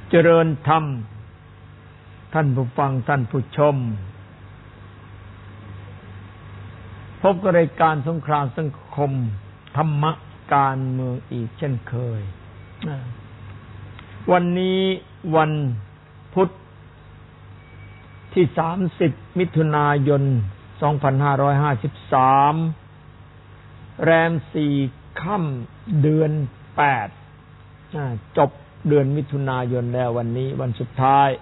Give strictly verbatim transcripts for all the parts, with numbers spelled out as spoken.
เจริญธรรมท่านผู้ฟังท่านผู้ชมพบกับรายการสงครามสังคมธรรมะการเมืองอีกเช่นเคยวันนี้วันพุธที่สามสิบมิถุนายนสองพันห้าร้อยห้าสิบสามแรมสี่ค่ำเดือนแปดจบเดือนมิถุนายนแล้ววันนี้วันสุดท้าย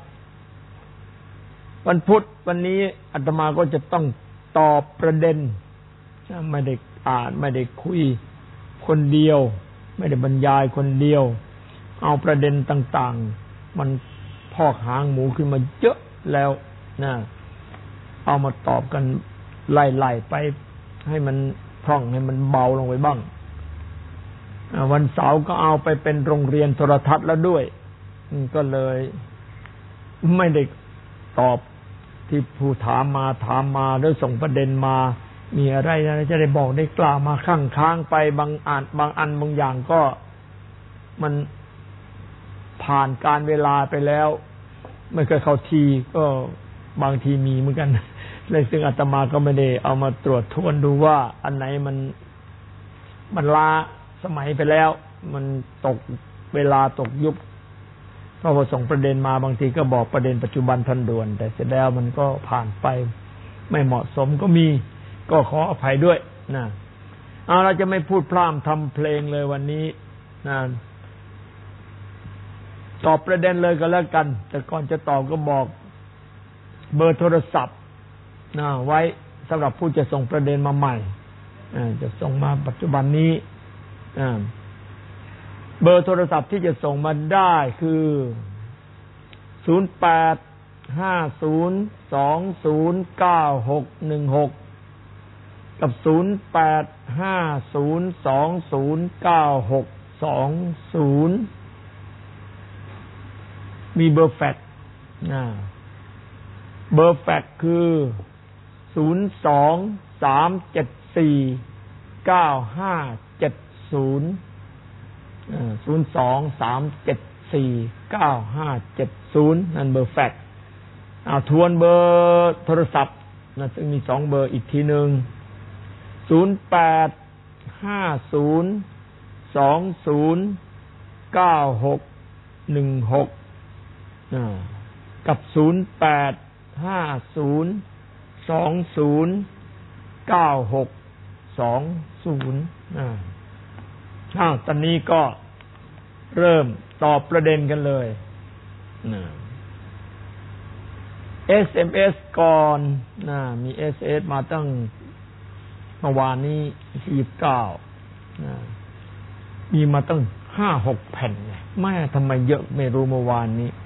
วันพุธวันนี้อาตมาก็จะต้องตอบประเด็นไม่ได้อ่านไม่ได้คุยคนเดียวไม่ได้บรรยายคนเดียวเอาประเด็นต่างๆมันพอกหางหมูขึ้นมาเยอะแล้วนะเอามาตอบกันไล่ๆไปให้มันพร่องให้มันเบาลงไปบ้างวันเสาร์ก็เอาไปเป็นโรงเรียนโทรทัศน์แล้วด้วยก็เลยไม่ได้ตอบที่ผู้ถามมาถามมาหรือส่งประเด็นมามีอะไรนะจะได้บอกได้กล่าวมาข้างค้างไปบางอ่านบางอันบางอย่างก็มันผ่านการเวลาไปแล้วไม่เคยเข้าทีก็บางทีมีเหมือนกันเลยซึ่งอาตมาก็ไม่ได้เอามาตรวจทวนดูว่าอันไหนมันมันล้าสมัยไปแล้วมันตกเวลาตกยุคเพราะว่าส่งประเด็นมาบางทีก็บอกประเด็นปัจจุบันทันด่วนแต่เสร็จแล้วมันก็ผ่านไปไม่เหมาะสมก็มีก็ขออภัยด้วยนะเอาเราจะไม่พูดพร่ำทำเพลงเลยวันนี้นะตอบประเด็นเลยก็แล้วกันแต่ก่อนจะตอบก็บอกเบอร์โทรศัพท์นะไว้สำหรับผู้จะส่งประเด็นมาใหม่จะส่งมาปัจจุบันนี้เบอร์โทรศัพท์ที่จะส่งมาได้คือศูนย์ แปด ห้า ศูนย์ สอง ศูนย์ เก้า หก หนึ่ง หกกับศูนย์ แปด ห้า ศูนย์ สอง ศูนย์ เก้า หก สอง ศูนย์มีเบอร์แฟกซ์เบอร์แฟกซ์คือศูนย์ สอง สาม เจ็ด สี่ เก้า ห้า เจ็ด ศูนย์ศูนย์ สอง สาม เจ็ด สี่ เก้า ห้า เจ็ด ศูนย์นั่นเบอร์แฟกซ์เอาทวนเบอร์โทรศัพท์นะซึ่งมีสองเบอร์อีกทีนึงศูนย์ แปด ห้า ศูนย์ สอง ศูนย์ เก้า หก หนึ่ง หกกับศูนย์ แปด ห้า ศูนย์ สอง ศูนย์ เก้า หก สอง ศูนย์อ่าอ้าวตอนนี้ก็เริ่มตอบประเด็นกันเลย เอส เอ็ม เอส ก่อนนะมี เอส เอ็ม เอส มาตั้งเมื่อวานนี้ยี่สิบเก้านะมีมาตั้ง ห้าหก แผ่นไงแม่ทำไมเยอะไม่รู้เมื่อวานนี้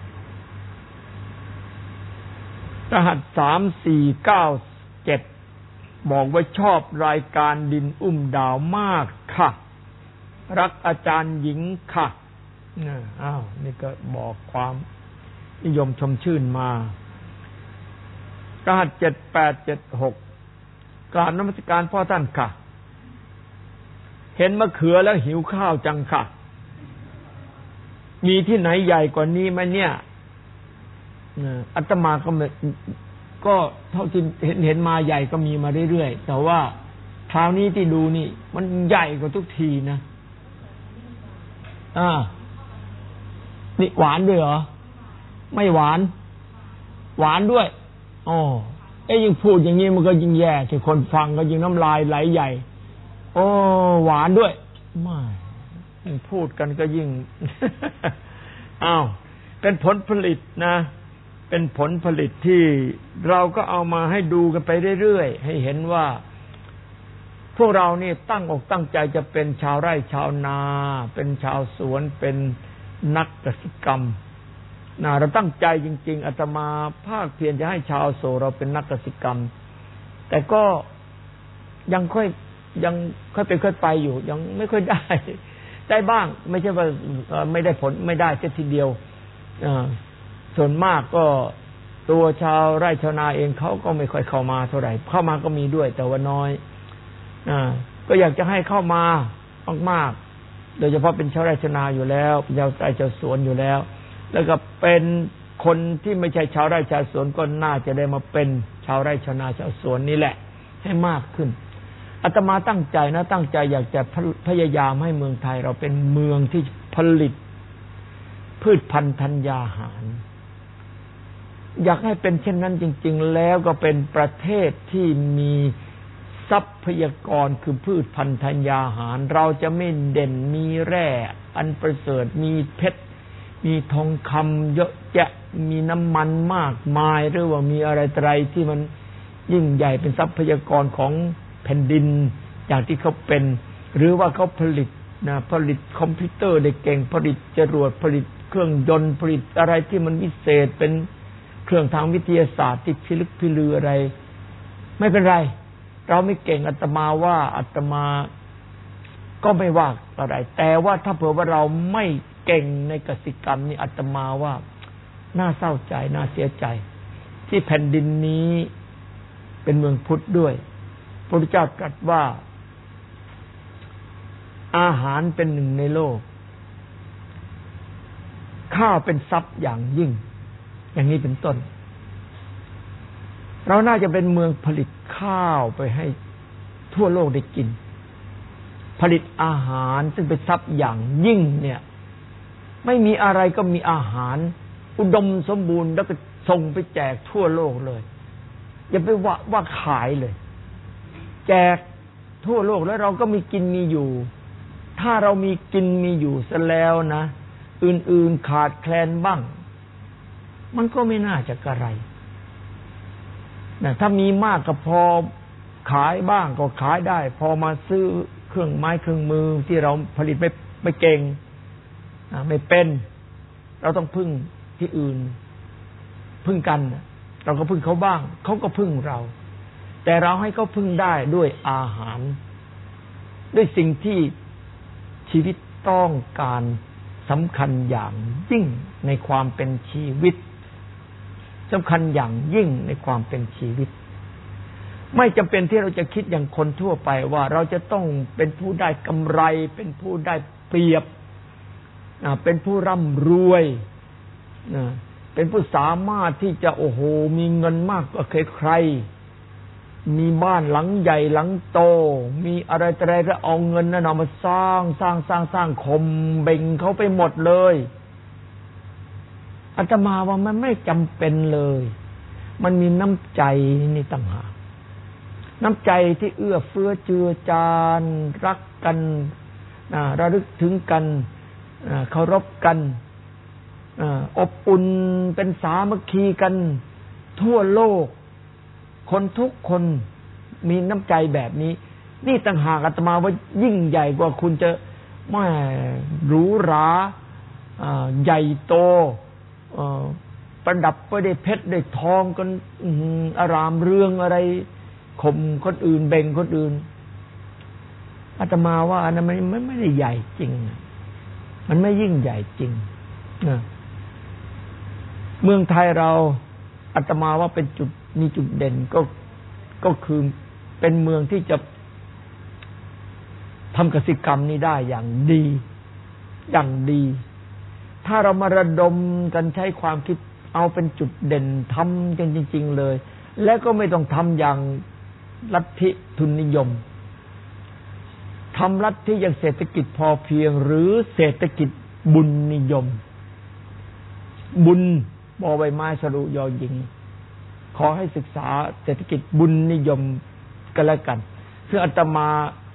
รหัสสามสี่เก้าเจ็ดบอกว่าชอบรายการดินอุ้มดาวมากค่ะรักอาจารย์หญิงค่ะอ้าวนี่ก็บอกความนิยมชมชื่นมารหัสเจ็ดแปดเจ็ดหกกราบนมัสการพ่อท่านค่ะเห็นมะเขือแล้วหิวข้าวจังค่ะมีที่ไหนใหญ่กว่านี้ไหมเนี่ยอาตมาก็ก็เท่าที่เห็นเห็นมาใหญ่ก็มีมาเรื่อยๆแต่ว่าคราวนี้ที่ดูนี่มันใหญ่กว่าทุกทีนะอ่านี่หวานด้วยเหรอไม่หวานหวานด้วยอ๋อเอ้ยยิ่งพูดอย่างนี้มันก็ยิ่งแย่ที่คนฟังก็ยิ่งน้ำลายไหลใหญ่โอ้หวานด้วยไม่พูดกันก็ยิ่ง อ้าวเป็นผลผลิตนะเป็นผลผลิตที่เราก็เอามาให้ดูกันไปเรื่อยๆให้เห็นว่าพวกเรานี่ตั้งอกตั้งใจจะเป็นชาวไร่ชาวนาเป็นชาวสวนเป็นนักกสิกรรมนะเราตั้งใจจริงๆอาตมาภาคเพียรจะให้ชาวโสเราเป็นนักกสิกรรมแต่ก็ยังค่อยยังค่อยเป็นค่อยไปอยู่ยังไม่ค่อยได้ได้บ้างไม่ใช่ว่าไม่ได้ผลไม่ได้แค่ทีเดียวส่วนมากก็ตัวชาวไร่ชาวนาเองเขาก็ไม่ค่อยเข้ามาเท่าไหร่เข้ามาก็มีด้วยแต่ว่าน้อยอ่าก็อยากจะให้เข้ามามากๆโดยเฉพาะเป็นชาวไร่ชาวนาอยู่แล้วเป็นชาวไร่ชาวสวนอยู่แล้วแล้วก็เป็นคนที่ไม่ใช่ชาวไร่ชาวสวนก็น่าจะได้มาเป็นชาวไร่ชาวนาชาวสวนนี่แหละให้มากขึ้นอาตมาตั้งใจนะตั้งใจอยากจะพยายามให้เมืองไทยเราเป็นเมืองที่ผลิตพืชพันธุ์ธัญญาหารอยากให้เป็นเช่นนั้นจริงๆแล้วก็เป็นประเทศที่มีทรัพยากรคือพืชพันธุ์ธัญญาหารเราจะไม่เด่นมีแร่อันประเสริฐมีเพชรมีทองคำเยอะแยะมีน้ำมันมากมายหรือว่ามีอะไรอะไรที่มันยิ่งใหญ่เป็นทรัพยากรของแผ่นดินอย่างที่เขาเป็นหรือว่าเขาผลิตนะผลิตคอมพิวเตอร์ได้เก่งผลิตจรวดผลิตเครื่องยนต์ผลิตอะไรที่มันวิเศษเป็นเครื่องทางวิทยาศาสตร์ที่พิลึกพิลืออะไรไม่เป็นไรเราไม่เก่งอาตมาว่าอาตมาก็ไม่ว่าอะไรแต่ว่าถ้าเผื่อว่าเราไม่เก่งในกสิกรรมนี่อาตมาว่าน่าเศร้าใจน่าเสียใจที่แผ่นดินนี้เป็นเมืองพุทธด้วยพระพุทธเจ้าตรัสว่าอาหารเป็นหนึ่งในโลกข้าวเป็นทรัพย์อย่างยิ่งอย่างนี้เป็นต้นเราน่าจะเป็นเมืองผลิตข้าวไปให้ทั่วโลกได้กินผลิตอาหารซึ่งเป็นทรัพย์อย่างยิ่งเนี่ยไม่มีอะไรก็มีอาหารอุดมสมบูรณ์แล้วก็ส่งไปแจกทั่วโลกเลยอย่าไปว่าว่าขายเลยแจกทั่วโลกแล้วเราก็มีกินมีอยู่ถ้าเรามีกินมีอยู่ซะแล้วนะอื่นๆขาดแคลนบ้างมันก็ไม่น่าจะกระไรนะถ้ามีมากก็พอขายบ้างก็ขายได้พอมาซื้อเครื่องไม้เครื่องมือที่เราผลิตไม่ไม่เก่งไม่เป็นเราต้องพึ่งที่อื่นพึ่งกันเราก็พึ่งเขาบ้างเขาก็พึ่งเราแต่เราให้เขาพึ่งได้ด้วยอาหารด้วยสิ่งที่ชีวิตต้องการสำคัญอย่างยิ่งในความเป็นชีวิตสำคัญอย่างยิ่งในความเป็นชีวิตไม่จำเป็นที่เราจะคิดอย่างคนทั่วไปว่าเราจะต้องเป็นผู้ได้กำไรเป็นผู้ได้เปรียบเป็นผู้ร่ำรวยเป็นผู้สามารถที่จะโอ้โหมีเงินมากกว่าใครๆมีบ้านหลังใหญ่หลังโตมีอะไรต่ออะไรก็เอาเงินนั่นเอามาสร้างสร้างสร้างสร้างข่มเบ่งเขาไปหมดเลยอาตมาว่ามันไม่จำเป็นเลยมันมีน้ำใจนี่ต่างหากน้ำใจที่เอื้อเฟื้อเจือจานรักกันระลึกถึงกันเคารพกันอบอุ่นเป็นสามัคคีกันทั่วโลกคนทุกคนมีน้ำใจแบบนี้นี่ต่างหากอาตมาว่ายิ่งใหญ่กว่าคุณจะแม่หรูหราใหญ่โตประดับไปด้วยเพชรด้วยทองกันอารามเรืองอะไรข่มคนอื่นเบ่งคนอื่นอาตมาว่าอันนั้นมันไม่ได้ใหญ่จริงมันไม่ยิ่งใหญ่จริงเมืองไทยเราอาตมาว่าเป็นจุดมีจุดเด่นก็ก็คือเป็นเมืองที่จะทำกสิกรรมนี้ได้อย่างดีอย่างดีถ้าเรามาระดมกันใช้ความคิดเอาเป็นจุดเด่นทำกันจริงๆเลยและก็ไม่ต้องทำอย่างลัทธิทุนนิยมทำลัทธิอย่างเศรษฐกิจพอเพียงหรือเศรษฐกิจบุญนิยมบุญบอใบไม้สรุยอหญิงขอให้ศึกษาเศรษฐกิจบุญนิยมกันแล้วกันซึ่งอาตมา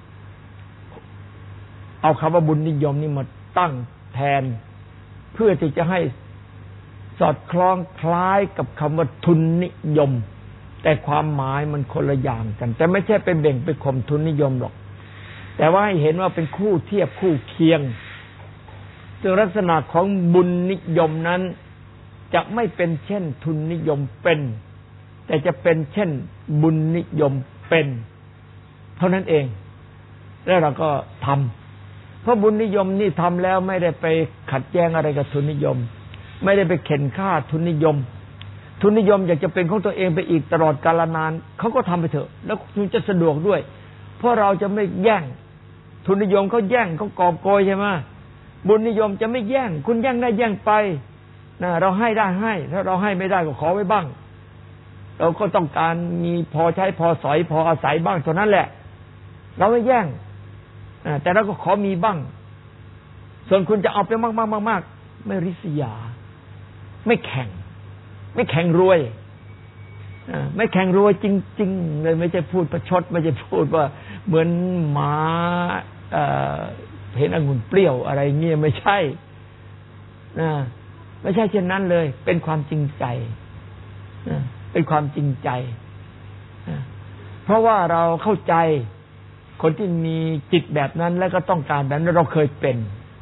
เอาคำว่าบุญนิยมนี่มาตั้งแทนเพื่อที่จะให้สอดคล้องคล้ายกับคำว่าทุนนิยมแต่ความหมายมันคนละอย่างกันแต่ไม่ใช่ไปเบ่งไปข่มทุนนิยมหรอกแต่ว่าให้เห็นว่าเป็นคู่เทียบคู่เคียงซึ่งลักษณะของบุญนิยมนั้นจะไม่เป็นเช่นทุนนิยมเป็นแต่จะเป็นเช่นบุญนิยมเป็นเท่านั้นเองแล้วเราก็ทำเพราะบุญนิยมนี่ทำแล้วไม่ได้ไปขัดแย้งอะไรกับทุนนิยมไม่ได้ไปเข็นฆ่าทุนนิยมทุนนิยมอยากจะเป็นของตัวเองไปอีกตลอดกาลนานเขาก็ทำไปเถอะแล้วคุณจะสะดวกด้วยเพราะเราจะไม่แย่งทุนนิยมเขาแย่งเขากอบโกยใช่ไหมบุญนิยมจะไม่แย่งคุณแย่งได้แย่งไปนะเราให้ได้ให้ถ้าเราให้ไม่ได้ก็ขอไว้บ้างเราก็ต้องการมีพอใช้พอสอยพออาศัยบ้างเท่านั้นแหละเราไม่แย่งแต่เราก็ขอมีบ้างส่วนคุณจะเอาไปมากๆๆๆไม่ริษยาไม่แข่งไม่แข่งรวยไม่แข่งรวยจริงๆเลยไม่ใช่พูดประชดไม่ใช่พูดว่าเหมือนหมาเอ่อเห็นองุ่นเปรี้ยวอะไรเงี้ยไม่ใช่นะไม่ใช่เช่นนั้นเลยเป็นความจริงใจเป็นความจริงใจเพราะว่าเราเข้าใจคนที่มีจิตแบบนั้นแล้วก็ต้องการแบบนั้นเราเคยเป็น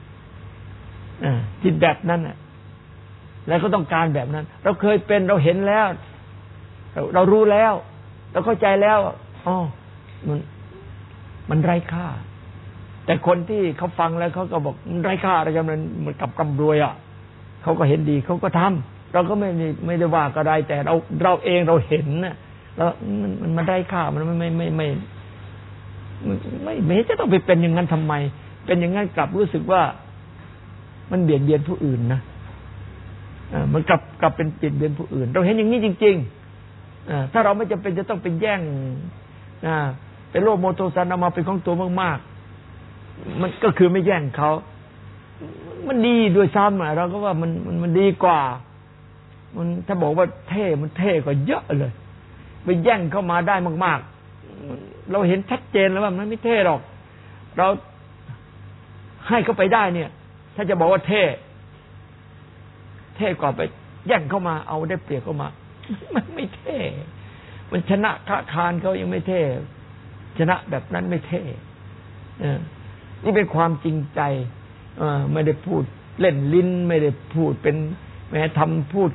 จิตแบบนั้นแล้วก็ต้องการแบบนั้นเราเคยเป็นเราเห็นแล้วเราเรารู้แล้วเราเข้าใจแล้วอ๋อมันมันไร้ค่าแต่คนที่เขาฟังแล้วเขาก็บอกมันไร้ค่าอะไรกันมันมันกับกำรวยอ่ะเขาก็เห็นดีเขาก็ทำเราก็ไม่ไม่ได้ว่าอะไรแต่เราเราเองเราเห็นน่ะแล้วมันมันมันไร้ค่ามันไม่ไม่ไม่ไม่ไม่ไม่จะต้องไปเป็นอย่างนั้นทำไมเป็นอย่างนั้นกลับรู้สึกว่ามันเบียดเบียนผู้อื่นนะมันกลับกลับเป็นเบียดเบียนผู้อื่นเราเห็นอย่างนี้จริงๆถ้าเราไม่จำเป็นจะต้องไปแย่งเป็นโลภโมโทสันเอามาเป็นของตัวมากๆมันก็คือไม่แย่งเขามันดีด้วยซ้ำเราก็ว่ามันมันมันดีกว่ามันถ้าบอกว่าเท่มันเท่กว่าเยอะเลยไปแย่งเข้ามาได้มากๆเราเห็นชัดเจนแล้วว่ามันไม่เท่หรอกเราให้เขาไปได้เนี่ยถ้าจะบอกว่าเท่เท่กว่าไปแย่งเข้ามาเอาได้เปรียบเข้ามามันไม่เท่มันชนะค้าคานเขายังไม่เท่ชนะแบบนั้นไม่เท่นี่เป็นความจริงใจไม่ได้พูดเล่นลิ้นไม่ได้พูดเป็นแม้ทำพูด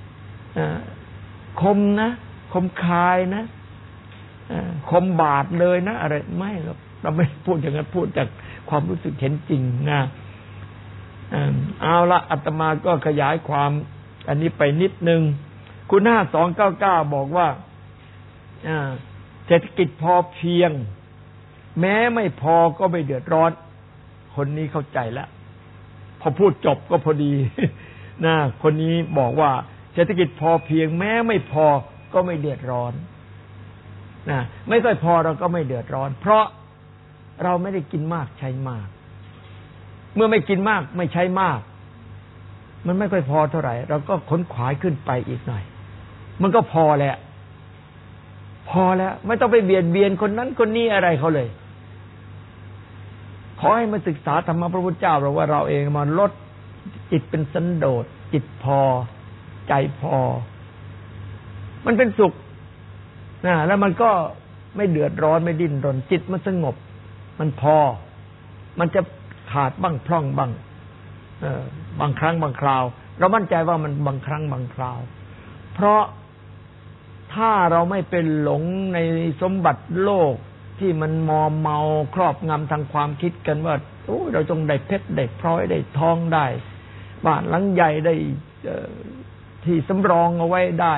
คมนะคมคายนะคมบาดเลยนะอะไรไม่เราเราไม่พูดอย่างนั้นพูดจากความรู้สึกเห็นจริงนะเอาละอาตมาก็ขยายความอันนี้ไปนิดนึงคุณห้าสองเก้าเก้าบอกว่าเศรษฐกิจพอเพียงแม้ไม่พอก็ไม่เดือดร้อนคนนี้เข้าใจแล้วพอพูดจบก็พอดีนะคนนี้บอกว่าเศรษฐกิจพอเพียงแม้ไม่พอก็ไม่เดือดร้อนนะไม่ค่อยพอเราก็ไม่เดือดร้อนเพราะเราไม่ได้กินมากใช้มากเมื่อไม่กินมากไม่ใช้มากมันไม่ค่อยพอเท่าไหร่เราก็ขนขวายขึ้นไปอีกหน่อยมันก็พอแหละพอแล้วไม่ต้องไปเบียดเบียนคนนั้นคนนี้อะไรเขาเลยขอให้มาศึกษาธรรมะพระพุทธเจ้าเราว่าเราเองมาลดจิตเป็นสันโดษจิตพอใจพอมันเป็นสุขนะแล้วมันก็ไม่เดือดร้อนไม่ดิ้นรนจิตมันสงบมันพอมันจะขาดบ้างพร่องบ้างเออบางครั้งบางคราวเรามั่นใจว่ามันบางครั้งบางคราวเพราะถ้าเราไม่เป็นหลงในสมบัติโลกที่มันมอมเมาครอบงำทางความคิดกันว่าโอ้เราจงได้เพชรได้พลอยได้ทองได้บ้านหลังใหญ่ได้ที่สำรองเอาไว้ได้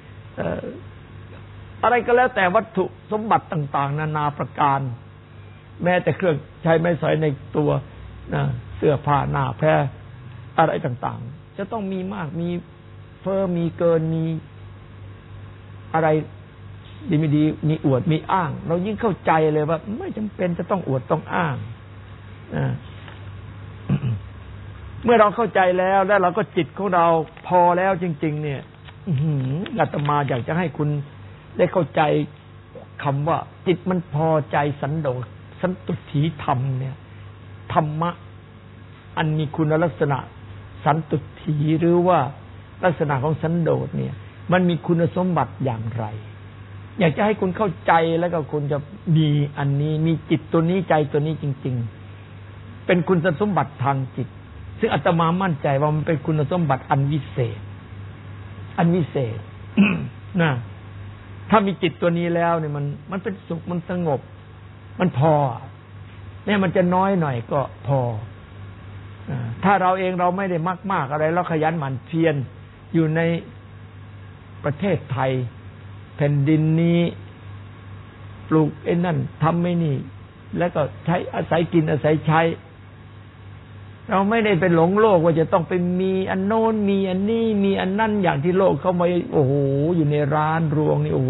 อะไรก็แล้วแต่วัตถุสมบัติต่างๆนานาประการแม้แต่เครื่องใช้ไม้สอยในตัวนะเสื้อผ้าหน้าแพรอะไรต่างๆจะต้องมีมากมีเพิ่มมีเกินมีอะไรดีไม่ดีมีอวดมีอ้างเรายิ่งเข้าใจเลยว่าไม่จำเป็นจะต้องอวดต้องอ้างเมื่อเราเข้าใจแล้วแล้วเราก็จิตของเราพอแล้วจริงๆเนี่ยอาตมาอยากจะให้คุณได้เข้าใจคำว่าจิตมันพอใจสันโดษสันตุถีธรรมเนี่ยธรรมะอันมีคุณลักษณะสันตุถีหรือว่าลักษณะของสันโดษเนี่ยมันมีคุณสมบัติอย่างไรอยากจะให้คุณเข้าใจแล้วก็คุณจะมีอันนี้มีจิตตัวนี้ใจตัวนี้จริงๆเป็นคุณสมบัติทางจิตซึ่งอาตมามั่นใจว่ามันเป็นคุณสมบัติอันวิเศษอันวิเศษ นะถ้ามีจิตตัวนี้แล้วเนี่ยมันมันเป็นสุขมันสงบมันพอเนี่ยมันจะน้อยหน่อยก็พอถ้าเราเองเราไม่ได้มากๆอะไรเราขยันหมั่นเพียรอยู่ในประเทศไทยแผ่นดินนี้ปลูกไอ้นั่นทำไม่นี่แล้วก็ใช้อาศัยกินอาศัยใช้เราไม่ได้ไปหลงโลกว่าจะต้องไปมีอันโน้นมีอันนี้มีอันนั่นอย่างที่โลกเขามาโอ้โหอยู่ในร้านรวงนี่โอ้โห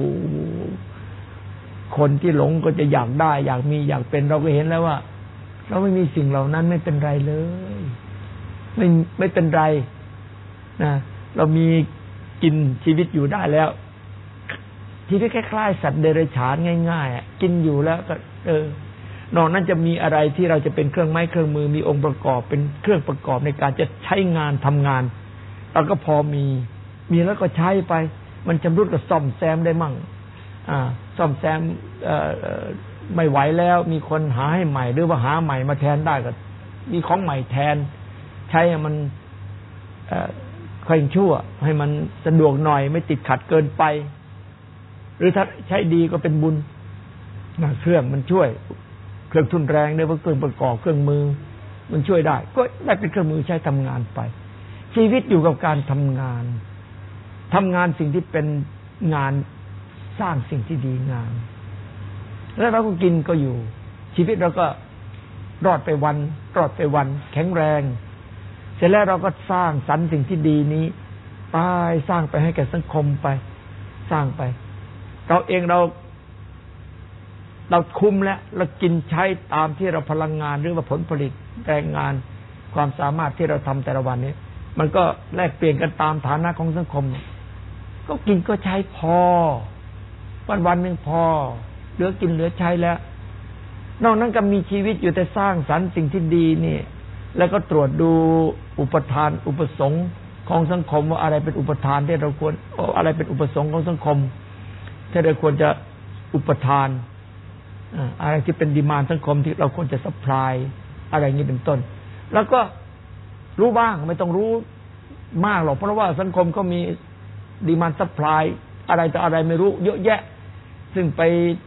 คนที่หลงก็จะอยากได้อยากมีอยากเป็นเราก็เห็นแล้วว่าเราไม่มีสิ่งเหล่านั้นไม่เป็นไรเลยไม่ไม่เป็นไรนะเรามีกินชีวิตอยู่ได้แล้วชีวิตคล้ายๆสัตว์เดรัจฉานง่ายๆกินอยู่แล้วก็เออนอกนั้นจะมีอะไรที่เราจะเป็นเครื่องไม้เครื่องมือมีองค์ประกอบเป็นเครื่องประกอบในการจะใช้งานทำงานเราก็พอมีมีแล้วก็ใช้ไปมันชำรุดก็ซ่อมแซมได้มั่งอ่าซ่อมแซมเอ่อไม่ไหวแล้วมีคนหาให้ใหม่หรือว่าหาใหม่มาแทนได้ก็มีของใหม่แทนใช้ให้มันเอ่อค่อยชั่วให้มันสะดวกหน่อยไม่ติดขัดเกินไปหรือถ้าใช้ดีก็เป็นบุญนะเครื่องมันช่วยเครื่องทุนแรงเนี่ยว่าเครื่องประกอบเครื่องมือมันช่วยได้ก็ได้เป็นเครื่องมือใช้ทำงานไปชีวิตอยู่กับการทำงานทำงานสิ่งที่เป็นงานสร้างสิ่งที่ดีงามแล้วเราก็กินก็อยู่ชีวิตเราก็รอดไปวันรอดไปวันแข็งแรงเสร็จแล้วเราก็สร้างสรรค์สิ่งที่ดีนี้ไปสร้างไปให้แก่สังคมไปสร้างไปเราเองเราเราคุ้มแล้วเรากินใช้ตามที่เราพลังงานหรือว่าผลผลิตแรงงานความสามารถที่เราทำแต่ละวันนี้มันก็แลกเปลี่ยนกันตามฐานะของสังคมก็กินก็ใช้พอวันวันหนึ่งพอเหลือกินเหลือใช้แล้วนอกนั้นก็มีชีวิตอยู่แต่สร้างสรรค์สิ่งที่ดีนี่แล้วก็ตรวจดูอุปทานอุปสงค์ของสังคมว่าอะไรเป็นอุปทานที่เราควรอะไรเป็นอุปสงค์ของสังคมที่เราควรจะอุปทานอะไรที่เป็นดีมานด์สังคมที่เราควรจะซัพพลายอะไรอย่างนี้เป็นต้นแล้วก็รู้บ้างไม่ต้องรู้มากหรอกเพราะว่าสังคมก็มีดีมานด์ซัพพลายอะไรต่ออะไรไม่รู้เยอะแยะซึ่งไป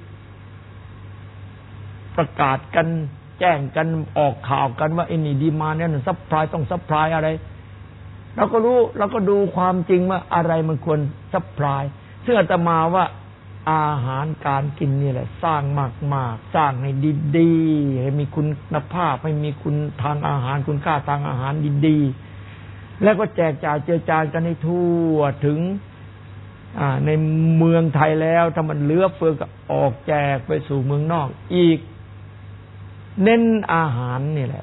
ประกาศกันแจ้งกันออกข่าวกันว่าไอ้นี่ดีมานด์เนี่ยซัพพลายต้องซัพพลายอะไรเราก็รู้เราก็ดูความจริงว่าอะไรมันควรซัพพลายซึ่งอาตมาว่าอาหารการกินนี่แหละสร้างมากๆสร้างให้ดีๆให้มีคุณภาพให้มีคุณทางอาหารคุณค่าทางอาหารดีๆแล้วก็แจกจ่ายเจือจานกันให้ทั่วถึงในเมืองไทยแล้วถ้ามันเหลือเฟือก็ออกแจกไปสู่เมืองนอกอีกเน้นอาหารนี่แหละ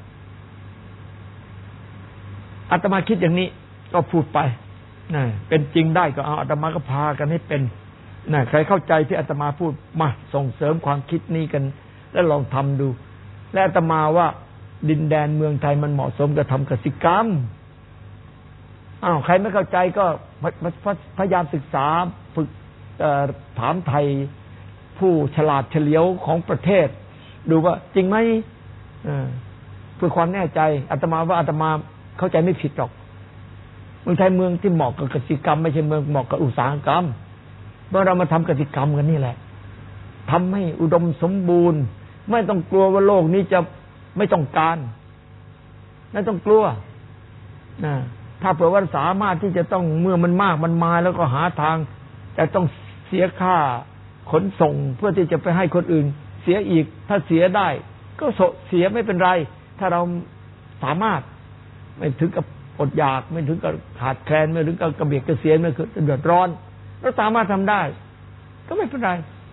อาตมาคิดอย่างนี้ก็พูดไปนะเป็นจริงได้ก็เอาอาตมาก็พากันให้เป็นนะใครเข้าใจที่อาตมาพูดมาส่งเสริมความคิดนี้กันแล้วลองทำดูและอาตมาว่าดินแดนเมืองไทยมันเหมาะสมกับทำกสิกรรมอ้าวใครไม่เข้าใจก็พยายามศึกษาฝึกถามไทยผู้ฉลาดเฉลียวของประเทศดูว่าจริงไหมเพื่อความแน่ใจอาตมาว่าอาตมาเข้าใจไม่ผิดหรอกเมืองไทยเมืองที่เหมาะกับกสิกรรมไม่ใช่เมืองเหมาะกับอุตสาหกรรมเมื่อเรามาทำกสิกรรมกันนี่แหละทำให้อุดมสมบูรณ์ไม่ต้องกลัวว่าโลกนี้จะไม่ต้องการไม่ต้องกลัวนะถ้าเผื่อว่าสามารถที่จะต้องเมื่อมันมากมันมาแล้วก็หาทางแต่ต้องเสียค่าขนส่งเพื่อที่จะไปให้คนอื่นเสียอีกถ้าเสียได้ก็เสียไม่เป็นไรถ้าเราสามารถไม่ถึงกับอดอยากไม่ถึงกับขาดแคลนไม่ถึงกับกระเบียดกระเสียนไม่ถึงกับเดือดร้อนเราสามารถทำได้ก็ไม่เป็นไร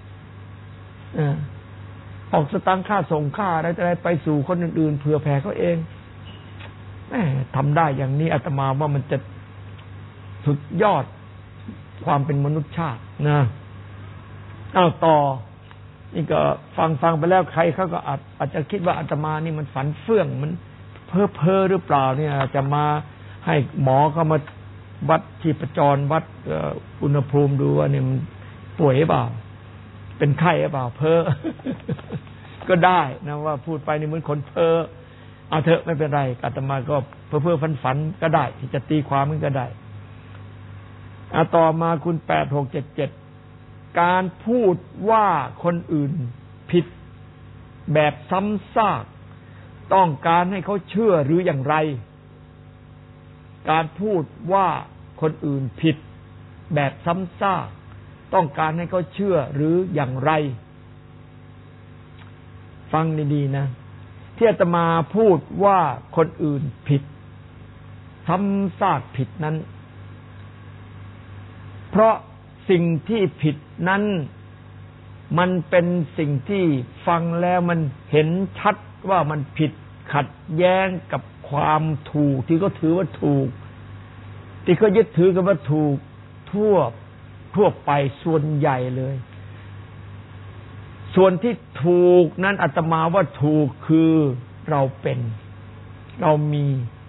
ออกสตางค์ค่าส่งค่าอะไรอะไรไปสู่คนอื่นๆเผื่อแผ่เขาเองแหมทำได้อย่างนี้อาตมาว่ามันจะสุดยอดความเป็นมนุษยชาตินะเอาต่อนี่ก็ฟังฟังไปแล้วใครเขาก็อาจอาจจะคิดว่าอาตมานี่มันฝันเฟื่องมันเพ้อเพ้อหรือเปล่าเนี่ยจะมาให้หมอเขามาวัดชีพจรวัดอุณหภูมิดูว่าเนี่ยมันป่วยหรือเปล่าเป็นไข้หรือเปล่าเพ้อ ก็ได้นะว่าพูดไปนี่เหมือนคนเพ้อเอาเถอะไม่เป็นไรอาตมาก็เพ้อเพ้อฝันฝันก็ได้ที่จะตีความมันก็ได้เอาต่อมาคุณแปดหกเจ็ดเจ็ดการพูดว่าคนอื่นผิดแบบซ้ำซากต้องการให้เขาเชื่อหรืออย่างไรการพูดว่าคนอื่นผิดแบบซ้ำซากต้องการให้เขาเชื่อหรืออย่างไรฟังดีๆนะที่อาตมาพูดว่าคนอื่นผิดซ้ำซากผิดนั้นเพราะสิ่งที่ผิดนั้นมันเป็นสิ่งที่ฟังแล้วมันเห็นชัดว่ามันผิดขัดแย้งกับความถูกที่เขาถือว่าถูกที่เขายึดถือกันว่าถูกทั่วทั่วไปส่วนใหญ่เลยส่วนที่ถูกนั้นอาตมาว่าถูกคือเราเป็นเรามี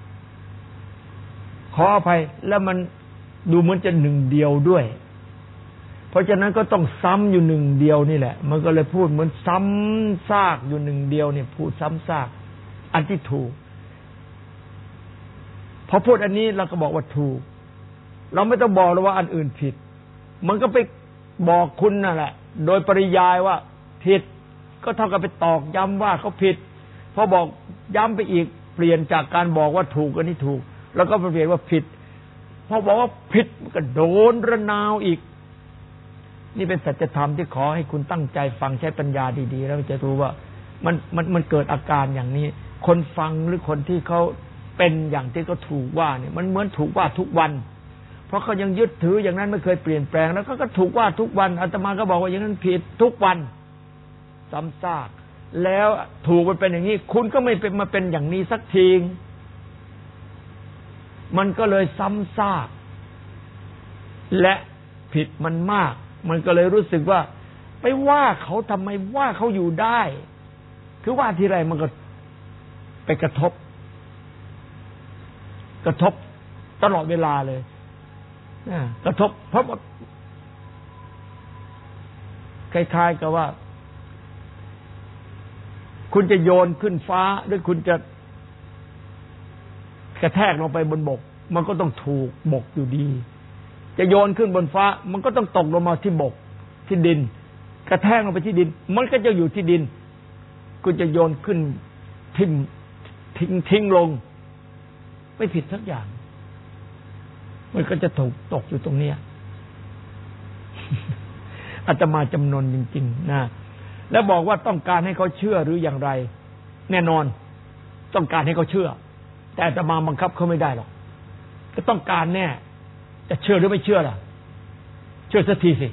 ขออภัยแล้วมันดูเหมือนจะหนึ่งเดียวด้วยเพราะฉะนั้นก็ต้องซ้ำอยู่หนึ่งเดียวนี่แหละมันก็เลยพูดเหมือนซ้ำซากอยู่หนึ่งเดียวเนี่ยพูดซ้ำซากอันที่ถูกพอพูดอันนี้เราก็บอกว่าถูกเราไม่ต้องบอกเลยว่าอันอื่นผิดมันก็ไปบอกคุณนั่นแหละโดยปริยายว่าผิดก็เท่ากับไปตอกย้ำว่าเขาผิดพอบอกย้ำไปอีกเปลี่ยนจากการบอกว่าถูกอันนี้ถูกแล้วก็เปลี่ยนว่าผิดพอบอกว่าผิดก็โดนระนาวอีกนี่เป็นสัจธรรมที่ขอให้คุณตั้งใจฟังใช้ปัญญาดีๆแล้วจะรู้ว่ามันมันมันเกิดอาการอย่างนี้คนฟังหรือคนที่เขาเป็นอย่างที่เขาถูกว่าเนี่ยมันเหมือนถูกว่าทุกวันเพราะเขายังยึดถืออย่างนั้นไม่เคยเปลี่ยนแปลงแล้วก็ก็ถูกว่าทุกวันอาตมาก็บอกว่าอย่างนั้นผิดทุกวันซ้ำซากแล้วถูกมันเป็นอย่างนี้คุณก็ไม่เป็นมาเป็นอย่างนี้สักทีมันก็เลยซ้ำซากและผิดมันมากมันก็เลยรู้สึกว่าไปว่าเขาทำไมว่าเขาอยู่ได้คือว่าทีไรมันก็ไปกระทบกระทบตลอดเวลาเลยนะกระทบเพราะคล้ายๆกับว่าคุณจะโยนขึ้นฟ้าหรือคุณจะกระแทกลงไปบนบกมันก็ต้องถูกบกอยู่ดีจะโยนขึ้นบนฟ้ามันก็ต้องตกลงมาที่บกที่ดินกระแทกลงไปที่ดินมันก็จะอยู่ที่ดินคุณจะโยนขึ้นทิ่มทิ้งทิ้งลงไม่ผิดสักอย่างมันก็จะถูกตกอยู่ตรงเนี้ยอาตมาจำนนจริงๆนะแล้วบอกว่าต้องการให้เขาเชื่อหรืออย่างไรแน่นอนต้องการให้เขาเชื่อแต่อาตมาบังคับเขาไม่ได้หรอกก็ต้องการแน่จะเชื่อหรือไม่เชื่อล่ะเชื่อสักทีสิ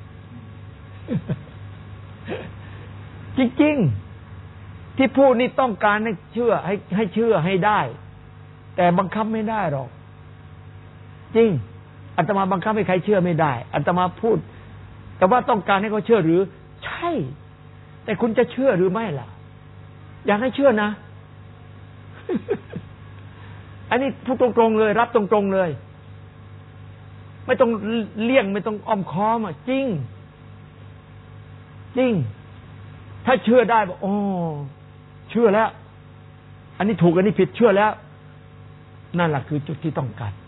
จริงๆที่พูดนี่ต้องการให้เชื่อให้ให้เชื่อให้ได้แต่บังคับไม่ได้หรอกจริงอาตมาบังคับให้ใครเชื่อไม่ได้อาตมาพูดแต่ว่าต้องการให้เขาเชื่อหรือใช่แต่คุณจะเชื่อหรือไม่ล่ะอยากให้เชื่อนะ อันนี้พูดตรงๆเลยรับตรงๆเลยไม่ต้องเลี่ยงไม่ต้องอ้อมค้อมอ่ะจริงจริงถ้าเชื่อได้บอกโอ้เชื่อแล้วอันนี้ถูกอันนี้ผิดเชื่อแล้วนั่นแหละคือจุดที่ต้องการ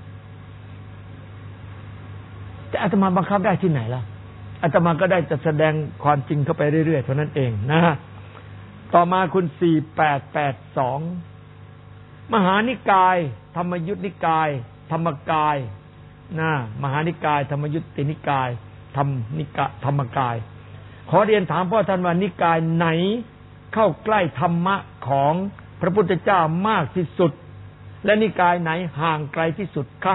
แต่อาตมาบังคับได้ที่ไหนล่ะอาตมาก็ได้จะแสดงความจริงเข้าไปเรื่อยๆเท่านั้นเองนะต่อมาคุณสี่แปดแปดสองมหานิกายธรรมยุทธนิกายธรรมกายนะมหานิกายธรรมยุทธนิกายธรรมนิกายธรรมกายขอเรียนถามพ่อท่านว่านิกายไหนเข้าใกล้ธรรมะของพระพุทธเจ้ามากที่สุดและนิกายไหนห่างไกลที่สุดคะ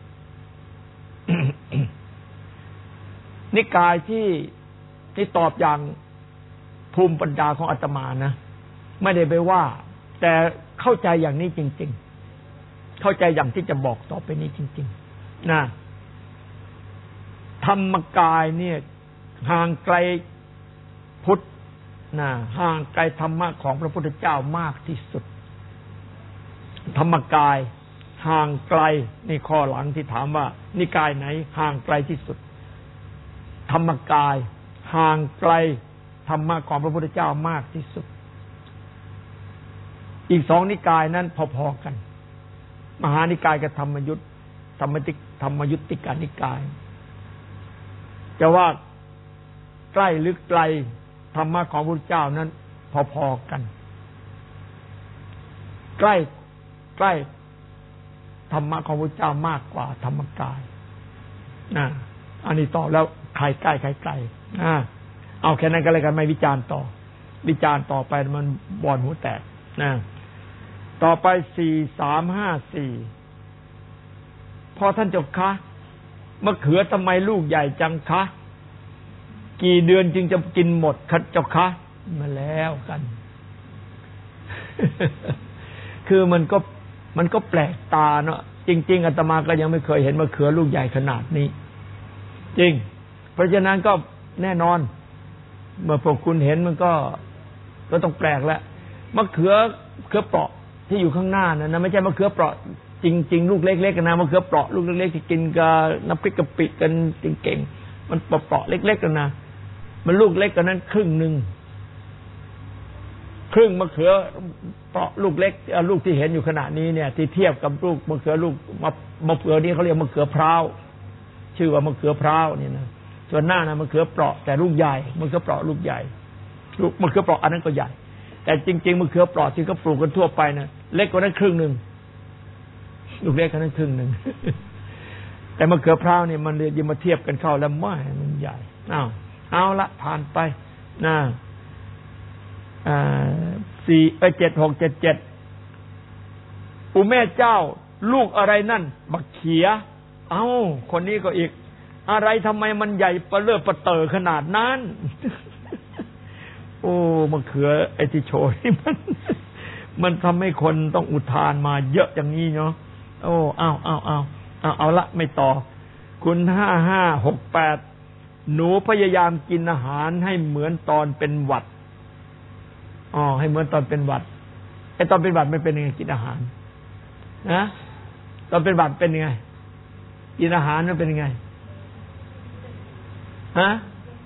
นิกายที่ที่ตอบอย่างภูมิปัญญาของอาตมานะไม่ได้ไปว่าแต่เข้าใจอย่างนี้จริงๆเข้าใจอย่างที่จะบอกต่อไปนี้จริงๆนะธรรมกายเนี่ยห่างไกลพุทธนะห่างไกลธรรมะของพระพุทธเจ้ามากที่สุดธรรมกายห่างไกลนี่ข้อหลังที่ถามว่านิกายไหนห่างไกลที่สุดธรรมกายห่างไกลธรรมะของพระพุทธเจ้ามากที่สุดอีกสองนิกายนั้นพอๆกันมหานิกายกับธรรมยุทธธรรมติธรรมยุทติกานิกายจะว่าใกล้หรือไกลธรรมะของพระพุทธเจ้านั้นพอๆกันใกล้ใกล้ธรรมะของพระพุทธเจ้ามากกว่าธรรมกายนะอันนี้ต่อแล้วใครใกล้ใครไกลอ่าเอาแค่นั้นก็เลยกันไม่วิจารณ์ต่อวิจารณ์ต่อไปมันบอนหูแตกนะต่อไปสี่สามห้าสี่พอท่านเจ้าคะมะเขือทำไมลูกใหญ่จังคะกี่เดือนจึงจะกินหมดคะเจ้าคะมาแล้วกัน คือมันก็มันก็แปลกตาเนาะจริงๆอาตมาก็ยังไม่เคยเห็นมะเขือลูกใหญ่ขนาดนี้จริงเพราะฉะนั้นก็แน่นอนเมื่อพวกคุณเห็นมันก็ก็ต้องแปลกแล้วมะเขือเขือเปราะที่อยู่ข้างหน้านะนะไม่ใช่มะเขือเปราะจริงๆลูกเล็กๆนะมะเขือเปราะลูกเล็กๆที่กินกับน้ำพริกกะปิกันเก่งๆมันเปราะๆเล็กๆกันนะมันลูกเล็กกว่านั้นครึ่งนึงครึ่งมะเขือเปราะลูกเล็กลูกที่เห็นอยู่ขณะนี้เนี่ยที่เทียบกับลูกมะเขือลูกมะเขือนี้เขาเรียกมะเขือพร้าวชื่อว่ามะเขือพร้าวนี่นะส่วนหน้านะมะเขือเปราะแต่ลูกใหญ่มะเขือเปราะลูกใหญ่ลูกมะเขือเปราะอันนั้นก็ใหญ่แต่จริงๆมะเขือเปราะที่เขาปลูกกันทั่วไปนะเล็กกว่านั้นครึ่งนึงลูกเล็กกว่านั้นครึ่งนึงแต่มะเขือพร้าวเนี่ยมันเลยมาเทียบกันเข้าแล้วไม่มันใหญ่อ้าวเอาละผ่านไปนะอ่าสี่เอ้ยเจ็ดหกเจ็ดเจ็ดอุแม่เจ้าลูกอะไรนั่นบักเขียเอ้าคนนี้ก็อีกอะไรทำไมมันใหญ่ปะเลื่อปะเตอขนาดนั้นโอ้มะเขือไอ้ที่โชยมันมันทำให้คนต้องอุทานมาเยอะอย่างนี้เนาะโอ้อ้าวอ้าวอ้าวเอาเอาละไม่ต่อคุณห้าห้าหกแปดหนูพยายามกินอาหารให้เหมือนตอนเป็นหวัดอ๋อให้เหมือนตอนเป็นหวัดไอ้ตอนเป็นหวัดไม่เป็นยังไงกินอาหารนะตอนเป็นหวัดเป็นยังไงกินอาหารมันเป็นยังไงฮะ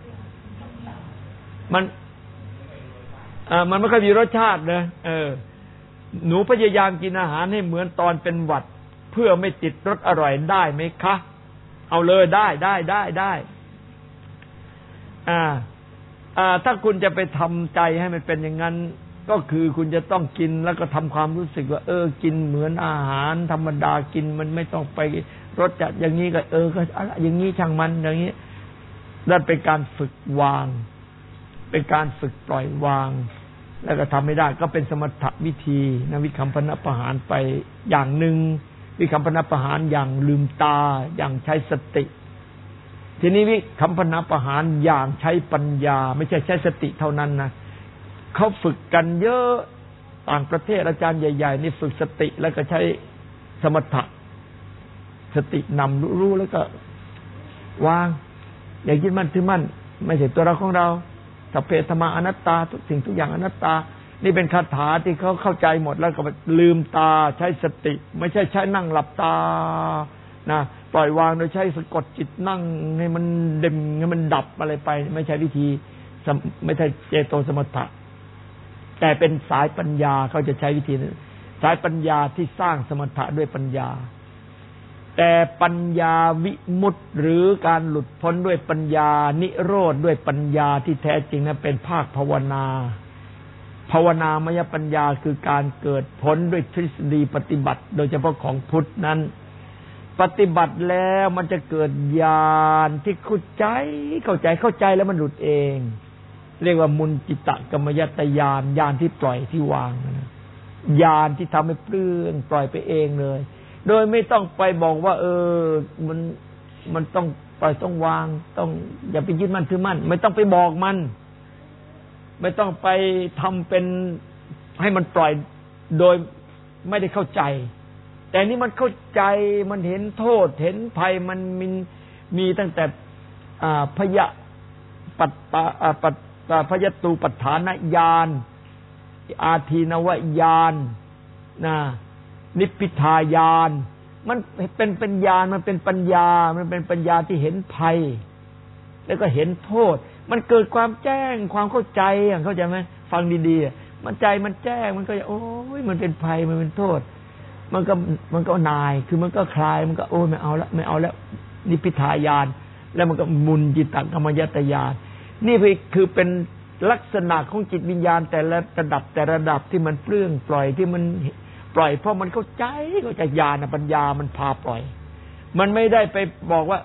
มันอ่ามันไม่ค่อยมีรสชาตินะเออหนูพยายามกินอาหารให้เหมือนตอนเป็นหวัดเพื่อไม่ติดรสอร่อยได้ไหมคะเอาเลยได้ได้ได้ได้อ่าอ่าถ้าคุณจะไปทำใจให้มันเป็นอย่างนั้นก็คือคุณจะต้องกินแล้วก็ทำความรู้สึกว่าเออกินเหมือนอาหารธรรมดากินมันไม่ต้องไปรสจัดอย่างนี้ก็เออก็อะไรอย่างนี้ช่างมันอย่างนี้นั่นเป็นการฝึกวางเป็นการฝึกปล่อยวางแล้วก็ทำไม่ได้ก็เป็นสมถะวิธีนะวิคัมปนประหารไปอย่างหนึ่งวิคัมปนประหารอย่างลืมตาอย่างใช้สติทีนี้วิคัมปนประหารอย่างใช้ปัญญาไม่ใช่ใช้สติเท่านั้นนะเขาฝึกกันเยอะต่างประเทศอาจารย์ใหญ่ๆนี่ฝึกสติแล้วก็ใช้สมถะสตินำรู้แล้วก็วางอย่ายึดมั่นถือมั่นไม่ใช่ตัวเราของเราสัพเพธรรมาอนัตตาทุกสิ่งทุกอย่างอนัตตานี่เป็นคาถาที่เขาเข้าใจหมดแล้วก็ลืมตาใช้สติไม่ใช่ใช้นั่งหลับตานะปล่อยวางโดยใช้สะกดจิตนั่งให้มันเด่มให้มันดับอะไรไปไม่ใช่วิธีไม่ใช่เจโตสมถะแต่เป็นสายปัญญาเขาจะใช้วิธีนั้นสายปัญญาที่สร้างสมถะด้วยปัญญาแต่ปัญญาวิมุตติหรือการหลุดพ้นด้วยปัญญานิโรธด้วยปัญญาที่แท้จริงนั้นเป็นภาคภาวนาภาวนามยปัญญาคือการเกิดพ้นด้วยทฤษฎีปฏิบัติโดยเฉพาะของพุทธนั้นปฏิบัติแล้วมันจะเกิดญาณที่เข้าใจเข้าใจเข้าใจแล้วมันหลุดเองเรียกว่ามุนจิตกรรมยตญาณญาณที่ปล่อยที่วางนะญาณที่ทำให้เปลื้องปล่อยไปเองเลยโดยไม่ต้องไปบอกว่าเออมันมันต้องปล่อยต้องวางต้องอย่าไปยึดมั่นถือมั่นไม่ต้องไปบอกมันไม่ต้องไปทำเป็นให้มันปล่อยโดยไม่ได้เข้าใจแต่นี่มันเข้าใจมันเห็นโทษเห็นภัยมันมีมีตั้งแต่อ่าพยะปัตตาปัตตาพยตูปัฏฐานญาณอาทีนวญาณนะนิพพิทายานมันเป็นปัญญามันเป็นปัญญามันเป็นปัญญาที่เห็นภัยแล้วก็เห็นโทษมันเกิดความแจ้งความเข้าใจอย่างเข้าใจไหมฟังดีๆมันใจมันแจ้งมันก็โอ้ยมันเป็นภัยมันเป็นโทษมันก็มันก็นายคือมันก็คลายมันก็โอ้ยไม่เอาละไม่เอาแล้วนิพพิทายานแล้วมันก็มุนจิตตกรรมยตญาณนี่คือเป็นลักษณะของจิตวิญญาณแต่ละระดับแต่ระดับที่มันเปลื้องปล่อยที่มันปล่อยเพราะมันเข้าใจเข้าใจญาณปัญญามันพาปล่อยมันไม่ได้ไปบอกว่า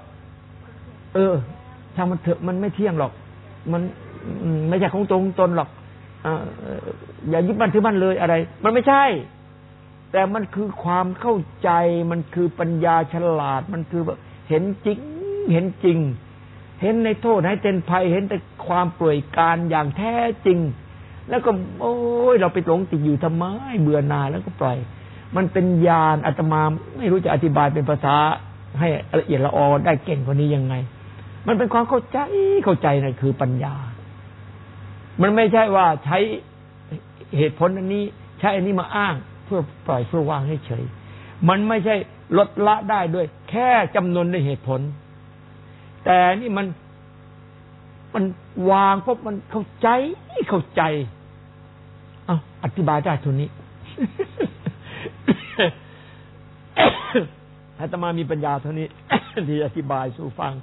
เออช่างมันเถอะมันไม่เที่ยงหรอกมันไม่ใช่ของตรงตนหรอกอย่ายึดมั่นถือมั่นเลยอะไรมันไม่ใช่แต่มันคือความเข้าใจมันคือปัญญาฉลาดมันคือเห็นจริงเห็นจริงเห็นในโทษให้เป็นภัยเห็นแต่ความป่วยการอย่างแท้จริงแล้วก็โอ้ยเราไปหลงติดอยู่ทำไมเบื่อหน่ายแล้วก็ปล่อยมันเป็นญาณอาตมาไม่รู้จะอธิบายเป็นภาษาให้ละเอียดละออได้เก่งกว่านี้ยังไงมันเป็นความเข้าใจเข้าใจนั่นคือปัญญามันไม่ใช่ว่าใช้เหตุผลอันนี้ใช้อันนี้มาอ้างเพื่อปล่อยเพื่อวางให้เฉยมันไม่ใช่ลดละได้ด้วยแค่จำนวนด้วยเหตุผลแต่นี่มันมันวางเพราะมันเข้าใจเข้าใจเอ้าอธิบายได้ทุนนี้ อาตมามีปัญญาเท่านี้ ที่อธิบายสู่ฟัง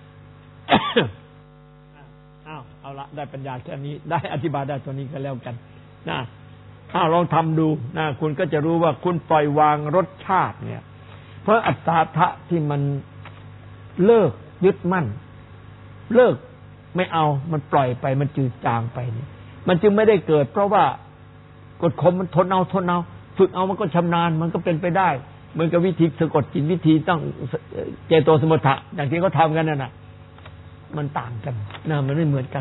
อ้าวเอาละได้ปัญญาแค่นี้ได้อธิบายได้ตัวนี้ก็แล้วกันนะอ้าวลองทำดูนะคุณก็จะรู้ว่าคุณปล่อยวางรสชาติเนี่ยเพราะอัตตาทะที่มันเลิกยึดมั่นเลิกไม่เอามันปล่อยไปมันจืดจางไปเนี่ยมันจึงไม่ได้เกิดเพราะว่ากดข่มมันทนเอาทนเอาฝึกเอามันก็ชำนาญมันก็เป็นไปได้เหมือนกับวิธีสะกดจิตวิธีต้องเจโตสมุทฐะอย่างที่เขาทำกันนั่นน่ะมันต่างกันนะมันไม่เหมือนกัน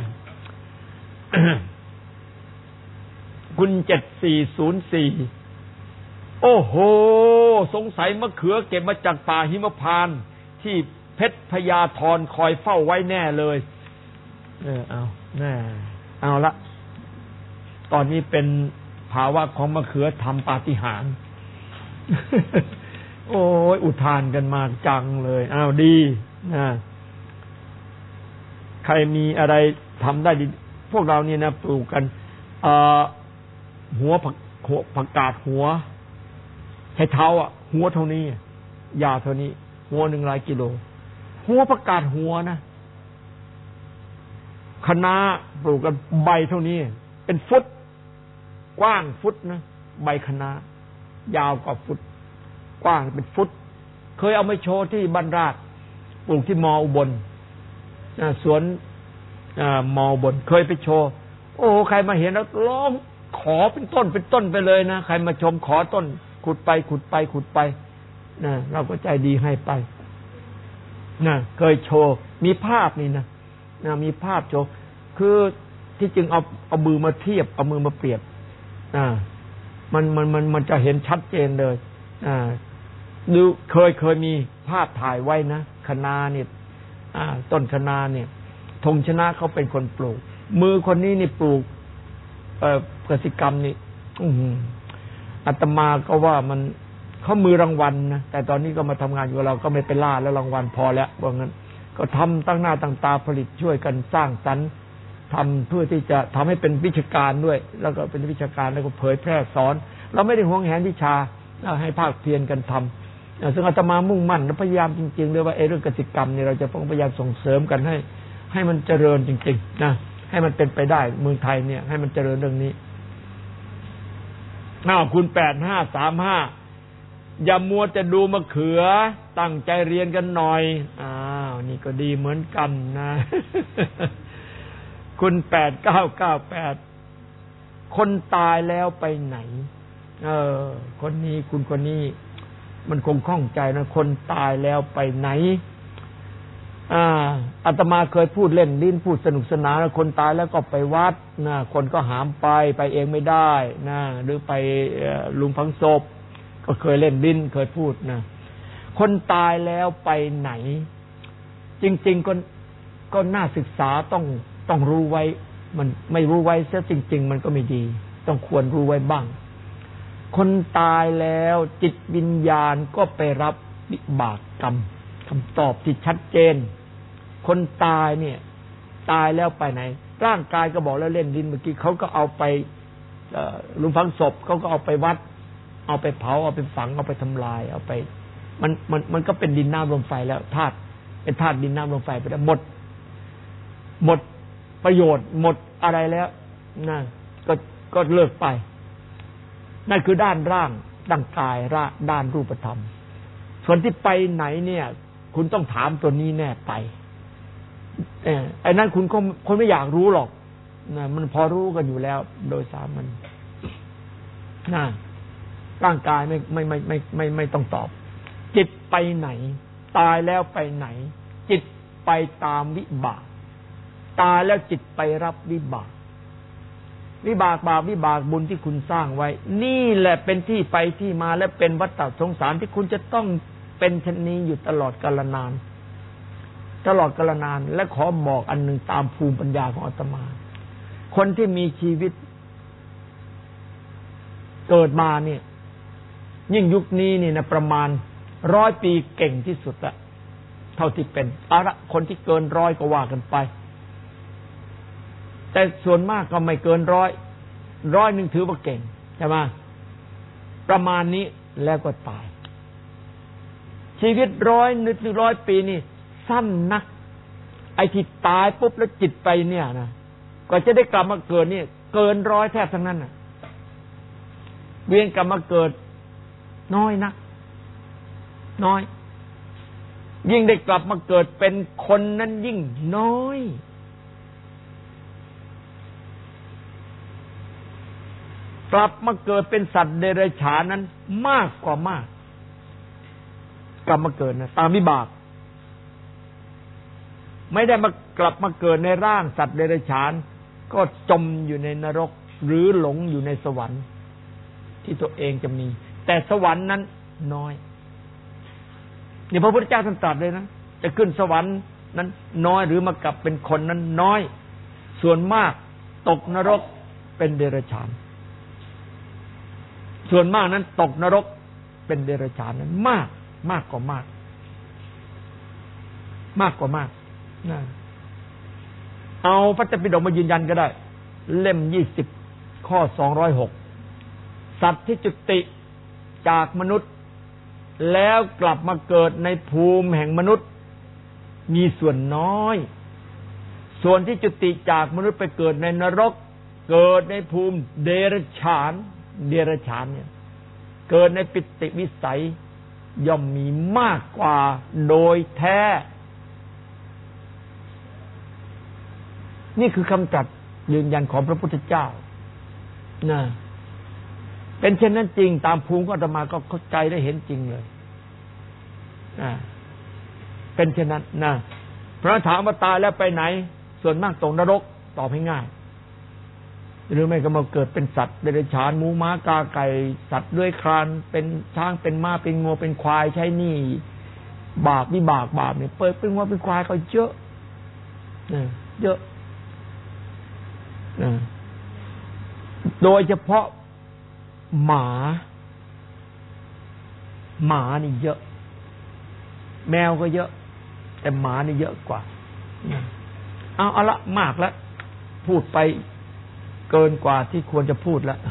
คุณเจ็ดสี่ศูนย์สี่โอ้โหสงสัยมะเขือเก็บมาจากป่าหิมพานต์ที่เพชรพญาธรคอยเฝ้าไว้แน่เลยเออเอาแน่เอาละตอนนี้เป็นภาวะของมะเขือทำปาฏิหาริย์ โอ้ยอุทานกันมาจังเลยอ้าวดีนะใครมีอะไรทำได้ดีพวกเรานี่นะปลูกกันเอ่อหัวผักหัวผักกาดหัวให้เท้าอ่ะหัวเท่านี้ยาวเท่านี้หัวหนึ่งหลายกิโลหัวผักกาดหัวนะคะน้าปลูกกันใบเท่านี้เป็นฟุตกว้างฟุตนะใบคะน้ายาวกว่าฟุตกว้างเป็นฟุตเคยเอามาโชว์ที่บ้านราชปลูกที่มออุบลสวนมออุบลเคยไปโชว์โอ้ใครมาเห็นแล้วร้องขอเป็นต้นเป็นต้นไปเลยนะใครมาชมขอต้นขุดไปขุดไปขุดไปนะเราก็ใจดีให้ไปนะเคยโชว์มีภาพนี่นะนะมีภาพโชว์คือที่จริงเอาเอามือมาเทียบเอามือมาเปรียบอ่ามันมันมันมันจะเห็นชัดเจนเลยอ่าดูเคยเคยมีภาพถ่ายไว้นะคะนาเนี่ยอ่าต้นคะนาเนี่ยธงชนะเขาเป็นคนปลูกมือคนนี้นี่ปลูกเอ่อกสิกรรมนี่อื้อหืออาตมาก็ว่ามันเขามือรางวัลนะแต่ตอนนี้ก็มาทำงานอยู่เราก็ไม่ไปล่าแล้วรางวัลพอแล้วว่างั้นก็ทำตั้งหน้าตั้งตาผลิตช่วยกันสร้างสรรค์ทำเพื่อที่จะทำให้เป็นวิชาการด้วยแล้วก็เป็นวิชาการแล้วก็เผยแพร่สอนเราไม่ได้หวงแหนวิชาให้ภาคเพียรกันทำซึ่งอาตมามุ่งมั่นและพยายามจริงๆเลยว่าเรื่องกสิกรรมเนี่ยเราจะต้องพยายามส่งเสริมกันให้ให้มันเจริญจริงๆนะให้มันเป็นไปได้เมืองไทยเนี่ยให้มันเจริญเรื่องนี้อ้าวคุณแปดห้าสามห้าอย่ามัวจะดูมะเขือตั้งใจเรียนกันหน่อยอ้าวนี่ก็ดีเหมือนกันนะ คุณแปดเก้าเก้าแปดคนตายแล้วไปไหนเออคนนี้คุณคนนี้มันคงข้องใจนะคนตายแล้วไปไหนอ่าอาตมาเคยพูดเล่นลิ้นพูดสนุกสนานคนตายแล้วก็ไปวัดนะคนก็หามไปไปเองไม่ได้นะหรือไปลุงพังศพก็เคยเล่นลิ้นเคยพูดนะคนตายแล้วไปไหนจริงๆก็ก็น่าศึกษาต้องต้องรู้ไว้มันไม่รู้ไว้เสียจริงๆมันก็ไม่ดีต้องควรรู้ไว้บ้างคนตายแล้วจิตวิญญาณก็ไปรับวิบากกรรมคำตอบที่ชัดเจนคนตายเนี่ยตายแล้วไปไหนร่างกายก็บอกแล้วเล่นดินเมื่อกี้เขาก็เอาไปลุมฝังศพเขาก็เอาไปวัดเอาไปเผาเอาไปฝังเอาไปทำลายเอาไปมันมันมันก็เป็นดินน้ำลมไฟแล้วธาตุเป็นธาตุดินน้ำลมไฟไปแล้วหมดหมดประโยชน์หมดอะไรแล้วนะก็ก็เลิกไปนั่นคือด้านร่างด้านกายร่างด้านรูปธรรมส่วนที่ไปไหนเนี่ยคุณต้องถามตัวนี้แน่ไปเออไอ้นั่นคุณก็คนไม่อยากรู้หรอกนะมันพอรู้กันอยู่แล้วโดยสามัญนะร่างกายไม่ไม่ไม่ไม่ไม่ไม่ต้องตอบจิตไปไหนตายแล้วไปไหนจิตไปตามวิบากตายแล้วจิตไปรับวิบากวิบากบาปวิบากบุญที่คุณสร้างไว้นี่แหละเป็นที่ไปที่มาและเป็นวัฏฏะสงสารที่คุณจะต้องเป็นเช่นนี้อยู่ตลอดกาลนานตลอดกาลนานและขอบอกอันหนึ่งตามภูมิปัญญาของอาตมาคนที่มีชีวิตเกิดมาเนี่ยยิ่งยุคนี้นี่นะประมาณร้อยปีเก่งที่สุดละเท่าที่เป็นเอาละคนที่เกินร้อยก็ว่ากันไปแต่ส่วนมากก็ไม่เกินร้อยร้อยหนึ่งถือว่าเก่งใช่ไหมประมาณนี้แล้วก็ตายชีวิตร้อยหนึ่งร้อยปีนี่สั้นนักไอ้ที่ตายปุ๊บแล้วจิตไปเนี่ยนะก็จะได้กลับมาเกิดนี่เกินร้อยแทบทั้งนั้นน่ะเวียนกลับมาเกิดน้อยนักน้อยยิ่งได้กลับมาเกิดเป็นคนนั้นยิ่งน้อยกลับมาเกิดเป็นสัตว์เดรัจฉานนั้นมากกว่ามากกลับมาเกิดนะตามวิบากไม่ได้มากลับมาเกิดในร่างสัตว์เดรัจฉานก็จมอยู่ในนรกหรือหลงอยู่ในสวรรค์ที่ตัวเองจะมีแต่สวรรค์นั้นน้อยนี่พระพุทธเจ้าท่านตรัสเลยนะจะขึ้นสวรรค์นั้นน้อยหรือมากลับเป็นคนนั้นน้อยส่วนมากตกนรกเป็นเดรัจฉานส่วนมากนั้นตกนรกเป็นเดรัจฉานนั้นมากมากกว่ามากมากกว่ามากนะเอาพระเจ้าปิฎกมายืนยันก็ได้เล่มยี่สิบข้อสองร้อยหกสัตว์ที่จุติจากมนุษย์แล้วกลับมาเกิดในภูมิแห่งมนุษย์มีส่วนน้อยส่วนที่จุติจากมนุษย์ไปเกิดในนรกเกิดในภูมิเดรัจฉานเดรัจฉานเนี่ยเกิดในปิติวิสัยย่อมมีมากกว่าโดยแท้นี่คือคำตรัสยืนยันของพระพุทธเจ้านะเป็นเช่นนั้นจริงตามภูมิของอาตมาก็เข้าใจได้เห็นจริงเลยนะเป็นเช่นนั้นนะเพราะถามว่าตายแล้วไปไหนส่วนมากตกนรกตอบให้ง่ายหรือไม่ก็มาเกิดเป็นสัตว์เดรัจฉานหมูม้ากาไก่สัตว์เลื้อยคลานเป็นช้างเป็นม้าเป็นงัวเป็นควายใช้หนี้บาปวิบากบาปเนี่ยเปิดเป็นงัวเป็นควายก็เยอะเยอะโดยเฉพาะหมาหมานี่เยอะแมวก็เยอะแต่หมานี่เยอะกว่าเอาเอาละมากแล้วพูดไปเกินกว่าที่ควรจะพูดแล้ว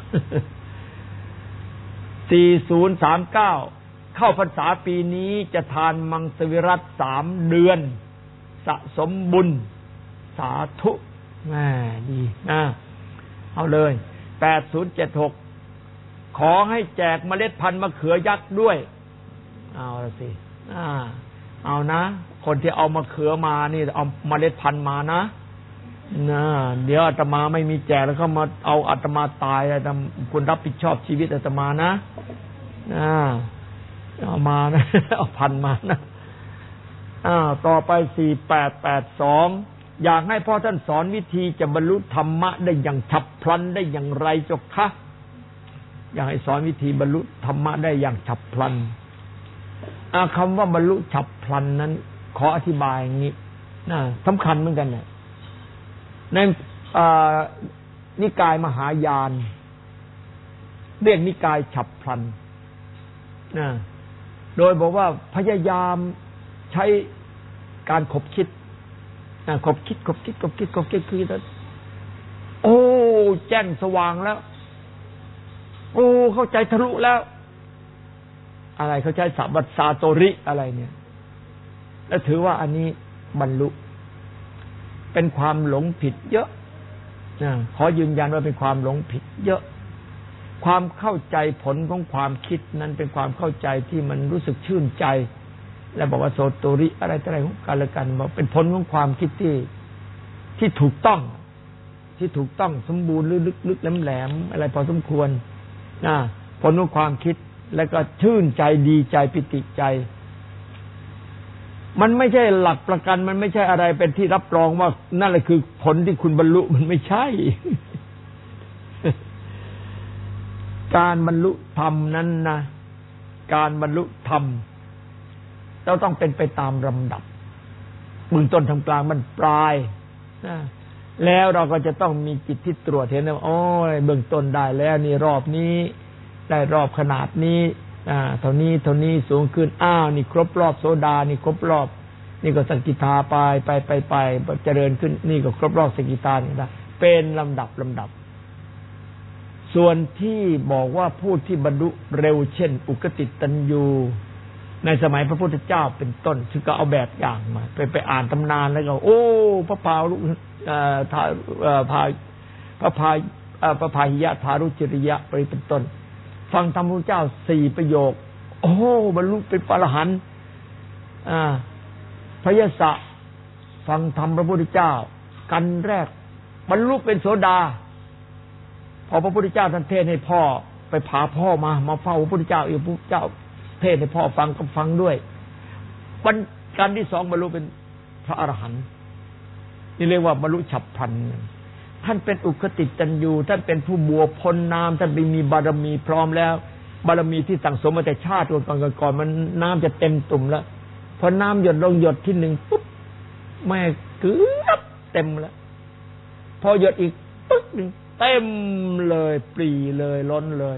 สี่ศูนย์สามเก้า เข้าพรรษาปีนี้จะทานมังสวิรัติสามเดือนสะสมบุญสาธุแม่ดีนะเอาเลยแปดศูนย์เจ็ดหกขอให้แจกเมล็ดพันธุ์มะเขือยักษ์ด้วยเอาละสิอ่าเอานะคนที่เอามะเขือมานี่เอาเมล็ดพันธุ์มานะนะเดี๋ยวอาตมาไม่มีแจกแล้วเขามาเอาอาตมาตายอาตมาคุณรับผิดชอบชีวิตอาตมานะอ่าเอามานะเอาพันมานะอ่าต่อไปสี่แปดแปดสองอยากให้พ่อท่านสอนวิธีจะบรรลุธรรมะได้อย่างฉับพลันได้อย่างไรเจ้าคะอยากให้สอนวิธีบรรลุธรรมะได้อย่างฉับพลันอ่าคำว่าบรรลุฉับพลันนั้นขออธิบายอย่างนี้นะสำคัญเหมือนกันเนี่ยในนิกายมหายานเรียกนิกายฉับพลันนะโดยบอกว่าพยายามใช้การขบคิดขบคิดขบคิดขบคิดขบคิดคือโอ้แจ้งสว่างแล้วโอ้เข้าใจทะลุแล้วอะไรเขาใช้สัพพสาโตริอะไรเนี่ยแล้วถือว่าอันนี้บรรลุเป็นความหลงผิดเยอะนะขอยืนยันว่าเป็นความหลงผิดเยอะความเข้าใจผลของความคิดนั้นเป็นความเข้าใจที่มันรู้สึกชื่นใจและบอกว่าโสโตริอะไรอะไรของกันและกันบอกเป็นผลของความคิดที่ที่ถูกต้องที่ถูกต้องสมบูรณ์หรือลึกๆแหลมๆอะไรพอสมควรนะผลของความคิดแล้วก็ชื่นใจดีใจปิติใจมันไม่ใช่หลักประกันมันไม่ใช่อะไรเป็นที่รับรองว่านั่นแหละคือผลที่คุณบรรลุมันไม่ใช่ การบรรลุธรรมนั้นนะการบรรลุธรรมเราต้องเป็นไปตามลำดับเบื้องต้นทำกลางมันปลายนะแล้วเราก็จะต้องมีจิตที่ตรวจเห็นว่าโอ้ยเบื้องต้นได้แล้วนี่รอบนี้ได้รอบขนาดนี้อ่าเท่านี้เท่านี้สูงขึ้นอ้าวนี่ครบรอบโสดานี่ครบรอบนี่ก็สกิทาไปไปไปไปเจริญขึ้นนี่ก็ครบรอบสกิทานี่นะเป็นลำดับลำดับส่วนที่บอกว่าผู้ที่บรรลุเร็วเช่นอุกติตัญญูในสมัยพระพุทธเจ้าเป็นต้นซึ่งก็เอาแบบอย่างมาไปไปอ่านตำนานแล้วก็โอ้พระพาลุเอ่อทาเอ่อพาพระพาเอ่อพระพาหิยะทารุจริยะไปเป็นต้นฟังธรรมพระพุทธเจ้าสี่ประโยคโอ้บรรลุเป็นพระอรหันต์อ่าพระยศะฟังธรรมพระพุทธเจ้ากันแรกบรรลุเป็นโสดาพอพระพุทธเจ้าท่านเทศให้พ่อไปพาพ่อมามาเฝ้าพระพุทธเจ้าอีกพระพุทธเจ้าเทศให้พ่อฟังก็ฟังด้วยวันการที่สองบรรลุเป็นพระอรหันต์นี่เรียกว่าบรรลุฉับพลันท่านเป็นอุคติตัญญูท่านเป็นผู้บัวพ้นน้ำท่านมีบารมีพร้อมแล้วบารมีที่สั่งสมมาแต่ชาติก่อนก่อนมันน้ำจะเต็มตุ่มแล้วพอน้ำหยดลงหยดที่หนึ่งปุ๊บแม่เกือบเต็มแล้วพอหยดอีกปึ๊กหนึ่งเต็มเลยปรีเลยล้นเลย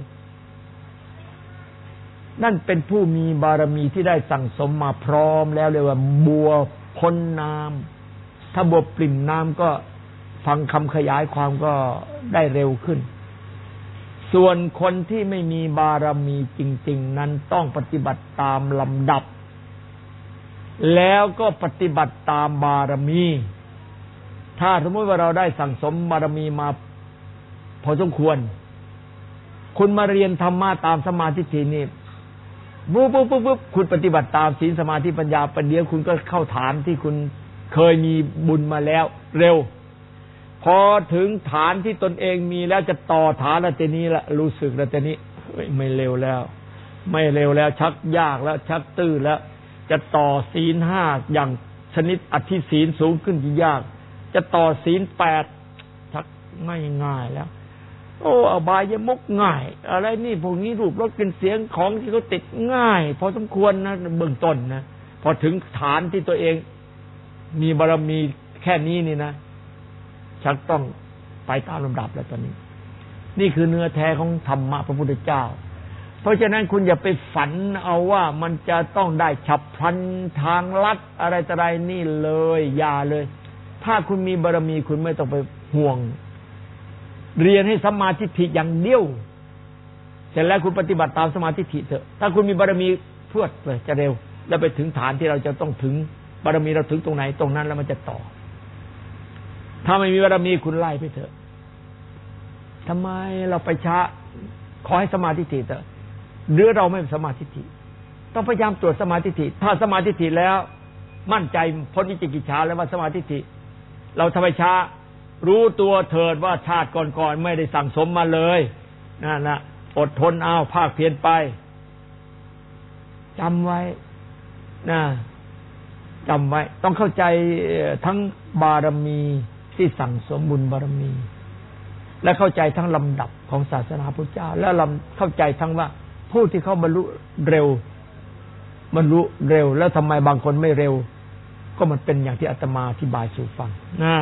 นั่นเป็นผู้มีบารมีที่ได้สั่งสมมาพร้อมแล้วเรียกว่าบัวพ้นน้ำถ้าบัวปริ่มน้ำก็ฟังคำขยายความก็ได้เร็วขึ้นส่วนคนที่ไม่มีบารมีจริงๆนั้นต้องปฏิบัติตามลำดับแล้วก็ปฏิบัติตามบารมีถ้าสมมติว่าเราได้สั่งสมบารมีมาพอสมควรคุณมาเรียนธรรมะตามสมาธิทีนี่ปุ๊บปุ๊บปุ๊บปุ๊บคุณปฏิบัติตามศีลสมาธิปัญญาปัญญาคุณก็เข้าฐานที่คุณเคยมีบุญมาแล้วเร็วพอถึงฐานที่ตนเองมีแล้วจะต่อฐานแล้วทีนี้ละรู้สึกแล้วทีนี้ไม่เร็วแล้วไม่เร็วแล้วชักยากแล้วชักตื้อแล้วจะต่อศีลห้าอย่างชนิดอธิศีลสูงขึ้นที่ยากจะต่อศีลแปดชักไม่ง่ายแล้วโอ้อบายมุกง่ายอะไรนี่พวกนี้รูปรสกลิ่นเสียงของที่เขาติดง่ายพอสมควรนะเบื้องต้นนะพอถึงฐานที่ตัวเองมีบารมีแค่นี้นี่นะชักต้องไปตามลำดับแล้วตอนนี้นี่คือเนื้อแท้ของธรรมะพระพุทธเจ้าเพราะฉะนั้นคุณอย่าไปฝันเอาว่ามันจะต้องได้ฉับพลันทางลัดอะไรต่ออะไรนี่เลยอย่าเลยถ้าคุณมีบารมีคุณไม่ต้องไปห่วงเรียนให้สัมมาทิฏฐิอย่างเดียวเสร็จแล้วคุณปฏิบัติตามสัมมาทิฏฐิเถอะถ้าคุณมีบารมีพรวดเลยจะเร็วแล้วไปถึงฐานที่เราจะต้องถึงบารมีเราถึงตรงไหนตรงนั้นแล้วมันจะต่อถ้าไม่มีบารมีคุณไล่ไปเถอะทำไมเราไปช้าขอให้สมาธิถิเถอะหรือเราไม่สมาธิถิต้องพยายามตรวจสมาธิถิถ้าสมาธิถิแล้วมั่นใจพ้นวิจิกิจฉาแล้วว่าสมาธิถิเราทำไมช้ารู้ตัวเถิดว่าชาติก่อนๆไม่ได้สั่งสมมาเลยนั่นนะอดทนเอาภาคเพียรไปจำไว้นะจำไว้ต้องเข้าใจทั้งบารมีที่สั่งสมบุญบารมีและเข้าใจทั้งลำดับของศาสนาพุทธเจ้าและเข้าใจทั้งว่าผู้ที่เขาบรรลุเร็วบรรลุเร็วแล้วทำไมบางคนไม่เร็วก็มันเป็นอย่างที่อาตมาอธิบายสู่ฟังนะ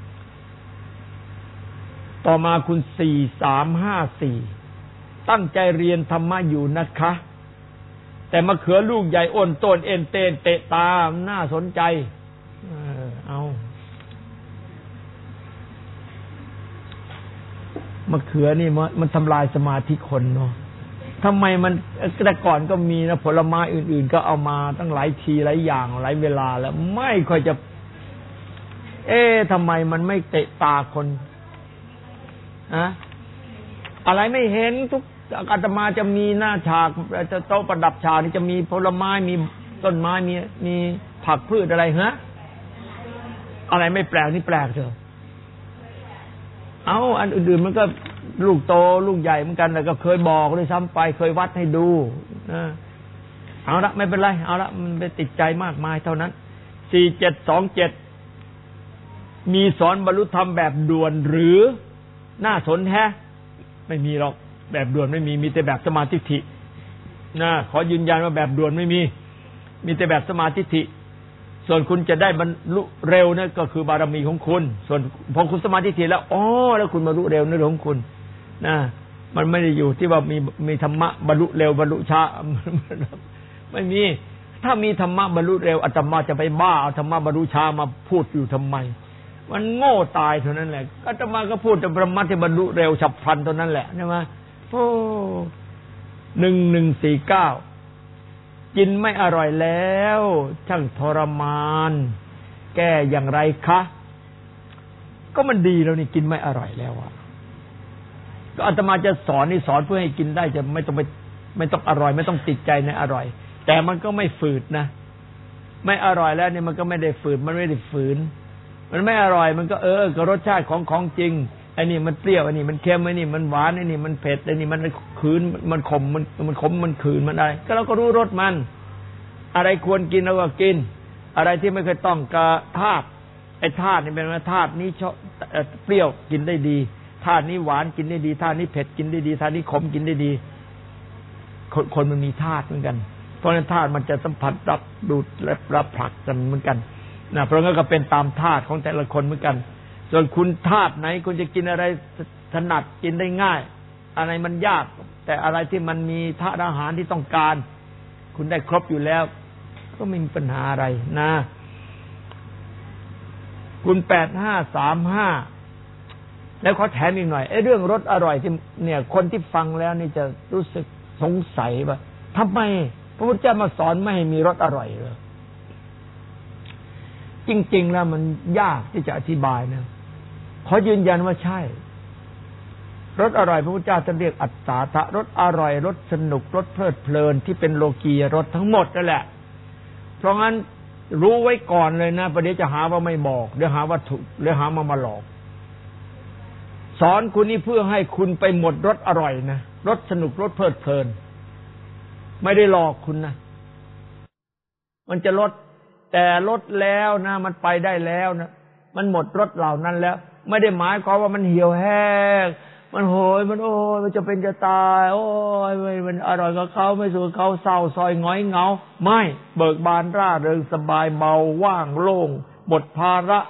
ต่อมาคุณสี่สามห้าสี่ตั้งใจเรียนธรรมะอยู่นะคะแต่มะเขือลูกใหญ่อ้นต้นเอ็นเตนเตะตาน่าสนใจเออเอามะเขือนี่มันมันทำลายสมาธิคนเนาะทำไมมันแต่ก่อนก็มีนะผลไม้อื่นๆก็เอามาตั้งหลายทีหลายอย่างหลายเวลาแล้วไม่ค่อยจะเอ๊ะทำไมมันไม่เตะตาคนอะอะไรไม่เห็นทุกอาตมาจะมีหน้าฉากจะโต๊ะประดับฉากนี่จะมีผลไม้มีต้นไม้มีมีผักพืชอะไรฮะอะไรไม่แปลกนี่แปลกเถอะเอาอันอื่นๆมันก็ลูกโตลูกใหญ่เหมือนกันแล้วก็เคยบอกเลยซ้ำไปเคยวัดให้ดูนะเอาละไม่เป็นไรเอาละมันไปติดใจมากมายเท่านั้นสี่เจ็ดสองเจ็ดมีสอนบรรลุธรรมแบบด่วนหรือน่าสนแฮะไม่มีหรอกแบบด่วนไม่มีมีแต่แบบสมาธิินะขอยืนยันว่าแบบด่วนไม่มีมีแต่แบบสมาธิิส่วนคุณจะได้บรรลุเร็วนั่นก็คือบารมีของคุณส่วนพอคุณสมาธิิแล้วอ๋อแล้วคุณบรรลุเร็วนั่นของคุณนะมันไม่ได้อยู่ที่ว่ามีมีธรรมะบรรลุเร็วบรรลุช้าไม่มีถ้ามีธรรมะบรรลุเร็วอาตมาจะไปบ้าเอาธรรมะบรรลุช้ามาพูดอยู่ทำไมมันโง่ตายเท่านั้นแหละอาตมาก็พูดแต่ปรมัตถ์ที่บรรลุเร็วฉับพลันเท่านั้นแหละใช่ไหมโอ้หนึ่งหนึ่งสี่เก้ากินไม่อร่อยแล้วช่างทรมานแก้อย่างไรคะก็มันดีแล้วนี่กินไม่อร่อยแล้วอ่ะก็อาตมาจะสอนนี่สอนเพื่อให้กินได้จะไม่ต้องไปไม่ต้องอร่อยไม่ต้องติดใจในอร่อยแต่มันก็ไม่ฝืดนะไม่อร่อยแล้วเนี่ยมันก็ไม่ได้ฝืดมันไม่ได้ฝืนมันไม่อร่อยมันก็เออก็รสชาติของของจริงไอ้นี่มันเปรี้ยวไอ้นี่มันเค็มไอ้นี่มันหวานไอ้นี่มันเผ็ดไอ้นี่มันขืนมันขมมันมันขมมันขืนมันอะไรก็เราก็รู้รสมันอะไรควรกินเราก็กินอะไรที่ไม่เคยต้องกับธาตุไอ้ธาตุนี่เป็นว่าธาตุนี้ชอบเปรี้ยวกินได้ดีธาตุนี้หวานกินได้ดีธาตุนี้เผ็ดกินได้ดีธาตุนี้ขมกินได้ดีคนคนมันมีธาตุเหมือนกันเพราะฉะนั้นธาตุมันจะสัมผัสรับดูดและรับผลักกันเหมือนกันนะเพราะงั้นก็เป็นตามธาตุของแต่ละคนเหมือนกันส่วนคุณธาตุไหนคุณจะกินอะไรถนัดกินได้ง่ายอะไรมันยากแต่อะไรที่มันมีธาตุอาหารที่ต้องการคุณได้ครบอยู่แล้วก็ไม่มีปัญหาอะไรนะคุณแปดห้าสามห้าแล้วขอแถมอีกหน่อยไอ้เรื่องรสอร่อยที่เนี่ยคนที่ฟังแล้วนี่จะรู้สึกสงสัยว่าทำไมพระพุทธเจ้ามาสอนไม่ให้มีรสอร่อยเลยจริงๆแล้วมันยากที่จะอธิบายนะขอยืนยันว่าใช่รสอร่อยพระพุทธเจ้าจะเรียกอัศทะรสอร่อยรสสนุกรสเพลิดเพลินที่เป็นโลกียรสทั้งหมดนั่นแหละเพราะงั้นรู้ไว้ก่อนเลยนะประเดี๋ยวจะหาว่าไม่บอกเดี๋ยวหาว่าถูกเดี๋ยวหามามาหลอกสอนคุณนี่เพื่อให้คุณไปหมดรสอร่อยนะรสสนุกรสเพลิดเพลินไม่ได้หลอกคุณนะมันจะลดแต่ลดแล้วนะมันไปได้แล้วนะมันหมดรสเหล่านั้นแล้วไม่ได้หมายความว่ามันเหี่ยวแห้งมันโหยมันโอ้ยมันจะเป็นจะตายโอ้ยมันอร่อยกับเขาไม่สู้เขาเศร้าซอยง้อยเหงาไม่เบิกบานร่าเริงสบายเบาว่างโล่งหมดภาระ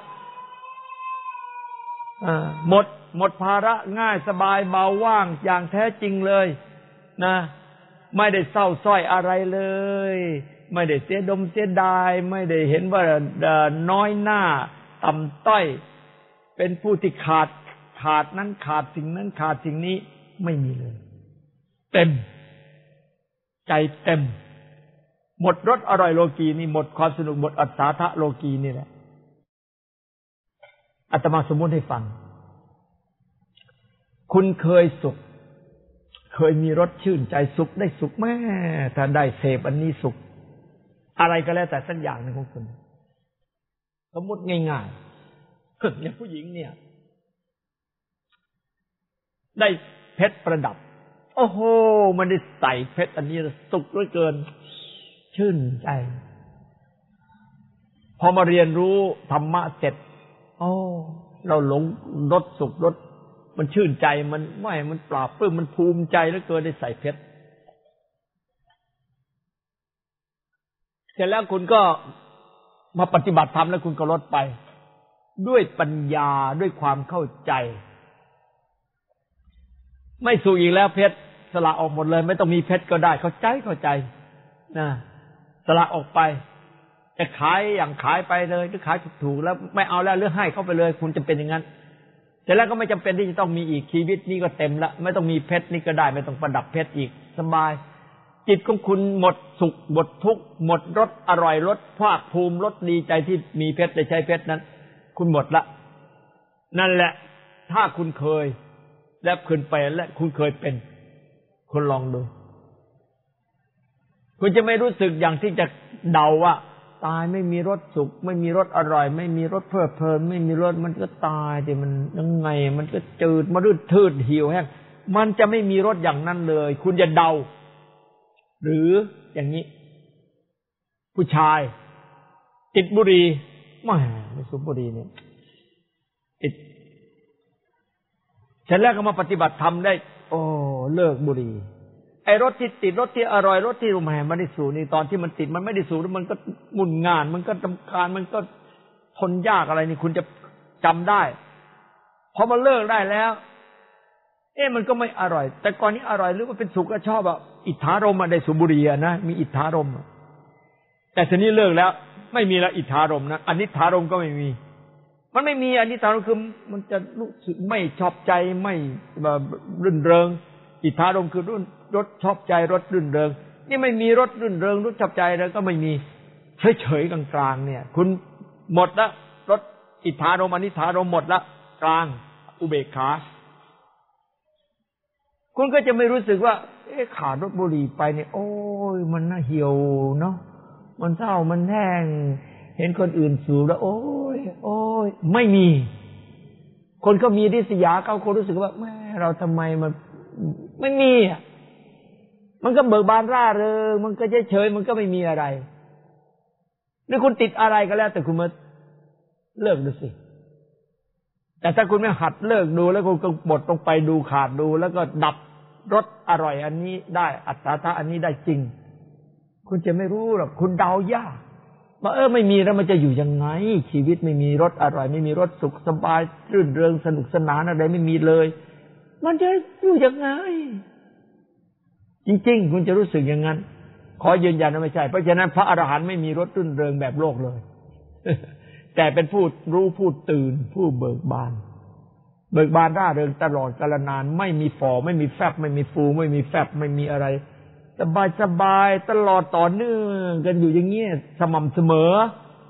อ่าหมดหมดภาระง่ายสบายเบาว่างอย่างแท้จริงเลยนะไม่ได้เศร้าส้อยอะไรเลยไม่ได้เสียดมเสียดายไม่ได้เห็นว่าน้อยหน้าต่ำต้อยเป็นผู้ที่ขาดขาดนั้นขาดสิ่งนั้นขาดสิ่งนี้ไม่มีเลยเต็มใจเต็มหมดรสอร่อยโลกีนี่หมดความสนุกหมดอัศทะโลกีนี่แหละอาตมาสมมุติให้ฟังคุณเคยสุขเคยมีรสชื่นใจสุขได้สุขแม่ถ้าได้เสพอันนี้สุขอะไรก็แล้วแต่สักอย่างหนึ่งของคุณสมมติง่ายๆอย่างผู้หญิงเนี่ยได้เพชรประดับโอ้โหมันได้ใส่เพชรอันนี้สุขเหลือเกินชื่นใจพอมาเรียนรู้ธรรมะเสร็จโอ้เราหลงรสสุขรสมันชื่นใจมันไม่มันปราบปลื้มมันภูมิใจเหลือเกินได้ใส่เพชรเสร็จแล้วคุณก็มาปฏิบัติธรรมแล้วคุณก็ลดไปด้วยปัญญาด้วยความเข้าใจไม่สู้อีกแล้วเพชรสละออกหมดเลยไม่ต้องมีเพชรก็ได้เข้าใจเข้าใจนะสละออกไปจะขายอย่างขายไปเลยหรือขายถูกๆแล้วไม่เอาแล้วหรือให้เข้าไปเลยคุณจะเป็นอย่างนั้นเสร็จแล้วก็ไม่จำเป็นที่จะต้องมีอีกชีวิตนี้ก็เต็มละไม่ต้องมีเพชรนี่ก็ได้ไม่ต้องประดับเพชรอีกสบายจิตของคุณหมดสุขหมดทุกข์หมดรสอร่อยรสภาคภูมิรสดีใจที่มีเพชรได้ใช้เพชรนั้นคุณหมดละนั่นแหละถ้าคุณเคยและคุณไปและคุณเคยเป็นคุณลองดูคุณจะไม่รู้สึกอย่างที่จะเดาว่าตายไม่มีรสสุขไม่มีรสอร่อยไม่มีรสเพลิดเพลินไม่มีรสมันก็ตายแต่มันยังไงมันก็จืดมาดื้อทืดเหี่ยวแห้งมันจะไม่มีรสอย่างนั้นเลยคุณจะเดาหรืออย่างนี้ผู้ชายติดบุหรี่ไม่ไม่สูบบุหรี่เนี่ยติดเสร็จแล้วก็มาปฏิบัติธรรมได้โอ้เลิกบุหรี่ไอ้รสที่ติดรสที่อร่อยรสที่แหมมันได้สูบนี่ตอนที่มันติดมันไม่ได้สูบแล้วมันก็งุ่นง่านมันก็รำคาญมันก็ทนยากอะไรนี่คุณจะจำได้พอมาเลิกได้แล้วเอ๊ะมันก็ไม่อร่อยแต่ก่อนนี้อร่อยหรือว่าเป็นสุขก็ชอบอ่ะอิทธารมอ่ะได้สูบบุหรี่อ่ะนะมีอิทธารมแต่ทีนี้เลิกแล้วไม่มีแล้วอิทธารมนะอนิทธารมก็ไม่มีมันไม่มีอนิทธารมคือมันจะรู้สึกไม่ชอบใจไม่รื่นเริงอิทธารมคือรุ่นรสชอบใจรสรื่นเริงนี่ไม่มีรสรื่นเริงรสชอบใจแล้วก็ไม่มีเฉยๆกลางๆเนี่ยคุณหมดละรสอิทธารมอนิทธารมหมดละกลางอุเบกขาคุณก็จะไม่รู้สึกว่าเอ๊ะขาดรสบุหรี่ไปเนี่ยโอ้ยมันน่าเหี่ยวเนาะมันเศร้ามันแห้งเห็นคนอื่นสูบแล้วโอ้ยโอ้ยไม่มีคนก็มีริษยาเขาคนรู้สึกว่าแม่เราทำไมมันไม่มีอ่ะมันก็เบิกบานร่าเริงมันก็เฉยๆมันก็ไม่มีอะไรหรือคุณติดอะไรก็แล้วแต่คุณมาเลิกดูสิแต่ถ้าคุณไม่หัดเลิกดูแล้วคุณก็บดลงไปดูขาดดูแล้วก็ดับรสอร่อยอันนี้ได้อัตตาทะอันนี้ได้จริงคุณจะไม่รู้หรอกคุณเดายากว่าเออไม่มีแล้วมันจะอยู่ยังไงชีวิตไม่มีรสอร่อยไม่มีรสสุขสบายรื่นเริงสนุกสนานอะไรไม่มีเลยมันจะอยู่ยังไงจริงๆคุณจะรู้สึกอย่างนั้นขอยืนยันว่าไม่ใช่เพราะฉะนั้นพระอรหันต์ไม่มีรสรื่นเริงแบบโลกเลยแต่เป็นผู้รู้ผู้ตื่นผู้เบิกบานเบิกบานร่าเริงตลอดกาลนานไม่มีฝ่อไม่มีแฟบไม่มีฟูไม่มีแฟบไม่มีอะไรสบายสบายตลอดต่อเนื่องกันอยู่อย่างเงี้ยสม่ำเสมอ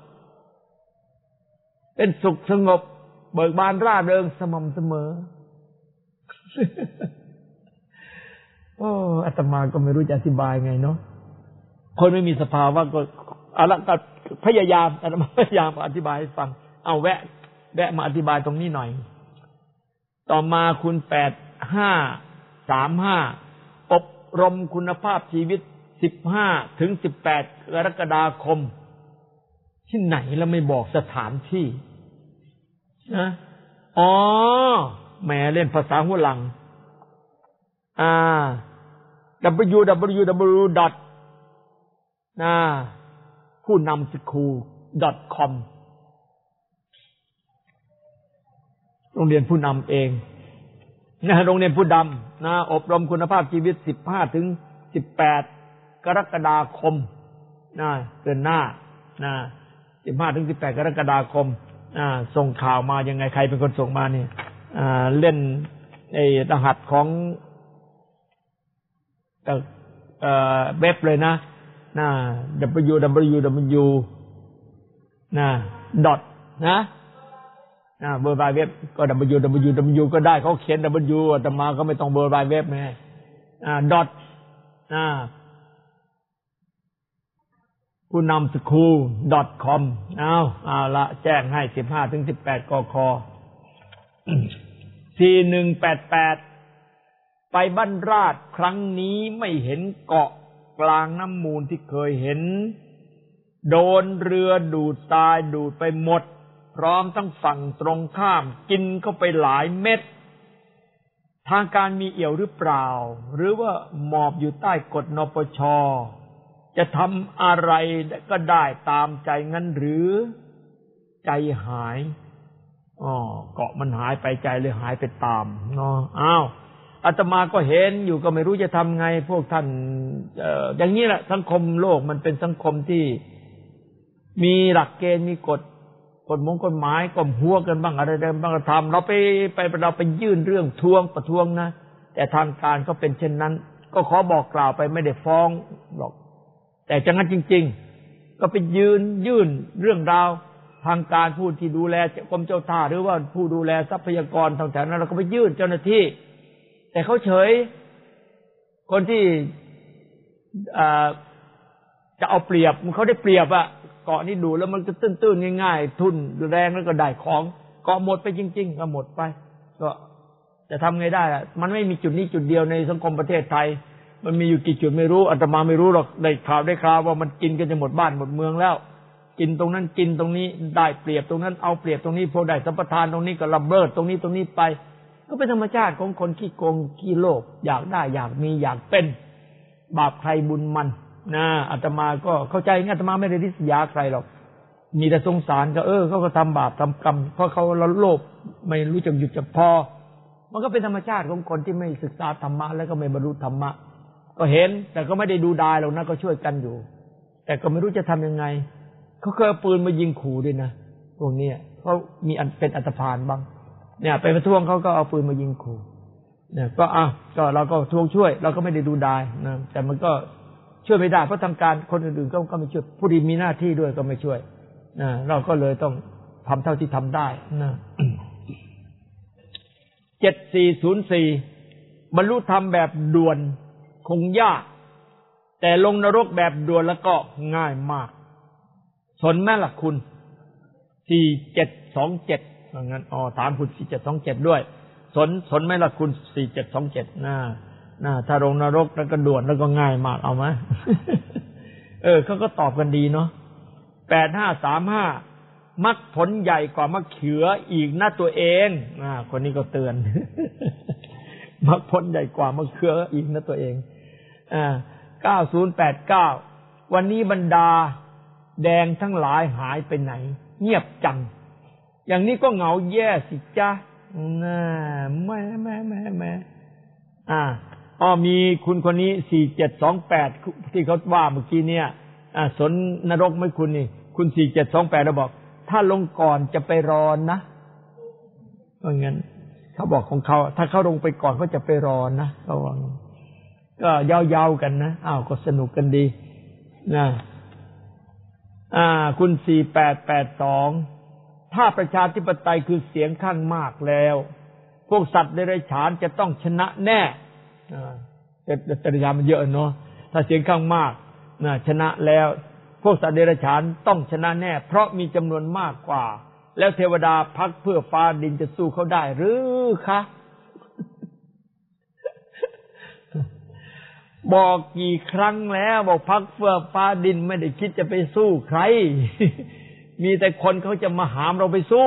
เป็นสุขสงบเบิกบานร่าเริงสม่ำเสมอโอ้อาตมาก็ไม่รู้จะอธิบายไงเนาะคนไม่มีสภาวะก็เอาละก็พยายามอาตมาพยายามอธิบายให้ฟังเอาแวะแวะมาอธิบายตรงนี้หน่อยต่อมาคุณแปดห้าสามห้าอบรมคุณภาพชีวิตสิบห้าถึงสิบแปดกรกฎาคมที่ไหนแล้วไม่บอกสถานที่นะอ๋อแหมเล่นภาษาหัวหลังอ่า ดับเบิลยู ดับเบิลยู ดับเบิลยู ดอท นะผู้นำสคูล ดอท คอม โรงเรียนผู้นำเองนะโรงเรียนผู้นำนะอบรมคุณภาพชีวิตสิบห้าถึงสิบแปดกรกฎาคมนะเดือนหน้านะสิบห้าถึงสิบแปดกรกฎาคมอ่าส่งข่าวมายังไงใครเป็นคนส่งมาเนี่ยอ่าเล่นไอ้รหัสของเอ่อเว็บเลยนะนะ ดับเบิลยู ดับเบิลยู ดับเบิลยู นะ ดอท นะนะเบอร์ไวเว็บก็ ดับเบิลยู ดับเบิลยู ดับเบิลยู ก็ได้เขาเขียน ดับเบิลยู อาตมาก็ไม่ต้องเบอร์ไวเว็บไงอ่า ดอท อ่าผู้นำสคูล ดอท คอม เอาเอาละแจ้งให้สิบห้าถึงสิบแปดกคสี่หนึ่งแปดแปดไปบ้านราชครั้งนี้ไม่เห็นเกาะกลางน้ำมูลที่เคยเห็นโดนเรือดูดทรายดูดไปหมดพร้อมทั้งฝั่งตรงข้ามกินเข้าไปหลายเม็ดทางการมีเอี่ยวหรือเปล่าหรือว่าหมอบอยู่ใต้กฎนปช.จะทำอะไรก็ได้ตามใจงั้นหรือใจหายอ๋อเกาะมันหายไปใจเลยหายไปตามเนาะอ้าวอาตมาก็เห็นอยู่ก็ไม่รู้จะทำไงพวกท่านเอ่ออย่างนี้แหละสังคมโลกมันเป็นสังคมที่มีหลักเกณฑ์มีกฎกฎมงกฎหมายกฎหัวกันบ้างอะไรบ้างก็ทำเราไปไปเราไปยื่นเรื่องทวงประท้วงนะแต่ทางการก็เป็นเช่นนั้นก็ขอบอกกล่าวไปไม่ได้ฟ้องหรอกแต่จังนั้นจริงๆก็ไปยืนยื่นเรื่องราวทางการผู้ที่ดูแลกรมเจ้าท่าหรือว่าผู้ดูแลทรัพยากรทางแถวนั้นเราก็ไปยื่นเจ้าหน้าที่แต่เขาเฉยคนที่จะเอาเปรียบเขาได้เปรียบอ่ะเกาะนี่ดูแล้วมันก็ตื้นๆง่ายๆทุนแรงแล้วก็ได้ของเกาะหมดไปจริงๆก็หมดไปก็จะทำไงได้ล่ะมันไม่มีจุดนี้จุดเดียวในสังคมประเทศไทยมันมีอยู่กี่จุดไม่รู้อาตมาไม่รู้หรอกได้ข่าวได้ข่าวว่ามันกินกันจะหมดบ้านหมดเมืองแล้วกินตรงนั้นกินตรงนี้ได้เปรียบตรงนั้นเอาเปรียบตรงนี้พอได้สัมปทานตรงนี้ก็ละเมิดตรงนี้ตรงนี้ไปก็เป็นธรรมชาติของคนขี้โกงขี้โลภอยากได้อยากมีอยากเป็นบาปใครบุญมันนะอาตมาก็เข้าใจงั้นอาตมาไม่ได้ริษยาใครหรอกมีแต่สงสารก็เออเขาก็ทำบาปทำกรรมเพราะเขาโลภไม่รู้จักหยุดจักพอมันก็เป็นธรรมชาติของคนที่ไม่ศึกษาธรรมะแล้วก็ไม่บรรลุธรรมะก็เห็นแต่ก็ไม่ได้ดูดายหรอกนะก็ช่วยกันอยู่แต่ก็ไม่รู้จะทำยังไงเขาเคยเอาปืนมายิงขู่ด้วยนะพวกนี้เขามีอันเป็นอันธพาลบ้างเนี่ยไปประท้วงเขาก็เอาปืนมายิงขู่เนี่ยก็อ่ะก็เราก็ทวงช่วยเราก็ไม่ได้ดูดายนะแต่มันก็ช่วยไม่ได้เพราะทางการคนอื่นๆก็ก็ไม่ช่วยผู้ที่มีหน้าที่ด้วยก็ไม่ช่วยนะเราก็เลยต้องทำเท่าที่ทำได้นะเจ็ดสี่ศูนย์สี่บรรลุธรรมแบบด่วนคงยากแต่ลงนรกแบบด่วนแล้วก็ง่ายมากสนไหมล่ะคุณสี่เจ็ดสองเจ็ดงั้นอ๋อถามคุณสี่เจ็ดสองเจ็ดด้วยสนสนไหมล่ะคุณสี่เจ็ดสองเจ็ดน่าน่าถ้าลงนรกแล้วก็ด่วนแล้วก็ง่ายมากเอาไหม เออเขาก็ตอบกันดีเนาะแปดห้าสามห้ามรรคผลใหญ่กว่ามะเขืออีกนะตัวเองอ่าคนนี้ก็เตือน มรรคผลใหญ่กว่ามะเขืออีกนะตัวเองอ่าเก้าศูนย์แปดเก้าวันนี้บรรดาแดงทั้งหลายหายไปไหนเงียบจังอย่างนี้ก็เหงาแย่สิจ้าน่าแม่แม่แม่แม่อ่าอ๋อมีคุณคนนี้สี่เจ็ดสองแปดที่เขาว่าเมื่อกี้เนี่ยอ่าสนนรกไหมคุณนี่คุณสี่เจ็ดสองแปดเราบอกถ้าลงก่อนจะไปรอนนะเพราะงั้นเขาบอกของเขาถ้าเขาลงไปก่อนเขาจะไปรอนนะระวังก็ยาวๆกันนะอ้าวก็สนุกกันดีนะอ่าคุณสี่แปดแปดสองถ้าประชาธิปไตยคือเสียงข้างมากแล้วพวกสัตว์เดรัจฉานจะต้องชนะแน่อ่าแต่เดรัจฉานมันเยอะเนาะถ้าเสียงข้างมากนะชนะแล้วพวกสัตว์เดรัจฉานต้องชนะแน่เพราะมีจำนวนมากกว่าแล้วเทวดาพักเพื่อฟ้าดินจะสู้เขาได้หรือคะบอกกี่ครั้งแล้วบอกพักเพื่อฟ้าดินไม่ได้คิดจะไปสู้ใครมีแต่คนเขาจะมาหามเราไปสู้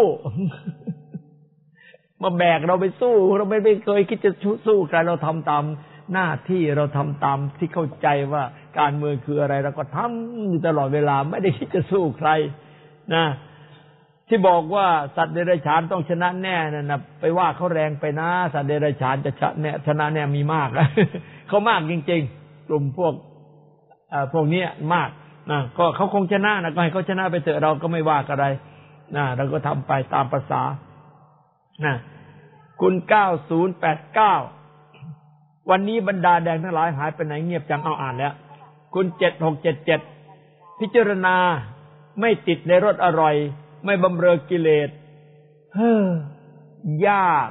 มาแบกเราไปสู้เราไม่ไม่เคยคิดจะสู้ใครเราทำตามหน้าที่เราทำตามที่เข้าใจว่าการเมืองคืออะไรเราก็ทำอยู่ตลอดเวลาไม่ได้คิดจะสู้ใครนะที่บอกว่าสัตว์เดรัจฉานต้องชนะแน่นั่นนะไปว่าเขาแรงไปนะสัตว์เดรัจฉานจะชนะแน่ชนะแน่มีมากเขามากจริงๆกลุ่มพวกพวกนี้มากนะก็เขาคงชนะนะก็ให้เขาชนะไปเถอะเราก็ไม่ว่าอะไรนะเราก็ทำไปตามภาษานะคุณเก้าศูนย์แปดเก้าวันนี้บรรดาแดงทั้งหลายหายไปไหนเงียบจังเอาอ่านแล้วคุณเจ็ดหกเจ็ดเจ็ดพิจารณาไม่ติดในรสอร่อยไม่บำเรอกิเลสเฮ้อยาก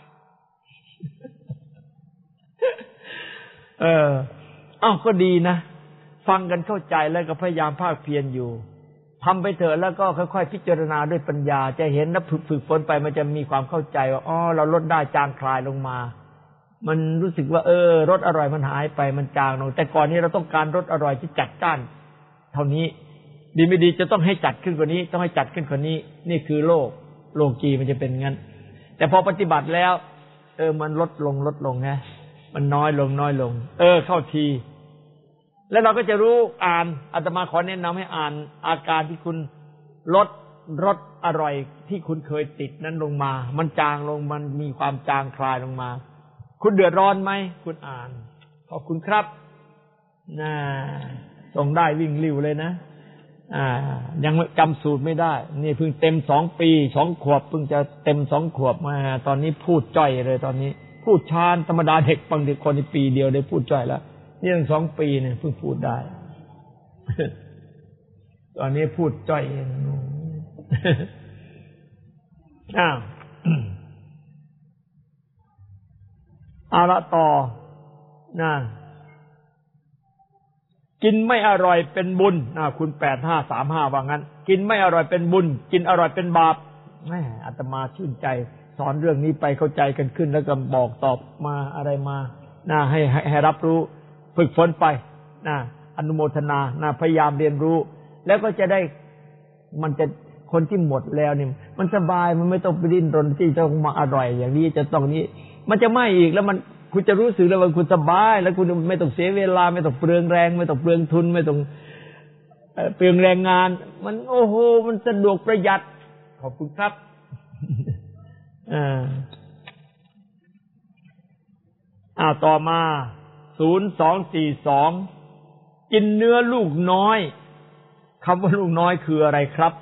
เอออ้าวก็ดีนะฟังกันเข้าใจแล้วก็พยายามภาคเพียรอยู่ทำไปเถอะแล้วก็ค่อยๆพิจารณาด้วยปัญญาจะเห็นนะฝึกฝนไปมันจะมีความเข้าใจว่าอ๋อเราลดได้จางคลายลงมามันรู้สึกว่าเออรสอร่อยมันหายไปมันจางลงแต่ก่อนนี้เราต้องการรสอร่อยที่จัดจ้านเท่านี้ดีไม่ดีจะต้องให้จัดขึ้นกว่านี้ต้องให้จัดขึ้นกว่านี้นี่คือโลกโลกีมันจะเป็นงั้นแต่พอปฏิบัติแล้วเออมันลดลงลดลงนะมันน้อยลงน้อยลงเออเข้าทีแล้วเราก็จะรู้อ่านอาตมาขอแนะนำให้อ่านอาการที่คุณลดรสอร่อยที่คุณเคยติดนั้นลงมามันจางลงมันมีความจางคลายลงมาคุณเดือดร้อนไหมคุณอ่านขอบคุณครับน่าส่งได้วิ่งริ้วเลยนะอ่ายังจำสูตรไม่ได้นี่เพิ่งเต็มสองปีสองขวบเพิ่งจะเต็มสองขวบมาตอนนี้พูดจ้อยเลยตอนนี้พูดชาญธรรมดาเด็กบางทีคนในปีเดียวได้พูดจ้อยแล้วนี่ตั้งสองปีเนี่ยเพิ่งพูดได้ ตอนนี้พูดจ้อยอ้าวเอาละต่อนะกินไม่อร่อยเป็นบุญนะคุณแปดห้าสามห้าว่างั้นกินไม่อร่อยเป็นบุญกินอร่อยเป็นบาปแหมอาตมาชื่นใจสอนเรื่องนี้ไปเข้าใจกันขึ้นแล้วก็บอกตอบมาอะไรมานะให้ให้ให้รับรู้ฝึกฝนไปนะอนุโมทนานะพยายามเรียนรู้แล้วก็จะได้มันจะคนที่หมดแล้วนี่มันสบายมันไม่ต้องไปดิ้นรนที่จะต้องมาอร่อยอย่างนี้จะต้องนี้มันจะไม่อีกแล้วมันคุณจะรู้สึกแล้วว่าคุณสบายแล้วคุณไม่ต้องเสียเวลาไม่ต้องเปลืองแรงไม่ต้องเปลืองทุนไม่ต้องเปลืองแรงงานมันโอ้โหมันสะดวกประหยัดขอบคุณครับอ่าอ่าต่อมาศูนย์สองสี่สองกินเนื้อลูกน้อยคำว่าลูกน้อยคืออะไรครับ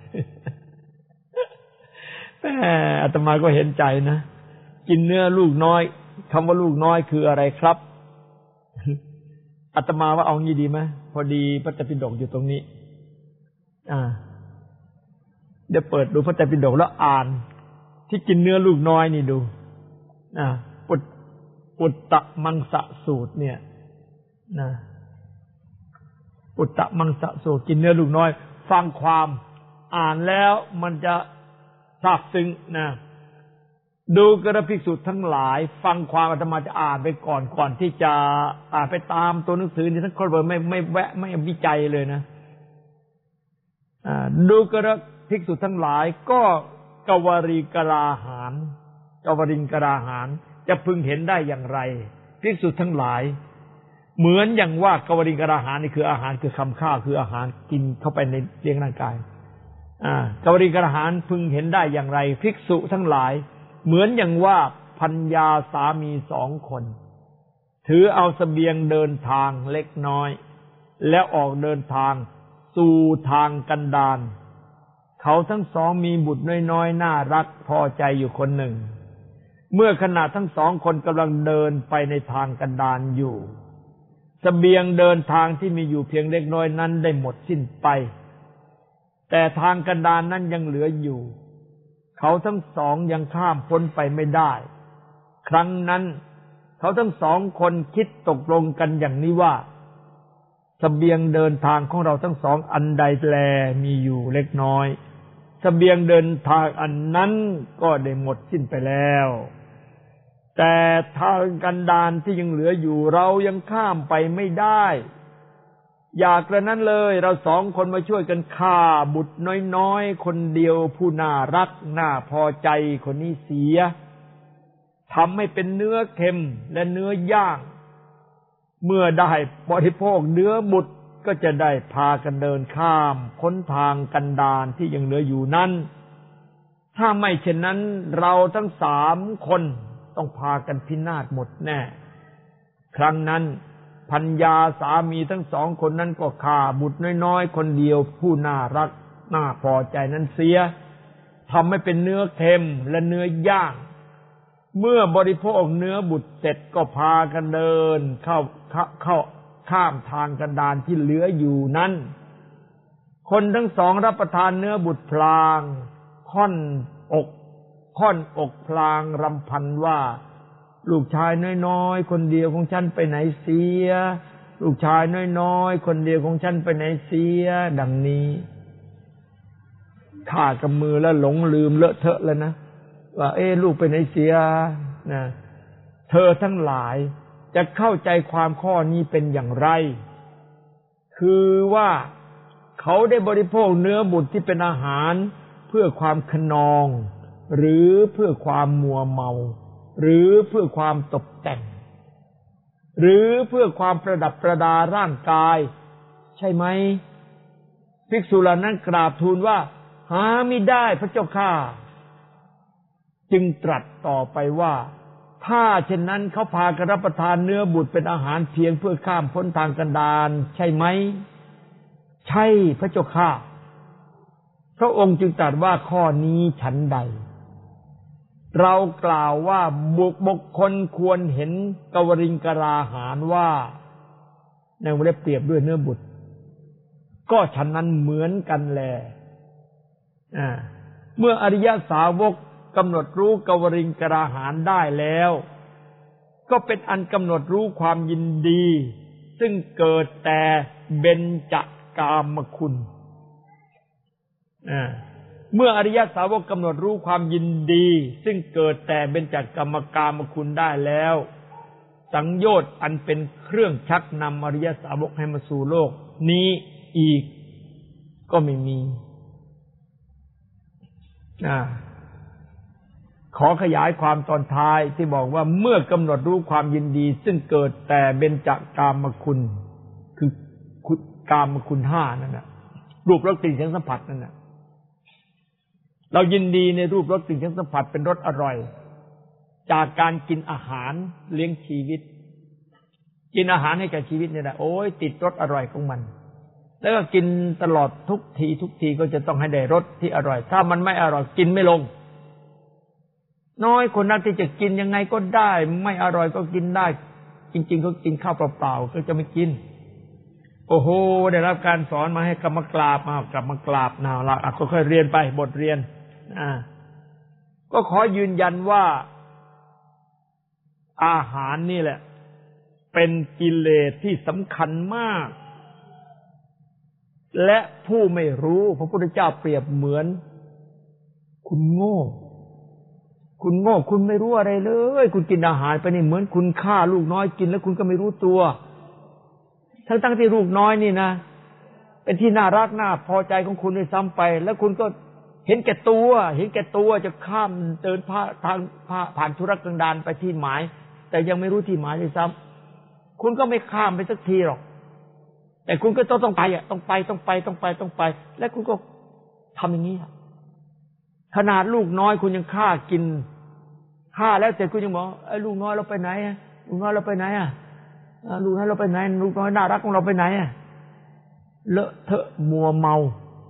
แหมอาตมาก็เห็นใจนะกินเนื้อลูกน้อยคำว่าลูกน้อยคืออะไรครับอาตมาว่าเอางี้ดีไหมพอดีพระไตรปิฎกอยู่ตรงนี้อ่าเดี๋ยวเปิดดูพระไตรปิฎกแล้วอ่านที่กินเนื้อลูกน้อยนี่ดูอ่าปุตปุตตมังสะสูตรเนี่ยนะปุตตมังสะสูตรกินเนื้อลูกน้อยฟังความอ่านแล้วมันจะซาบซึ้งนะดูกระภิกษุทั้งหลายฟังความอาตมาจะอ่านไปก่อนก่อนที่จะอ่านไปตามตัวหนังสือนี่ทั้งคนเลยไม่ไม่แวะไม่วิจัยเลยนะอ่าดูกระภิกษุทั้งหลายก็กวรีกราหารกวริงกราหารจะพึงเห็นได้อย่างไรภิกษุทั้งหลายเหมือนอย่างว่ากวริงกราหารนี่คืออาหารคือคำข้าวคืออาหารกินเข้าไปในเลี้ยงร่างกายอ่ากวริงกราหารพึงเห็นได้อย่างไรภิกษุทั้งหลายเหมือนอย่างว่าภรรยาสามีสองคนถือเอาเสบียงเดินทางเล็กน้อยแล้วออกเดินทางสู่ทางกันดารเขาทั้งสองมีบุตรน้อยๆน่ารักพอใจอยู่คนหนึ่งเมื่อขณะทั้งสองคนกำลังเดินไปในทางกันดารอยู่เสบียงเดินทางที่มีอยู่เพียงเล็กน้อยนั้นได้หมดสิ้นไปแต่ทางกันดารนั้นยังเหลืออยู่เขาทั้งสองยังข้ามพ้นไปไม่ได้ครั้งนั้นเขาทั้งสองคนคิดตกลงกันอย่างนี้ว่าเสบียงเดินทางของเราทั้งสองอันใดแลมีอยู่เล็กน้อยเสบียงเดินทางอันนั้นก็ได้หมดสิ้นไปแล้วแต่ทางกันดารที่ยังเหลืออยู่เรายังข้ามไปไม่ได้อยากกระนั้นเลยเราสองคนมาช่วยกันฆ่าบุตรน้อยๆคนเดียวผู้น่ารักน่าพอใจคนนี้เสียทำให้เป็นเนื้อเค็มและเนื้อย่างเมื่อได้บริโภคเนื้อบุตรก็จะได้พากันเดินข้ามพ้นทางกันดารที่ยังเหลืออยู่นั้นถ้าไม่เช่นนั้นเราทั้งสามคนต้องพากันพินาศหมดแน่ครั้งนั้นภรรยาสามีทั้งสองคนนั้นก็ฆ่าบุตรน้อยๆคนเดียวผู้น่ารักน่าพอใจนั้นเสียทำให้เป็นเนื้อเค็มและเนื้อย่างเมื่อบริโภคเนื้อบุตรเสร็จก็พากันเดินเข้าเข้าข้ามทางกันดารที่เหลืออยู่นั้นคนทั้งสองรับประทานเนื้อบุตรพลางค่อนอกค่อนอกพลางรำพันว่าลูกชายน้อยๆคนเดียวของฉันไปไหนเสียลูกชายน้อยๆคนเดียวของฉันไปไหนเสียดังนี้ข้ากับมือแล้วหลงลืมเลอะเทอะแล้วนะว่าเอ๊ะลูกไปไหนเสียนะเธอทั้งหลายจะเข้าใจความข้อนี้เป็นอย่างไรคือว่าเขาได้บริโภคเนื้อบุตรที่เป็นอาหารเพื่อความขนองหรือเพื่อความมัวเมาหรือเพื่อความตกแต่งหรือเพื่อความประดับประดาร่างกายใช่ไหมภิกษุเหล่านั้นกราบทูลว่าหามิได้พระเจ้าข้าจึงตรัสต่อไปว่าถ้าเช่นนั้นเขาพากันรับประทานเนื้อบุตรเป็นอาหารเพียงเพื่อข้ามพ้นทางกันดารใช่ไหมใช่พระเจ้าข้าพระองค์จึงตรัสว่าข้อนี้ฉันใดเรากล่าวว่าบุคคลควรเห็นกวริงกราหารว่าในวงเล็บเปรียบด้วยเนื้อบุตรก็ฉันนั้นเหมือนกันแลเมื่ออริยสาวกกำหนดรู้กวริงกราหารได้แล้วก็เป็นอันกำหนดรู้ความยินดีซึ่งเกิดแต่เบญจกามคุณเมื่ออริยสาวกกำหนดรู้ความยินดีซึ่งเกิดแต่เบญจกามกามคุณได้แล้วสังโยชน์อันเป็นเครื่องชักนำอริยสาวกให้มาสู่โลกนี้อีกก็ไม่มีขอขยายความตอนท้ายที่บอกว่าเมื่อกำหนดรู้ความยินดีซึ่งเกิดแต่เบญจกามคุณคือกามคุณห้านั่นน่ะรูปรสกลิ่นเสียงสัมผัสนั่นน่ะเรายินดีในรูปรสกลิ่นเสียงสัมผัสเป็นรสอร่อยจากการกินอาหารเลี้ยงชีวิตกินอาหารให้กับชีวิตเนี่ยนะโอ้ยติดรสอร่อยของมันแล้วก็กินตลอดทุกทีทุกทีก็จะต้องให้ได้รสที่อร่อยถ้ามันไม่อร่อยกินไม่ลงน้อยคนนักที่จะกินยังไงก็ได้ไม่อร่อยก็กินได้จริงๆเขากินข้าวเปล่าๆก็จะไม่กินโอ้โหได้รับการสอนมาให้กลับมากราบมากลับมากราบnowละค่อยๆเรียนไปบทเรียนอ่าก็ขอยืนยันว่าอาหารนี่แหละเป็นกิเลสที่สำคัญมากและผู้ไม่รู้พระพุทธเจ้าเปรียบเหมือนคุณโง่คุณโง่คุณไม่รู้อะไรเลยคุณกินอาหารไปนี่เหมือนคุณฆ่าลูกน้อยกินแล้วคุณก็ไม่รู้ตัวทั้งๆที่ลูกน้อยนี่นะเป็นที่น่ารักน่าพอใจของคุณด้วยซ้ำไปแล้วคุณก็เห็นแก่ตัวเห็นแก่ตัวจะข้ามเดินผ่านทางผ่านธุรกันดารไปที่หมายแต่ยังไม่รู้ที่หมายด้วยซ้ำคุณก็ไม่ข้ามไปสักทีหรอกแต่คุณก็ต้องต้องไปอ่ะต้องไปต้องไปต้องไปต้องไปและคุณก็ทำอย่างนี้ขนาดลูกน้อยคุณยังฆ่ากินฆ่าแล้วเสร็จคุณยังบอกไอ้ลูกน้อยเราไปไหนอ่ะลูกน้อยเราไปไหนอ่ะลูกน้อยเราไปไหนลูกน้อยน่ารักของเราไปไหนอ่ะเลอะเทอะมัวเมา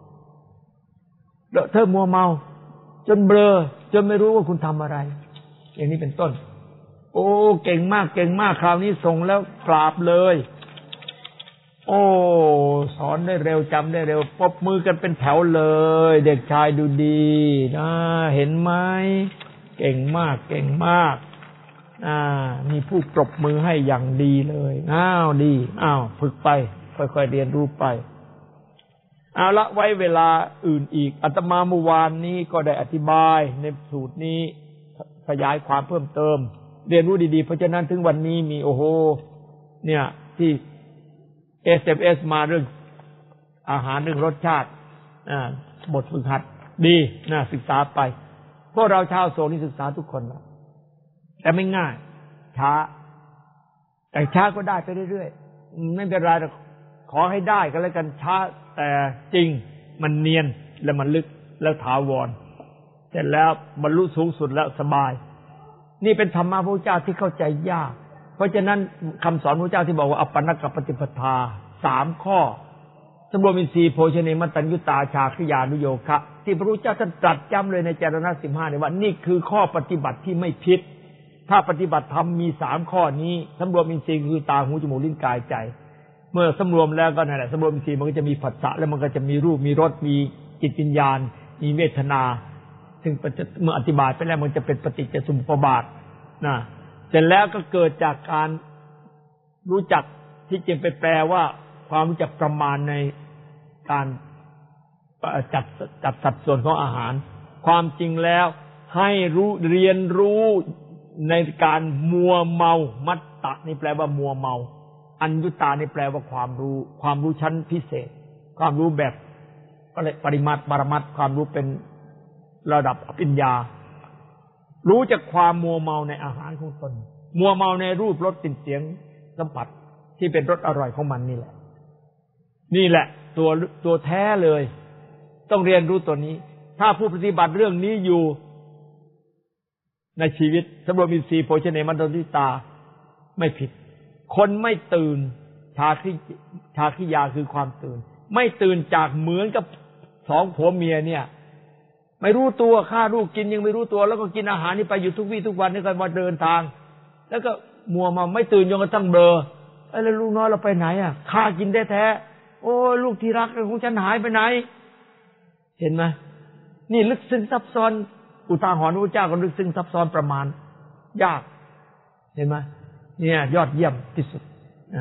เลอะเทอะมัวเมาจนเบลอจนไม่รู้ว่าคุณทำอะไรอย่างนี้เป็นต้นโอ้เก่งมากเก่งมากคราวนี้ส่งแล้วกราบเลยโอ้สอนได้เร็วจำได้เร็วปรบมือกันเป็นแถวเลยเด็กชายดูดีนะเห็นไหมเก่งมากเก่งมากอ่ามีผู้ปรบมือให้อย่างดีเลยอ้าวดีอ้าวฝึกไปค่อยๆเรียนรู้ไปเอาละไว้เวลาอื่นอีกอาตมาเมื่อวานนี้ก็ได้อธิบายในสูตรนี้ขยายความเพิ่มเติมเรียนรู้ดีๆเพราะฉะนั้นถึงวันนี้มีโอ้โหเนี่ยที่ เอส เอ็ม เอส มาเรื่องอาหารเรื่องรสชาติอ่าบทฝึกหัดดีน่าศึกษาไปพวกเราชาวโสนี่ศึกษาทุกคนนะแต่ไม่ง่ายช้าแต่ช้าก็ได้ไปเรื่อยๆไม่เป็นไรขอให้ได้ก็แล้วกันช้าแต่จริงมันเนียนและมันลึกแล้วถาวรเสร็จแล้วบรรลุสูงสุดแล้วสบายนี่เป็นธรรมะพระพุทธเจ้าที่เข้าใจยากเพราะฉะนั้นคำสอนพระพุทธเจ้าที่บอกว่าอัปปนกปฏิปทาสามข้อสำรวมอินทรีย์โภชเนมัตตัญญุตาชาคริยานุโยคะที่พระพุทธเจ้าท่านตรัสย้ำเลยในจารณะสิบห้าเนี่ยว่านี่คือข้อปฏิบัติที่ไม่ผิดถ้าปฏิบัติธรรมมีสามข้อนี้สำรวมอินทรีย์คือตาหูจมูกลิ้นกายใจเมื่อสำรวมแล้วก็นั่นแหละสำรวมอินทรีย์มันก็จะมีผัสสะแล้วมันก็จะมีรูปมีรสมีจิตวิญญาณมีเวทนาซึ่งเมื่ออธิบายไปแล้วมันจะเป็นปฏิจจสมุปบาทนะเสร็จแล้วก็เกิดจากการรู้จักที่จริงไปแปลว่าความรู้จักประมาณในการจัดจัดสัดส่วนของอาหารความจริงแล้วให้รู้เรียนรู้ในการมัวเมามัตตะนี่แปลว่ามัวเมาอัญญุตานี่แปลว่าความรู้ความรู้ชั้นพิเศษความรู้แบบปริมาตรปรมัตถ์ความรู้เป็นระดับอภิญญารู้จักความมัวเมาในอาหารของตนมัวเมาในรูปรสกลิ่นเสียงสัมผัสที่เป็นรสอร่อยของมันนี่แหละนี่แหละตัวตัวแท้เลยต้องเรียนรู้ตัวนี้ถ้าผู้ปฏิบัติเรื่องนี้อยู่ในชีวิตสำรวมอินทรีย์โภชเนมัตตัญญุตาไม่ผิดคนไม่ตื่นชาคิชาคิยาคือความตื่นไม่ตื่นจากเหมือนกับสองผัวเมียเนี่ยไม่รู้ตัวฆ่าลูกกินยังไม่รู้ตัวแล้วก็กินอาหารนี่ไปอยู่ทุกวี่ทุกวันนี่ก็มาเดินทางแล้วก็มัวมาไม่ตื่นจนกระทั่งเบลอไอ้แล้วลูกน้อยเราไปไหนอ่ะฆ่ากินแท้ๆโอ้ลูกที่รักของฉันหายไปไหนเห็นไหมนี่ลึกซึ้งซับซ้อนอุทาหรณ์พระเจ้าก็ลึกซึ้งซับซ้อนประมาณยากเห็นไหมเนี่ยยอดเยี่ยมที่สุด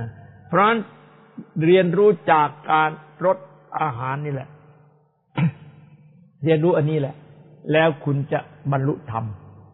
เพราะฉะนั้นเรียนรู้จากการรสอาหารนี่แหละ เรียนรู้อันนี้แหละแล้วคุณจะบรรลุธรรม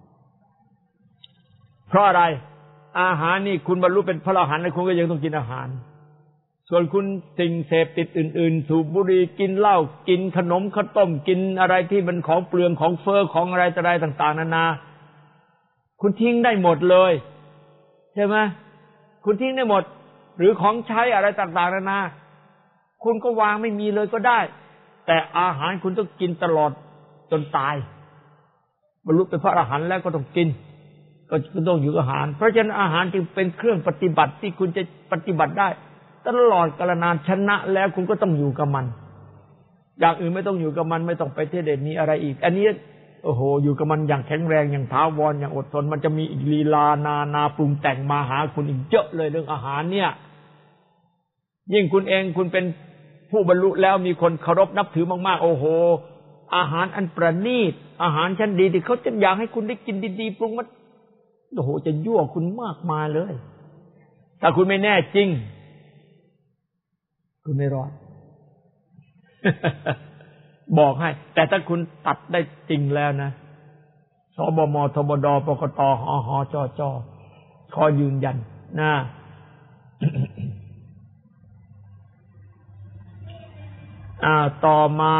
เพราะอะไรอาหารนี่คุณบรรลุเป็นพระอรหันต์แล้วคุณก็ยังต้องกินอาหารส่วนคุณสิ่งเสพติดอื่นๆสูบบุหรี่กินเหล้ากินขนมข้าวต้มกินอะไรที่มันของเปลืองของเฟ้อของอะไรต่ออะไรต่างๆนานาคุณทิ้งได้หมดเลยใช่ไหมคุณทิ้งได้หมดหรือของใช้อะไรต่างๆนานาคุณก็วางไม่มีเลยก็ได้แต่อาหารคุณต้องกินตลอดจนตายบรรลุเป็นพระอรหันต์แล้วก็ต้องกินก็ต้องอยู่กับอาหารเพราะฉะนั้นอาหารจึงเป็นเครื่องปฏิบัติที่คุณจะปฏิบัติได้ตลอดกาลนานชนะแล้วคุณก็ต้องอยู่กับมันอย่างอื่นไม่ต้องอยู่กับมันไม่ต้องไปเทศเดชนี้อะไรอีกอันนี้โอ้โหอยู่กับมันอย่างแข็งแรงอย่างถาวรอย่างอดทนมันจะมีอีกลีลานานาปรุงแต่งมาหาคุณอีกเยอะเลยเรื่องอาหารเนี่ยยิ่งคุณเองคุณเป็นผู้บรรลุแล้วมีคนเคารพนับถือมากๆโอ้โหอาหารอันประณีตอาหารชั้นดีที่เขาจะอยากให้คุณได้กินดีๆปรุงมันโอ้โหจะยั่วคุณมากมายเลยถ้าคุณไม่แน่จริงคุณไม่รอด บอกให้แต่ถ้าคุณตัดได้จริงแล้วนะสบมทบดปกตหหจจขอยืนยันนะ อ่าต่อมา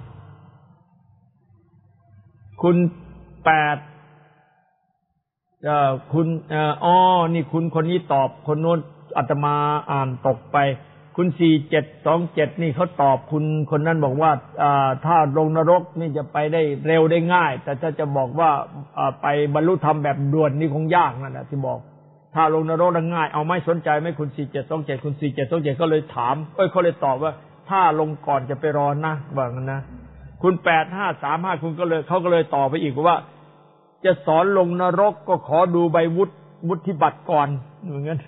คุณแปดเอ่อคุณเอ่ออ๋อนี่คุณคนนี้ตอบคนโน้นอาตมาอ่านตกไปคุณสี่เจ็ดสองเจ็ดนี่เขาตอบคุณคนนั้นบอกว่าอ่าถ้าลงนรกนี่จะไปได้เร็วได้ง่ายแต่ถ้าจะบอกว่าอ่าไปบรรลุธรรมแบบด่วนนี่คงยากนั่นแหละที่บอกถ้าลงนรกได้ง่ายเอาไม่สนใจไหมคุณสี่เจ็ดสองเจ็ดคุณสี่เจ็ดสองเจ็ดก็เลยถามเอ้ยเขาเลยตอบว่าถ้าลงก่อนจะไปรอนะว่างั้นนะคุณแปดห้าสามห้าคุณก็เลยเขาก็เลยตอบไปอีกว่าจะสอนลงนรกก็ขอดูใบวุฒิวุฒิบัตรก่อนเหมือนกัน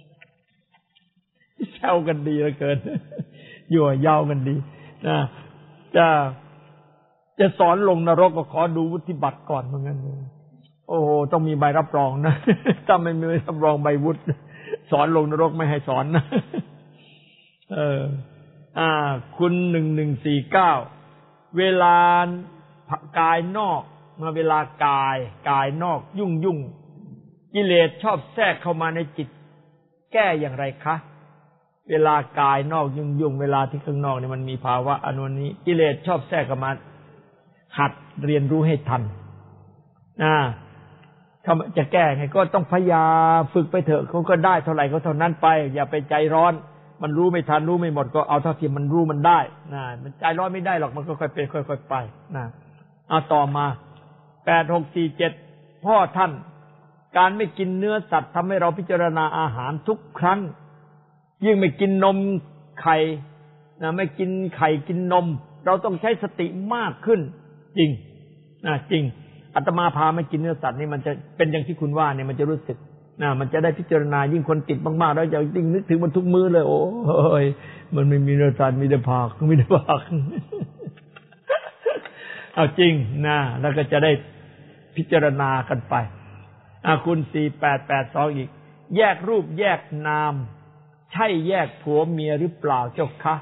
แซวกันดีเหลือเกินยั่วยาวกันดีนะจะจะสอนลงนรกก็ขอดูวุฒิบัตรก่อนเหมือนกันโอ้โหต้องมีใบรับรองนะถ้าไม่มีใบรับรองใบวุฒิสอนลงนรกไม่ให้สอนนะเอออ่าคุณหนึ่งหนึ่งสี่เก้าเวลากายนอกมาเวลากายกายนอกยุ่งยุ่งกิเลสชอบแทรกเข้ามาในจิตแก้อย่างไรคะเวลากายนอกยุ่งยุ่งเวลาที่ข้างนอกเนี่ยมันมีภาวะอนุนี้กิเลสชอบแทรกเข้ามาหัดเรียนรู้ให้ทันนะถ้าจะแก้ไงก็ต้องพยายามฝึกไปเถอะเขาก็ได้เท่าไหร่ก็เท่านั้นไปอย่าไปใจร้อนมันรู้ไม่ทันรู้ไม่หมดก็เอาเท่าที่มันรู้มันได้นะมันใจร้อนไม่ได้หรอกมันก็ค่อยเป็นค่อยๆไปนะเอาต่อมาแปดหกสี่เจ็ดพ่อท่านการไม่กินเนื้อสัตว์ทำให้เราพิจารณาอาหารทุกครั้งยิ่งไม่กินนมไข่นะไม่กินไข่กินนมเราต้องใช้สติมากขึ้นจริงนะจริงอาตมาพาไม่กินเนื้อสัตว์นี่มันจะเป็นอย่างที่คุณว่าเนี่ยมันจะรู้สึกนะมันจะได้พิจารณายิ่งคนติดมากๆแล้วจะยิ่งนึกถึงมันทุกมื้อเลยโอ้ยมันไม่มีเนื้อสัตว์มีแต่ผักมีแต่ผักเอาจริงนะแล้วก็จะได้พิจารณากันไปอ่ะคุณสี่แปดแปดสองอีกแยกรูปแยกนามใช่แยกผัวเมียหรือเปล่าเจ้าคะ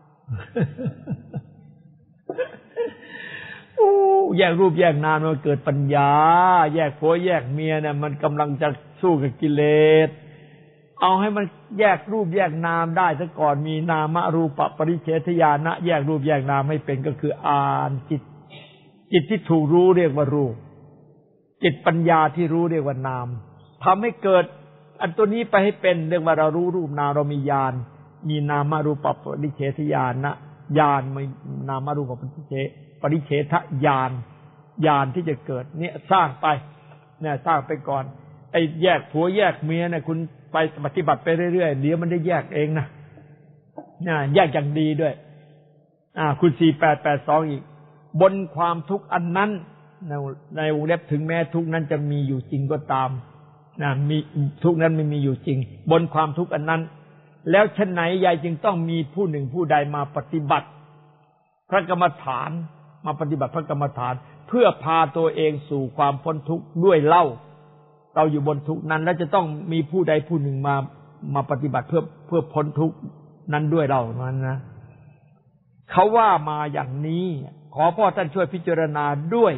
โอ้แยกรูปแยกนามมันเกิดปัญญาแยกผัวแยกเมียเนี่ยมันกำลังจะสู้กับกิเลสเอาให้มันแยกรูปแยกนามได้ซะก่อนมีนามรูปปริเฉทญาณะแยกรูปแยกนามให้เป็นก็คืออ่านจิตจิตที่ถูกรู้เรียกว่ารูปจิตปัญญาที่รู้เรียกว่านามทำให้เกิดอันตัวนี้ไปให้เป็นเรียกว่าเรารู้รูปนามเรามีญาณมีนามรูปปริเฉทญาณะญาณมีนามรูปปริเฉปริเฉทญาณญาณที่จะเกิดเนี่ยสร้างไปเนี่ยสร้างไปก่อนไอ้แยกผัวแยกเมียเนี่ยคุณไปปฏิบัติไปเรื่อยๆเดี๋ยวมันได้แยกเองนะน่ะแยกอย่างดีด้วยอ่าคุณสี่แปดแปดสองอีกบนความทุกข์อันนั้นในวงเล็บถึงแม้ทุกข์นั้นจะมีอยู่จริงก็ตามนะมีทุกข์นั้นไม่มีอยู่จริงบนความทุกข์อันนั้นแล้วฉะไหนยายจึงต้องมีผู้หนึ่งผู้ใดมาปฏิบัติพระกรรมฐานมาปฏิบัติพระกรรมฐานเพื่อพาตัวเองสู่ความพ้นทุกข์ด้วยเล่าเราอยู่บนทุกข์นั้นแล้วจะต้องมีผู้ใดผู้หนึ่งมามาปฏิบัติเพื่อเพื่อพ้นทุกข์นั้นด้วยเรานั้นนะเขาว่ามาอย่างนี้ขอพ่อท่านช่วยพิจารณาด้วย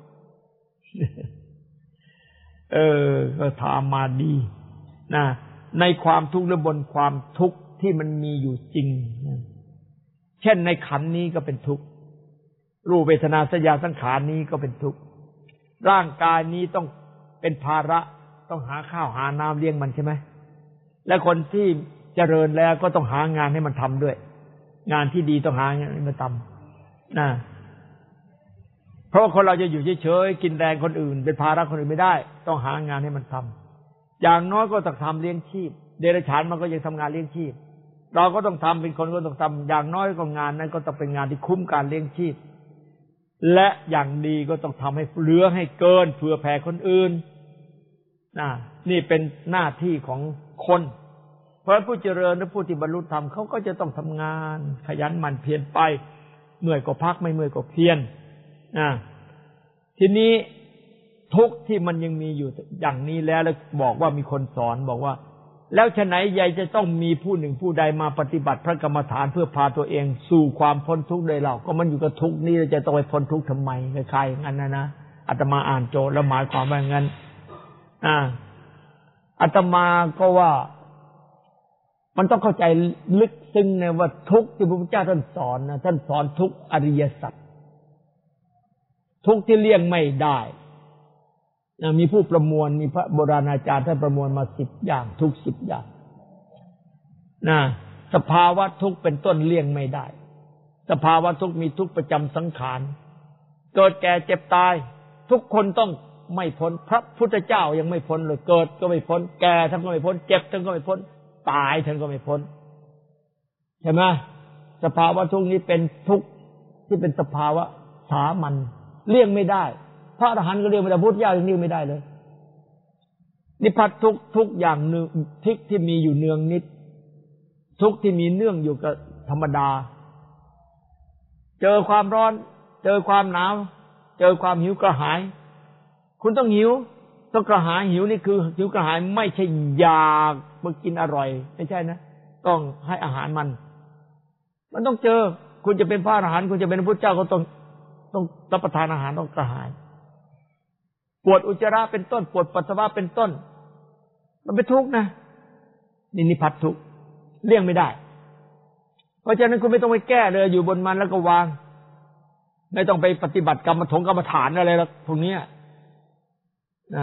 เออก็ถามมาดีนะในความทุกข์และบนความทุกข์ที่มันมีอยู่จริงเช่นในขันธ์นี้ก็เป็นทุกข์รูปเวทนาสัญญาสังขารนี้ก็เป็นทุกข์ร่างกายนี้ต้องเป็นภาระต้องหาข้าวหาน้ำเลี้ยงมันใช่ไหมและคนที่เจริญแล้วก็ต้องหางานให้มันทำด้วยงานที่ดีต้องหางานให้มันทำนะเพราะคนเราจะอยู่เฉยๆกินแรงคนอื่นเป็นภาระคนอื่นไม่ได้ต้องหางานให้มันทำอย่างน้อยก็ต้องทำเลี้ยงชีพเดรัจฉานมันก็ยังทำงานเลี้ยงชีพเราก็ต้องทำเป็นคนก็ต้องทำอย่างน้อยก็งานนั้นก็ต้องเป็นงานที่คุ้มการเลี้ยงชีพและอย่างดีก็ต้องทำให้เหลือให้เกินเผื่อแผ่คนอื่นนะนี่เป็นหน้าที่ของคนเพราะผู้เจริญและผู้ที่บรรลุธรรมเขาก็จะต้องทำงานขยันหมั่นเพียรไปเมื่อยก็พักไม่เมื่อยก็เพียรนะทีนี้ทุกข์ที่มันยังมีอยู่อย่างนี้แล้วแล้วบอกว่ามีคนสอนบอกว่าแล้วฉะไหนใหญ่จะต้องมีผู้หนึ่งผู้ใดมาปฏิบัติพระกรรมฐานเพื่อพาตัวเองสู่ความพ้นทุกข์ได้เล่าก็มันอยู่กับทุกข์นี้จะต้องไปพ้นทุกข์ทำไมใครๆอย่างนั้นนะนะอาตมาอ่านโจทย์แล้วหมายความว่าอย่างนั้นอ่าอาตมาก็ว่ามันต้องเข้าใจลึกซึ้งในว่าทุกข์ที่พระพุทธเจ้าท่านสอนนะท่านสอนทุกอริยสัจทุกข์ที่เลี่ยงไม่ได้มีผู้ประมวลมีพระโบราณอาจารย์ท่านประมวลมาสิบอย่างทุกสิบอย่างนะสภาวะทุกข์เป็นต้นเลี่ยงไม่ได้สภาวะทุกข์มีทุกข์ประจำสังขารเกิดแก่เจ็บตายทุกคนต้องไม่พ้นพระพุทธเจ้ายังไม่พ้นเลยเกิดก็ไม่พ้นแก่ท่านก็ไม่พ้นเจ็บท่านก็ไม่พ้นตายท่านก็ไม่พ้นใช่ไหมสภาวะทุกข์นี้เป็นทุกข์ที่เป็นสภาวะสามัญเลี่ยงไม่ได้พระอรหันต์ก็เลี่ยงไม่ได้พุทธเจ้ายังเลี่ยงไม่ได้เลยนิพพัททุกทุกอย่างหนึ่งทิกที่มีอยู่เนืองนิดทุกที่มีเนื่องอยู่กับธรรมดาเจอความร้อนเจอความหนาวเจอความหิวกระหายคุณต้องหิวต้องกระหายหิวนี่คือหิวกระหายไม่ใช่อยากมากินอร่อยไม่ใช่นะต้องให้อาหารมันมันต้องเจอคุณจะเป็นพระอรหันต์คุณจะเป็นพระพุทธเจ้าก็ต้องต้องรับประทานอาหารต้องกระหายปวดอุจจาระเป็นต้นปวดปัสสาวะเป็นต้นมันเป็นทุกข์นะนี่นิพพัททุกข์เลี่ยงไม่ได้เพราะฉะนั้นคุณไม่ต้องไปแก้เลยอยู่บนมันแล้วก็วางไม่ต้องไปปฏิบัติกรรมฐงกรรมฐานอะไรแล้วพวกนี้นะ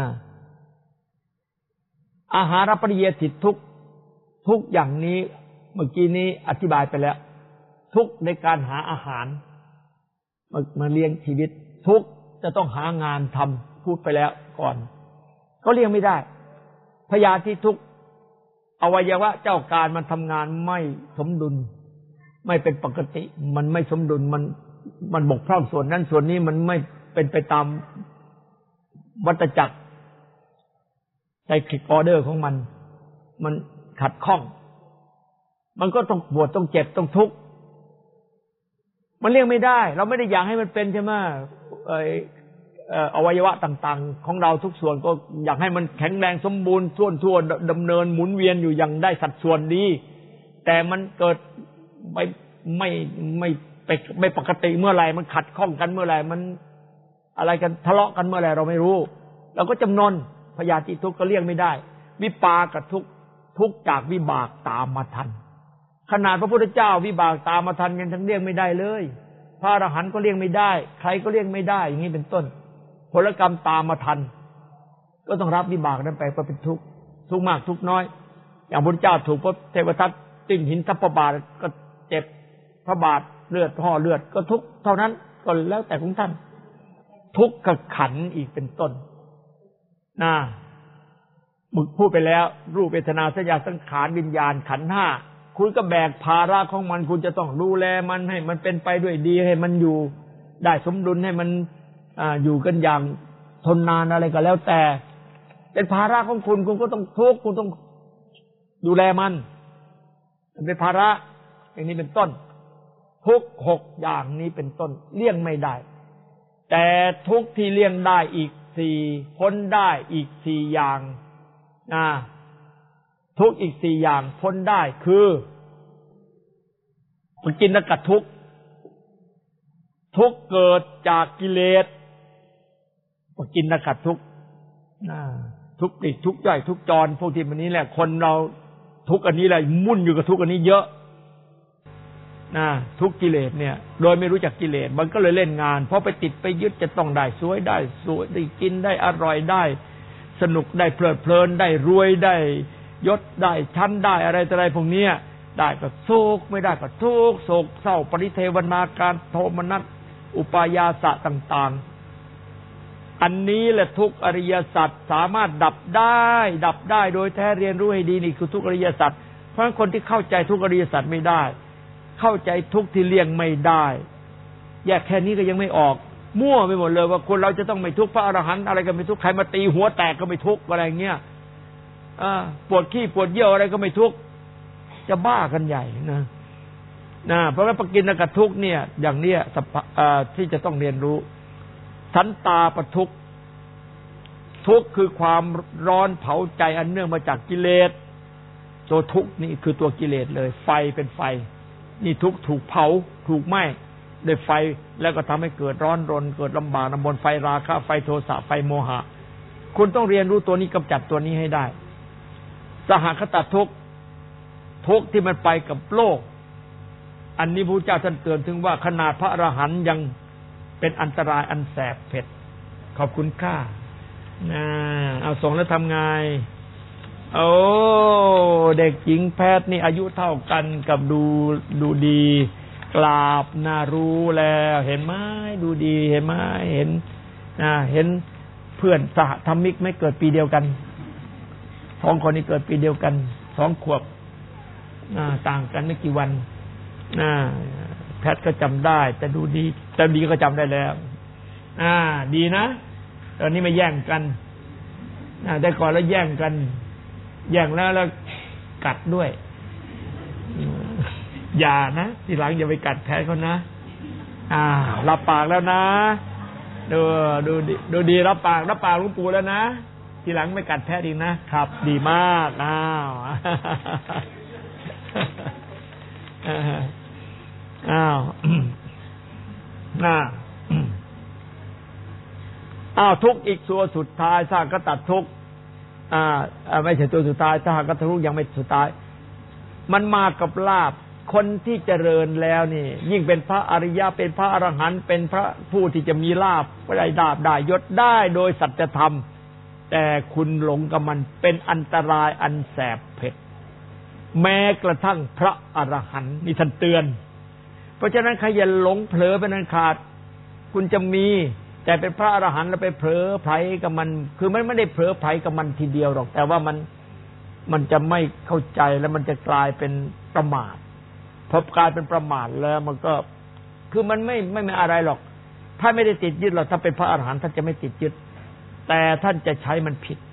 อาหารปริเยติทุกข์ทุกอย่างนี้เมื่อกี้นี้อธิบายไปแล้วทุกข์ในการหาอาหารมามาเลี้ยงชีวิตทุกข์จะต้องหางานทำพูดไปแล้วก่อนก็เลี้ยงไม่ได้พยาธิทุกข์อวัยวะเจ้าการมันทำงานไม่สมดุลไม่เป็นปกติมันไม่สมดุลมันมันบกพร่องส่วนนั้นส่วนนี้มันไม่เป็นไปตามวัฏจักรไซคลิกออเดอร์ของมันมันขัดข้องมันก็ต้องปวดต้องเจ็บต้องทุกข์มันเลี่ยงไม่ได้เราไม่ได้อยากให้มันเป็นใช่ไหมเอ่ออวัยวะต่างๆของเราทุกส่วนก็อยากให้มันแข็งแรงสมบูรณ์ทั่วทั่วดำเนินหมุนเวียนอยู่อย่างได้สัดส่วนดีแต่มันเกิดไม่ไม่ไม่ไปไม่ปกติเมื่อไหร่มันขัดข้องกันเมื่อไหร่มันอะไรกันทะเลาะกันเมื่อไหร่เราไม่รู้เราก็จำนนพยาธิทุกข์ก็เลี่ยงไม่ได้วิปากทุกข์ทุกข์จากวิบากตามมาทันขนาดพระพุทธเจ้าวิบากตามมาทันยังทั้งเลี่ยงไม่ได้เลยพระอรหันต์ก็เลี่ยงไม่ได้ใครก็เลี่ยงไม่ได้อย่างนี้เป็นต้นผลกรรมตามมาทันก็ต้องรับวิบากนั้นไปก็เป็นทุกข์ทุกข์มากทุกข์น้อยอย่างพระพุทธเจ้าถูกพระเทวทัตจิ้มหินทับพระบาทก็เจ็บพระบาทเลือดห่อเลือดก็ทุกข์เท่านั้นก็แล้วแต่ของท่านทุกข์กับขันธ์อีกเป็นต้นนะมึกพูดไปแล้วรูปเวทนาสัญญาสังขารวิญญาณขันธ์ห้าคุณก็แบกภาระของมันคุณจะต้องดูแลมันให้มันเป็นไปด้วยดีให้มันอยู่ได้สมดุลให้มันอ่าอยู่กันอย่างทนนานอะไรก็แล้วแต่เป็นภาระของคุณคุณก็ต้องทุกข์คุณต้องดูแลมันมันเป็นภาระอย่างนี้เป็นต้นทุกข์หกอย่างนี้เป็นต้นเลี่ยงไม่ได้แต่ทุกข์ที่เลี่ยงได้อีกสี่พ้นได้อีกสี่อย่างนะทุกข์อีกสี่อย่างพ้นได้คือปกิณกทุกข์ทุกข์เกิดจากกิเลสปกิณกทุกข์ทุกข์ติดทุกข์ย่อยทุกข์จรพวกที่มันนี้แหละคนเราทุกข์อันนี้แหละมุ่นอยู่กับทุกข์อันนี้เยอะนะทุกกิเลสเนี่ยโดยไม่รู้จักกิเลสมันก็เลยเล่นงานเพราะไปติดไปยึดจะต้องได้สวยได้สวยได้กินได้อร่อยได้สนุกได้เพลิดเพลินได้รวยได้ยศได้ชั้นได้อะไรต่ออะไรพวกนี้ได้ก็ทุกข์ไม่ได้ก็ทุกข์โศกเศร้าปริเทวนาการโทมนัสอุปายาสะต่างๆอันนี้แหละทุกอริยสัจสามารถดับได้ดับได้โดยแท้เรียนรู้ให้ดีนี่คือทุกอริยสัจเพราะฉะนั้นคนที่เข้าใจทุกอริยสัจไม่ได้เข้าใจทุกที่เลี่ยงไม่ได้แยกแค่นี้ก็ยังไม่ออกมั่วไปหมดเลยว่าคนเราจะต้องไม่ทุกข์พระอรหันต์อะไรก็ไม่ทุกข์ใครมาตีหัวแตกก็ไม่ทุกข์อะไรเงี้ยปวดขี้ปวดเยี่ยวอะไรก็ไม่ทุกข์จะบ้ากันใหญ่นะนะเพราะว่าปกิณกทุกข์เนี่ยอย่างเนี้ยที่จะต้องเรียนรู้สันตาปทุกข์ทุกข์คือความร้อนเผาใจอันเนื่องมาจากกิเลสตัวทุกข์นี่คือตัวกิเลสเลยไฟเป็นไฟนี่ทุกข์ถูกเผาถูกไหม้ด้วยไฟแล้วก็ทำให้เกิดร้อนรนเกิดลำบากลำบนไฟราคะไฟโทสะไฟโมหะคุณต้องเรียนรู้ตัวนี้กำจัดตัวนี้ให้ได้สหคตทุกข์ทุกข์ที่มันไปกับโลกอันนี้พระเจ้าท่านเตือนถึงว่าขนาดพระอรหันต์ยังเป็นอันตรายอันแสบเผ็ดขอบคุณค่านะเอาส่งแล้วทำไงโอ้เด็กหญิงแพทย์นี่อายุเท่ากันกับดูดูดีกราบน่ารู้แล้วเห็นไหมดูดีเห็นไหมเห็นนะเห็นเพื่อนสหธรรมิกไม่เกิดปีเดียวกันสองคนนี้เกิดปีเดียวกันสองขวบต่างกันไม่กี่วันแพทย์ก็จำได้แต่ดูดีแต่ดีก็จำได้แล้วอ่าดีนะตอนนี้ไม่แย่งกันแต่ก่อนแล้วแย่งกันแย่งแล้วแล้วกัดด้วยอย่านะทีหลังอย่าไปกัดแพทย์เขานะอ่ารับปากแล้วนะดูดูดูดีรับปากรับปากหลวงปู่แล้วนะทีหลังไม่กัดแพทย์อีกนะครับดีมากอ้าวอ้าวน่าอ้าวทุกอีกตัวสุดท้ายสร้างก็ตัดทุกอ่าไม่ใช่ตัวสุดท้ายสร้างก็ตัดทุกยังไม่สุดท้ายมันมากับลาภคนที่เจริญแล้วนี่ยิ่งเป็นพระอริยะเป็นพระอรหันต์เป็นพระผู้ที่จะมีลาภได้ลาภได้ยศได้โดยสัจธรรมแต่คุณหลงกับมันเป็นอันตรายอันแสบเผ็ดแม้กระทั่งพระอรหันต์นี่ท่านเตือนเพราะฉะนั้นใครอย่าหลงเผลอเป็นอันขาดคุณจะมีแต่เป็นพระอรหันต์แล้วไปเผลอไผลกับมันคือมันไม่ได้เผลอไผลกับมันทีเดียวหรอกแต่ว่ามันมันจะไม่เข้าใจแล้วมันจะกลายเป็นประมาทพอกลายเป็นประมาทแล้วมันก็คือมันไม่ไม่ไม่อะไรหรอกถ้าไม่ได้ติดยึดหรอกถ้าเป็นพระอรหันต์ท่านจะไม่ติดยึดแต่ท่านจะใช้มันผิด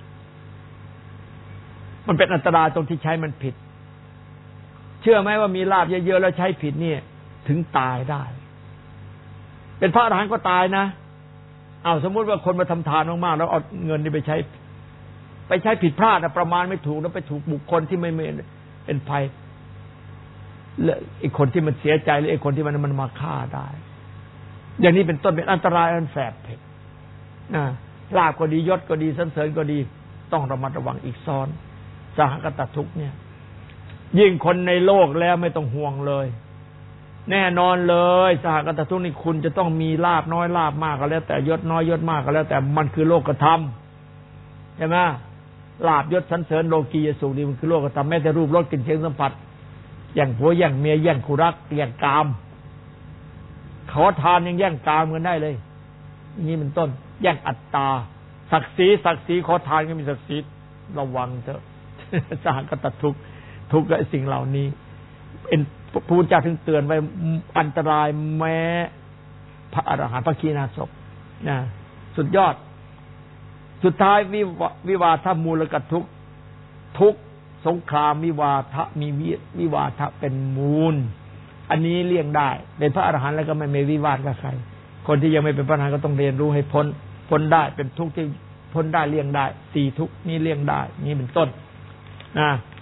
มันเป็นอันตรายตรงที่ใช้มันผิดเชื่อไหมว่ามีลาภเยอะๆแล้วใช้ผิดเนี่ยถึงตายได้เป็นพระอรหันต์ก็ตายนะเอาสมมุติว่าคนมาทำทานมากๆแล้วเอาเงินนี่ไปใช้ไปใช้ผิดพลาดนะประมาณไม่ถูกแล้วไปถูกบุคคลที่ไม่เป็นภัยและไอ้คนที่มันเสียใจหรือไอ้คนที่มันมันมาฆ่าได้อย่างนี้เป็นต้นเป็นอันตรายอันแสบเผ็ดนะลาภก็ดียศก็ดีสรรเสริญก็ดีต้องระมัดระวังอีกซ้อนสหกตทุกข์เนี่ยยิ่งคนในโลกแล้วไม่ต้องห่วงเลยแน่นอนเลยสหกตทุกข์นี่คุณจะต้องมีลาภน้อยลาภมากก็แล้วแต่ยศน้อยยศมากก็แล้วแต่มันคือโลกธรรมใช่ไหมลาภยศสรรเสริญโลกียสุขนี่มันคือโลกธรรมแม้แต่รูปรสกลิ่นเสียงสัมผัสอย่างผัวอย่างเมียแย่งคู่รักแย่งกามขอทานยังแย่งกามกันได้เลยนี่เป็นต้นแย่งอัตตาศักดิ์ศรีศักดิ์ศรีขอทานก็มีศักดิ์ศรีระวังเถอะสหกตทุกข์ทุกข์กับสิ่งเหล่านี้เป็นพระพุทธเจ้าถึงเตือนไว้อันตรายแม้พระอรหันต์พระขีณาสพนะสุดยอดสุดท้ายวิวิวาทมูลกทุกข์ทุกข์สงครามวิวาทะมีวิวาทะเป็นมูลอันนี้เลี่ยงได้เป็นพระอรหันต์แล้วก็ไม่มีวิวาทกับใครคนที่ยังไม่เป็นพระอรหันต์ก็ต้องเรียนรู้ให้พ้นพ้นได้เป็นทุกข์ที่พ้นได้เลี่ยงได้สี่ทุกข์นี้เลี่ยงได้นี่เป็นต้นนะ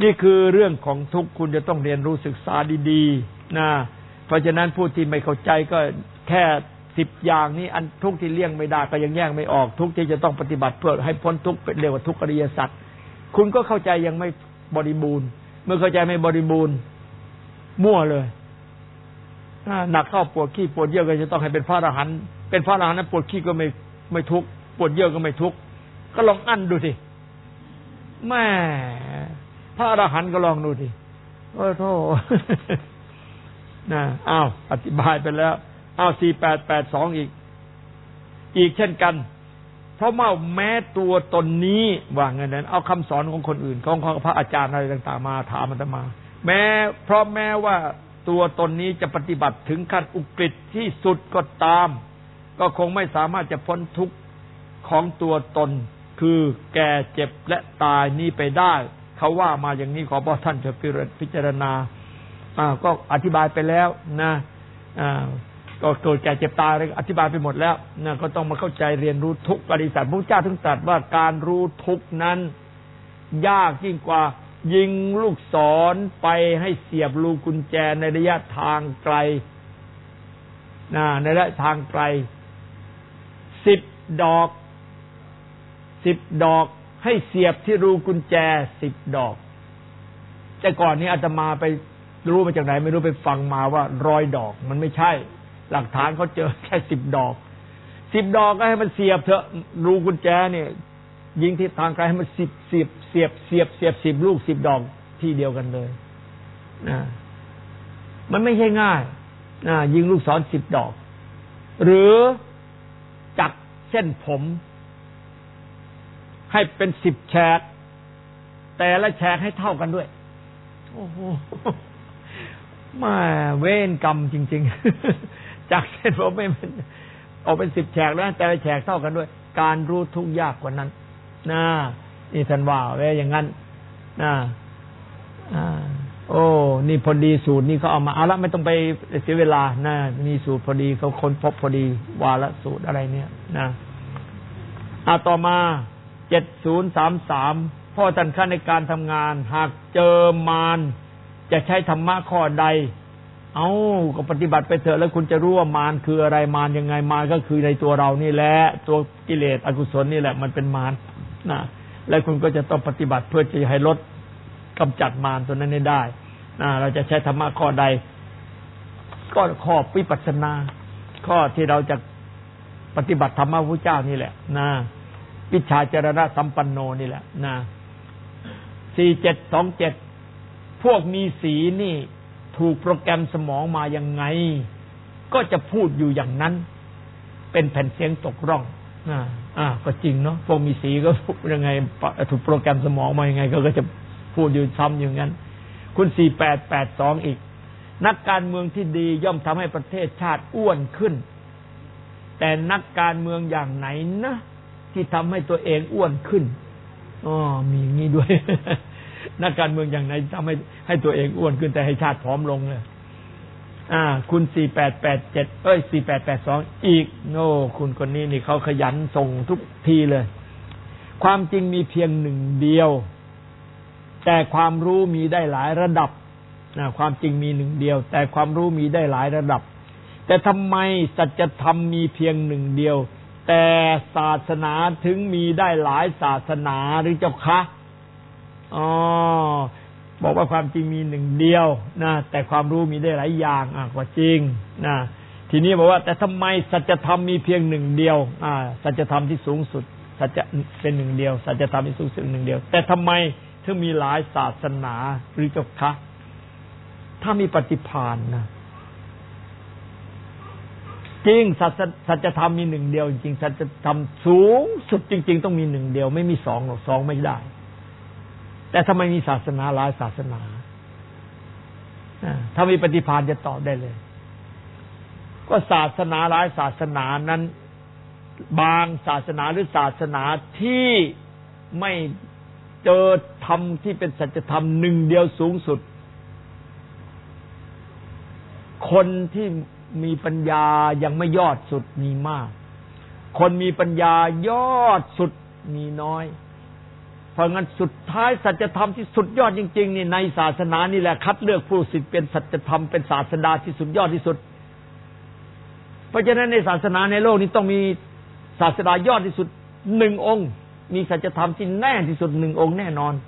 นี่คือเรื่องของทุกข์คุณจะต้องเรียนรู้ศึกษาดีๆนะเพราะฉะนั้นผู้ที่ไม่เข้าใจก็แค่สิบอย่างนี้อันทุกข์ที่เลี่ยงไม่ได้ก็ยังแยกไม่ออกทุกข์ที่จะต้องปฏิบัติเพื่อให้พ้นทุกข์เป็นเรียกว่าทุกขอริยสัจคุณก็เข้าใจยังไม่บริบูรณ์เมื่อเข้าใจไม่บริบูรณ์มั่วเลยหนักเข้าปวดขี้ปวดเยี่ยวก็จะต้องให้เป็นพระอรหันต์เป็นพระอรหันต์นั้นปวดขี้ก็ไม่ไม่ทุกข์ปวดเยี่ยวก็ไม่ทุกข์ก็ลองอั้นดูสิแม่พระอรหันต์ก็ลองดูสิโอ้โธ่นะอ้าวอธิบายไปแล้วอ้าวสี่แปดแปดสองอีกอีกเช่นกันเพราะว่าแม้ตัวตนนี้ว่างั้นนั้นเอาคำสอนของคนอื่นของของพระอาจารย์อะไรต่างๆมาถามมันมา แม้เพราะแม้ว่าตัวตนนี้จะปฏิบัติถึงขั้นอุกฤษที่สุดก็ตามก็คงไม่สามารถจะพ้นทุกข์ของตัวตนคือแก่เจ็บและตายนี้ไปได้เขาว่ามาอย่างนี้ขอพระท่านจะพิจารณาอ่าก็อธิบายไปแล้วนะอ่าก็เกิดแก่เจ็บตายอะไรอธิบายไปหมดแล้วนะก็ต้องมาเข้าใจเรียนรู้ทุกข์อริยสัจพระเจ้าถึงตรัสว่าการรู้ทุกข์นั้นยากยิ่งกว่ายิงลูกศรไปให้เสียบลูกกุญแจในระยะทางไกลนะในระยะทางไกลสิบดอกสิบดอกให้เสียบที่รูกุญแจสิบดอกแต่ก่อนนี้อาตมาไปรู้มาจากไหนไม่รู้ไปฟังมาว่าร้อยดอกมันไม่ใช่หลักฐานเขาเจอแค่สิบดอกสิบดอกก็ให้มันเสียบเถอะรูกุญแจเนี่ยยิงที่ทางไกลให้มันสิบเสียบเสียบเสียบเสียบสิบลูกสิบดอกที่เดียวกันเลยนะมันไม่ใช่ง่ายนะยิงลูกศรสิบดอกหรือจักเส้นผมให้เป็นสิบแฉกแต่ละแฉกให้เท่ากันด้วยโอ้โหมาเวรกรรมจริงๆจากเส้นผมไม่เป็นออกเป็นสิบแฉกแล้วแต่ละแฉกเท่ากันด้วยการรู้ทุกข์ยากกว่านั้นนะนี่ท่านว่าไว้อย่างนั้นนะอ่าโอ้นี่พอดีสูตรนี่เขาเอามาเอาละไม่ต้องไปเสียเวลานะมีสูตรพอดีเขาค้นพบพอดีวาระสูตรอะไรเนี่ยนะอ่าต่อมาเจ็ดศูนย์สามสามพ่อท่านขั้นในการทำงานหากเจอมารจะใช้ธรรมะข้อใดเอาก็ปฏิบัติไปเถอะแล้วคุณจะรู้ว่ามารคืออะไรมารยังไงมารก็คือในตัวเรานี่แหละตัวกิเลสอกุศลนี่แหละมันเป็นมารนะแล้วคุณก็จะต้องปฏิบัติเพื่อจะให้ลดกำจัดมารตัวนั้นให้ได้นะเราจะใช้ธรรมะข้อใดก็ข้อวิปัสสนาข้อที่เราจะปฏิบัติธรรมะพระพุทธเจ้านี่แหละนะวิชาจารณะสัมปันโนนี่แหละนะสี่เจ็ดสองเจ็ดพวกมีสีนี่ถูกโปรแกรมสมองมายังไงก็จะพูดอยู่อย่างนั้นเป็นแผ่นเสียงตกร่องอ่าอ่าก็จริงเนาะพวกมีสีก็ยังไงถูกโปรแกรมสมองมายังไงก็จะพูดอยู่ซ้ำอย่างนั้นคุณสี่แปดแปดสองอีกนักการเมืองที่ดีย่อมทำให้ประเทศชาติอ้วนขึ้นแต่นักการเมืองอย่างไหนนะที่ทำให้ตัวเองอ้วนขึ้นอ๋อมีอย่างนี้ด้วย นักการเมืองอย่างไหนทำให้ให้ตัวเองอ้วนขึ้นแต่ให้ชาติผอมลงเลยอ่าคุณสี่แปดแปดเจ็ดเอ้ยสี่แปดแปดสองอีกโน่คุณคนนี้นี่เขาขยันส่งทุกทีเลยความจริงมีเพียงหนึ่งเดียวแต่ความรู้มีได้หลายระดับนะความจริงมีหนึ่งเดียวแต่ความรู้มีได้หลายระดับแต่ทำไมสัจธรรมมีเพียงหนึ่งเดียวแต่ศาสนาถึงมีได้หลายศาสนาหรือเจ้าคะอ๋อบอกว่าความจริงมีหนึ่งเดียวนะแต่ความรู้มีได้หลายอย่างอ่ะก็จริงนะทีนี้บอกว่าแต่ทำไมสัจธรรมมีเพียงหนึ่งเดียวอ่าสัจธรรมที่สูงสุดสัจเป็นหนึ่งเดียวสัจธรรมที่สูงสุดหนึ่งเดียวแต่ทำไมถึงมีหลายศาสนาหรือเจ้าคะถ้ามีปฏิภาณนะจริงสัจสัจธรรมมีหนึ่งเดียวจริงสัจธรรมสูงสุดจริงๆต้องมีหนึ่งเดียวไม่มีสองหรอกสองไม่ได้แต่ทำไมมีศาสนาหลายศาสนาถ้ามีปฏิภาณจะตอบได้เลยก็ศาสนาหลายศาสนานั้นบางศาสนาหรือศาสนาที่ไม่เจอธรรมที่เป็นสัจธรรมหนึ่งเดียวสูงสุดคนที่มีปัญญายังไม่ยอดสุดมีมากคนมีปัญญายอดสุดมีน้อยเพราะงั้นสุดท้ายสัจธรรมที่สุดยอดจริงๆนี่ในศาสนานี่แหละคัดเลือกผู้ศิษย์เป็นสัจธรรมเป็นศาสดาที่สุดยอดที่สุดเพราะฉะนั้นในศาสนาในโลกนี้ต้องมีศาสดายอดที่สุดหนึ่งองค์มีสัจธรรมที่แน่ที่สุดหนึ่งองค์แน่นอน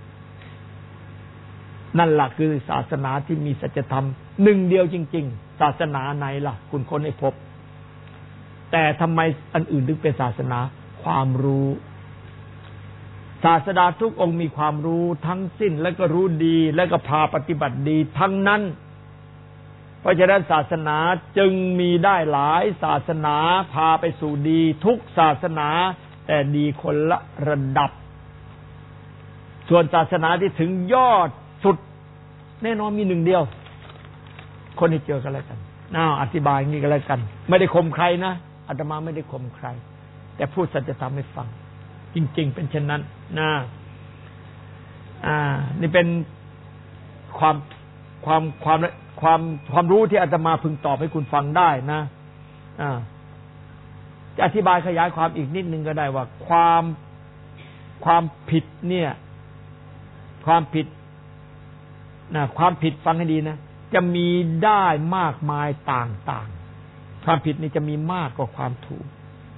นั่นแหละคือศาสนาที่มีสัจธรรมหนึ่งเดียวจริงๆศาสนาไหนล่ะคุณค้นให้พบแต่ทำไมอันอื่นถึงเป็นศาสนาความรู้ศาสดาทุกองค์มีความรู้ทั้งสิ้นและก็รู้ดีและก็พาปฏิบัติดีทั้งนั้นเพราะฉะนั้นศาสนาจึงมีได้หลายศาสนาพาไปสู่ดีทุกศาสนาแต่ดีคนละระดับส่วนศาสนาที่ถึงยอดสุดแน่นอนมีหนึ่งเดียวคนให้เจอกันแล้วกันอ้าวอธิบายอย่างนี้กันแล้วกันไม่ได้ข่มใครนะอาตมาไม่ได้ข่มใครแต่พูดสัจธรรมให้ฟังจริงๆเป็นเช่นนั้นนะอ่านี่เป็นความความความความความรู้ที่อาตมาพึงตอบให้คุณฟังได้นะอ่าจะอธิบายขยายความอีกนิดนึงก็ได้ว่าความความผิดเนี่ยความผิดนะความผิดฟังให้ดีนะจะมีได้มากมายต่างๆความผิดนี่จะมีมากกว่าความถูก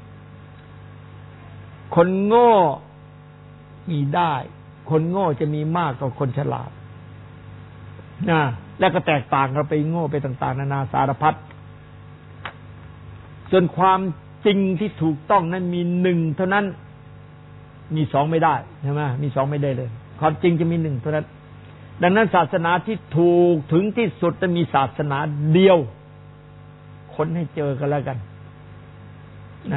คนโง่มีได้คนโง่จะมีมากกว่าคนฉลาดนะและก็แตกต่างกันไปโง่ไปต่างๆนานาสารพัดส่วนความจริงที่ถูกต้องนั้นมีหนึ่งเท่านั้นมีสองไม่ได้ใช่ไหมมีสองไม่ได้เลยความจริงจะมีหนึ่งเท่านั้นดังนั้นศาสนาที่ถูกถึงที่สุดจะมีศาสนาเดียวค้นให้เจอกันแล้วกันนะ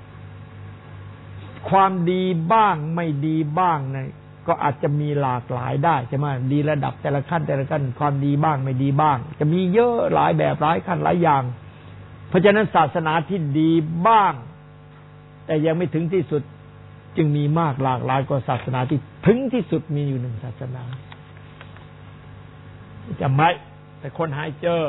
ความดีบ้างไม่ดีบ้างเนี่ยก็อาจจะมีหลากหลายได้ใช่ไหมดีระดับแต่ละขั้นแต่ละขั้นความดีบ้างไม่ดีบ้างจะมีเยอะหลายแบบหลายขั้นหลายอย่างเพราะฉะนั้นศาสนาที่ดีบ้างแต่ยังไม่ถึงที่สุดจึงมีมากหลากหลายกว่าศาสนาที่ถึงที่สุดมีอยู่หนึ่งศาสนาจำไว้แต่คนหายเจอ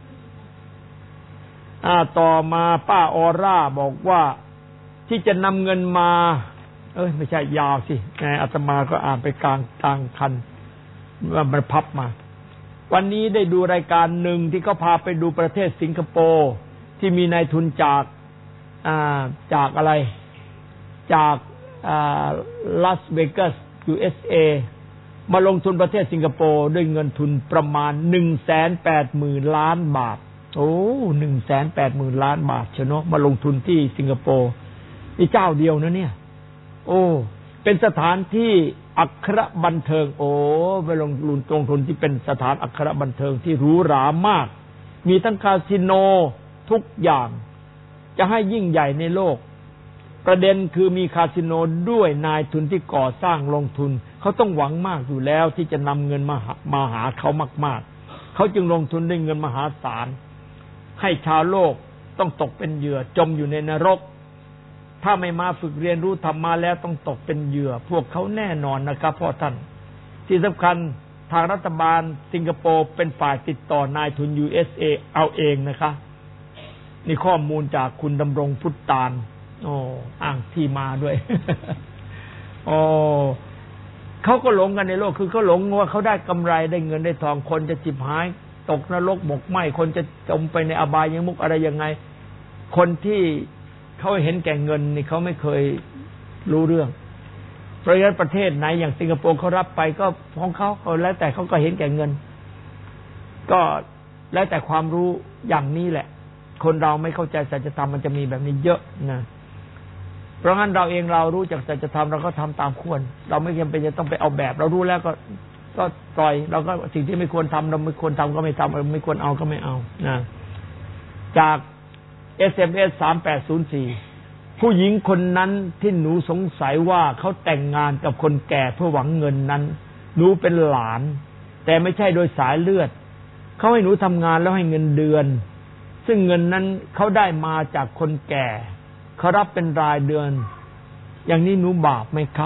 อ่าต่อมาป้าออร่าบอกว่าที่จะนำเงินมาเอ้ยไม่ใช่ยาวสิไงอาตมาก็อ่านไปกลางกลางคันว่ามันพับมาวันนี้ได้ดูรายการหนึ่งที่เขาพาไปดูประเทศสิงคโปร์ที่มีนายทุนจากอ่าจากอะไรจากอ่าลาสเวกัส ยู เอส เอ มาลงทุนประเทศสิงคโปร์ด้วยเงินทุนประมาณ หนึ่งแสนแปดหมื่น ล้านบาทโอ้ หนึ่งแสนแปดหมื่น ล้านบาทเชียวเนาะมาลงทุนที่สิงคโปร์นี่เจ้าเดียวนะเนี่ยโอ้เป็นสถานที่อัครบันเทิงโอ้ไปลงทุนลงทุนที่เป็นสถานอัครบันเทิงที่หรูหรามากมีทั้งคาสิโนทุกอย่างจะให้ยิ่งใหญ่ในโลกประเด็นคือมีคาสิโนด้วยนายทุนที่ก่อสร้างลงทุนเขาต้องหวังมากอยู่แล้วที่จะนำเงินมามาหาเขามากๆเขาจึงลงทุนด้วยเงินมหาศาลให้ชาวโลกต้องตกเป็นเหยื่อจมอยู่ในนรกถ้าไม่มาฝึกเรียนรู้ธรรมมาแล้วต้องตกเป็นเหยื่อพวกเขาแน่นอนนะครับพ่อท่านที่สำคัญทางรัฐบาลสิงคโปร์เป็นฝ่ายติดต่อนายทุน ยู เอส เอ เอาเองนะคะนี่ข้อมูลจากคุณดำรงพุทธานโอ้อ้างที่มาด้วย โอ้เขาก็หลงกันในโลกคือเขาหลงว่าเขาได้กำไรได้เงินได้ทองคนจะจิบหายตกนรกหมกไหมคนจะจมไปในอบายยังมุกอะไรยังไงคนที่เขาเห็นแก่เงินนี่เขาไม่เคยรู้เรื่องเพราะฉะนั้นประเทศไหนอย่างสิงคโปร์เขารับไปก็ของเขาเขาแล้วแต่เขาก็เห็นแก่เงินก็แล้วแต่ความรู้อย่างนี้แหละคนเราไม่เข้าใจสัจธรรมมันจะมีแบบนี้เยอะนะเพราะงั้นเราเองเรารู้จักสัจธรรมเราก็ทำตามควรเราไม่จำเป็นจะต้องไปเอาแบบเรารู้แล้วก็ก็ปล่อยเราก็สิ่งที่ไม่ควรทำเราไม่ควรทำก็ไม่ทำเราไม่ควรเอาก็ไม่เอานะจาก เอส เอ็ม เอส สามแปดศูนย์สี่ผู้หญิงคนนั้นที่หนูสงสัยว่าเขาแต่งงานกับคนแก่เพื่อหวังเงินนั้นหนูเป็นหลานแต่ไม่ใช่โดยสายเลือดเขาให้หนูทำงานแล้วให้เงินเดือนซึ่งเงินนั้นเขาได้มาจากคนแก่เขารับเป็นรายเดือนอย่างนี้หนูบาปไหมคะ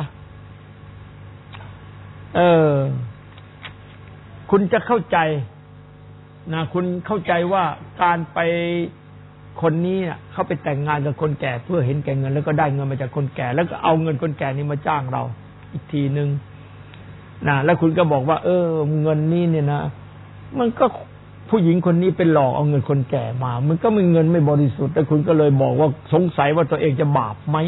เออคุณจะเข้าใจนะคุณเข้าใจว่าการไปคนนี้น่ะเขาไปแต่งงานกับคนแก่เพื่อเห็นแก่เงินแล้วก็ได้เงินมาจากคนแก่แล้วก็เอาเงินคนแก่นี้มาจ้างเราอีกทีนึงนะแล้วคุณก็บอกว่าเออเงินนี้เนี่ยนะมันก็ผู้หญิงคนนี้เป็นหลอกเอาเงินคนแก่มามันก็มีเงินไม่บริสุทธิ์แต่คุณก็เลยบอกว่าสงสัยว่าตัวเองจะบาปไหม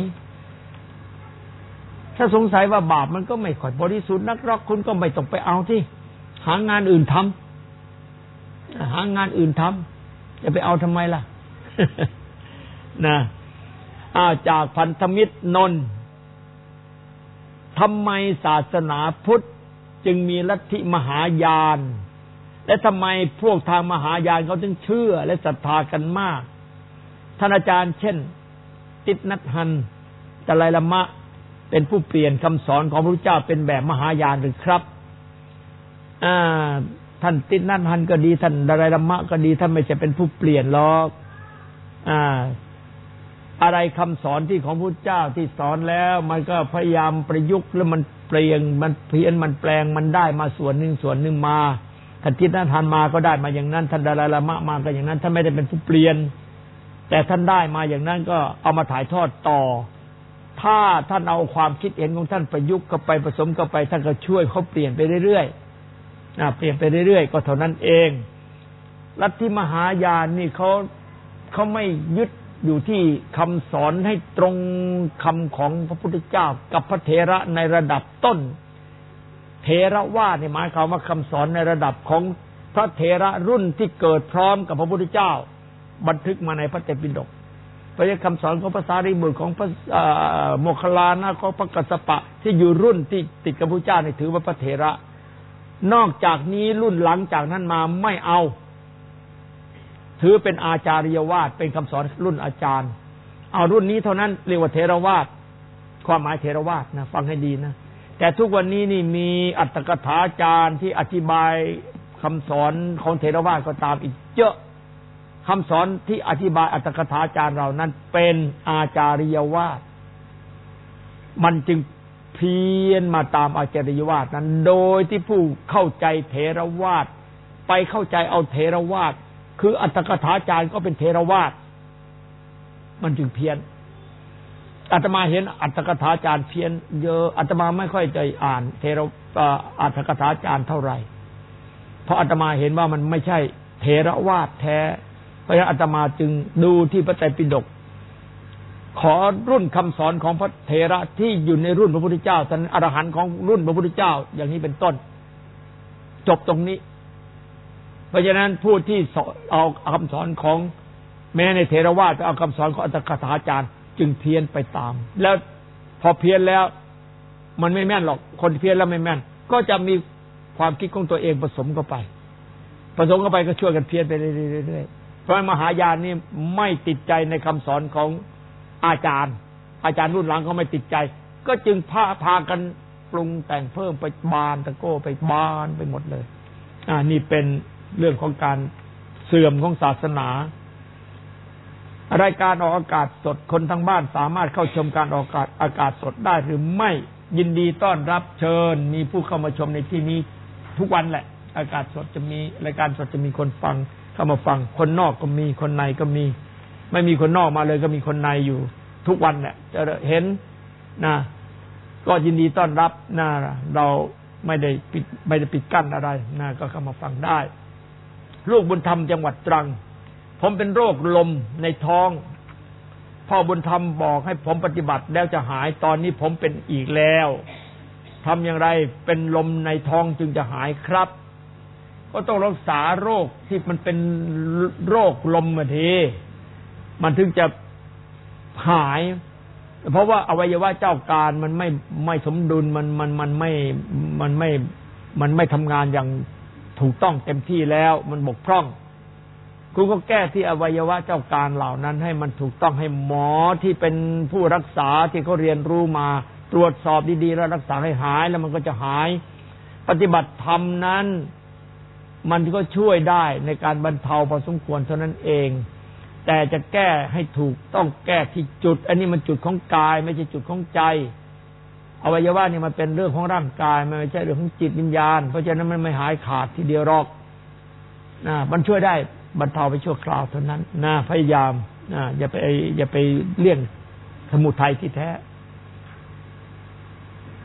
ถ้าสงสัยว่าบาปมันก็ไม่ค่อยบริสุทธิ์นักหรอกคุณก็ไม่ต้องไปเอาที่หางานอื่นทำหางานอื่นทำจะไปเอาทำไมล่ะ นะอ้าวจากพันธมิตรนนท์ทำไมศาสนาพุทธจึงมีลัทธิมหายานและทำไมพวกทางมหายานเขาถึงเชื่อและศรัทธากันมากท่านอาจารย์เช่นติดนัทหันตะไลละมะเป็นผู้เปลี่ยนคำสอนของพระพุทธเจ้าเป็นแบบมหายานหรือครับอ่าท่านติดนัทหันก็ดีท่านตะไลละมะก็ดีท่านไม่ใช่เป็นผู้เปลี่ยนหรอกอ่าอะไรคำสอนที่ของพระพุทธเจ้าที่สอนแล้วมันก็พยายามประยุกต์แล้วมันเปลี่ยนมันเพี้ยนมันแปลงมันได้มาส่วนหนึ่งส่วนหนึ่งมาท่านทิฏฐานมาก็ได้มาอย่างนั้นท่านดาราละมะมาก็อย่างนั้นท่านไม่ได้เป็นผู้เปลี่ยนแต่ท่านได้มาอย่างนั้นก็เอามาถ่ายทอดต่อถ้าท่านเอาความคิดเห็นของท่านประยุกต์เข้าไปผสมเข้าไปท่านก็ช่วยเขาเปลี่ยนไปเรื่อยๆนะเปลี่ยนไปเรื่อยๆก็เท่านั้นเองลัทธิมหายานนี่เขาเขาไม่ยึดอยู่ที่คำสอนให้ตรงคำของพระพุทธเจ้ากับพระเถระในระดับต้นเถระวาทนี่หมายความว่าคำสอนในระดับของพระเถระรุ่นที่เกิดพร้อมกับพระพุทธเจ้าบันทึกมาในพระไตรปิฎกเพราะฉะนั้นคำสอนของพระสารีบุตรของพระโมคคัลลานะของพระกัสสปะที่อยู่รุ่นที่ติดกับพระพุทธเจ้านี่ถือว่าพระเถระนอกจากนี้รุ่นหลังจากนั้นมาไม่เอาถือเป็นอาจาริยวาทเป็นคำสอนรุ่นอาจารย์เอารุ่นนี้เท่านั้นเรียกว่าเถรวาทความหมายเถรวาทนะฟังให้ดีนะแต่ทุกวันนี้นี่มีอัตถกถาจารย์ที่อธิบายคำสอนของเถรวาทก็ตามอีกเยอะคำสอนที่อธิบายอัตถกถาจารย์เรานั้นเป็นอาจาริยวาทมันจึงเพี้ยนมาตามอาจาริยวาทนั้นโดยที่ผู้เข้าใจเถรวาทไปเข้าใจเอาเถรวาทคืออัตถกถาจารย์ก็เป็นเถรวาทมันจึงเพี้ยนอาตมาเห็นอัตถกถาจารย์เพี้ยนเยอะอาตมาไม่ค่อยจะอ่านเถรอัตถกถาจารย์เท่าไหร่เพราะอาตมาเห็นว่ามันไม่ใช่เถรวาทแท้เพราะฉะนั้นอาตมาจึงดูที่พระไตรปิฎกขอรุ่นคำสอนของพระเถระที่อยู่ในรุ่นพระพุทธเจ้าท่านอรหันต์ของรุ่นพระพุทธเจ้าอย่างนี้เป็นต้นจบตรงนี้เพราะฉะนั้นผู้ที่เอาคำสอนของแม้ในเถรวาทจะเอาคำสอนของอัตถกถาจารย์จึงเพี้ยนไปตามแล้วพอเพี้ยนแล้วมันไม่แม่นหรอกคนเพี้ยนแล้วไม่แม่นก็จะมีความคิดของตัวเองผสมเข้าไปผสมเข้าไปก็ช่วยกันเพี้ยนไปเรื่อยๆเพราะมหายานนี่ไม่ติดใจในคำสอนของอาจารย์อาจารย์รุ่นหลังเขาไม่ติดใจก็จึงพาพากันปรุงแต่งเพิ่มไปบานตะโก้ไปบานไปหมดเลยอ่านี่เป็นเรื่องของการเสื่อมของศาสนารายการออกอากาศสดคนทั้งบ้านสามารถเข้าชมการออกอากาศอากาศสดได้หรือไม่ยินดีต้อนรับเชิญมีผู้เข้ามาชมในที่นี้ทุกวันแหละอากาศสดจะมีรายการสดจะมีคนฟังเข้ามาฟังคนนอกก็มีคนในก็มีไม่มีคนนอกมาเลยก็มีคนในอยู่ทุกวันแหละจะเห็นนะก็ยินดีต้อนรับนะเราไม่ได้ปิดไม่ได้ปิดกั้นอะไรนะก็เข้ามาฟังได้ลูกบุญธรรมจังหวัดตรังผมเป็นโรคลมในท้องพ่อบุญธรรมบอกให้ผมปฏิบัติแล้วจะหายตอนนี้ผมเป็นอีกแล้วทำอย่างไรเป็นลมในท้องจึงจะหายครับก็ต้องรักษาโรคที่มันเป็นโรคลมมาทีมันถึงจะหายเพราะว่าอวัยวะเจ้าการมันไม่ไม่สมดุลมันมันมันไม่มันไม่มันไม่ทำงานอย่างถูกต้องเต็มที่แล้วมันบกพร่องคุณก็แก้ที่อวัยวะเจ้าการเหล่านั้นให้มันถูกต้องให้หมอที่เป็นผู้รักษาที่เขาเรียนรู้มาตรวจสอบดีๆแล้วรักษาให้หายแล้วมันก็จะหายปฏิบัติธรรมนั้นมันก็ช่วยได้ในการบรรเทาพอสมควรเท่านั้นเองแต่จะแก้ให้ถูกต้องแก้ที่จุดอันนี้มันจุดของกายไม่ใช่จุดของใจอวัยวะนี่มันเป็นเรื่องของร่างกายมันไม่ใช่เรื่องของจิตวิญญาณเพราะฉะนั้นมันไม่หายขาดทีเดียวหรอกนะมันช่วยได้บรรเทาไปชั่วคราวเท่านั้นนะพยายามนะอย่าไปอย่าไปเลี่ยงสมุทัยที่แท้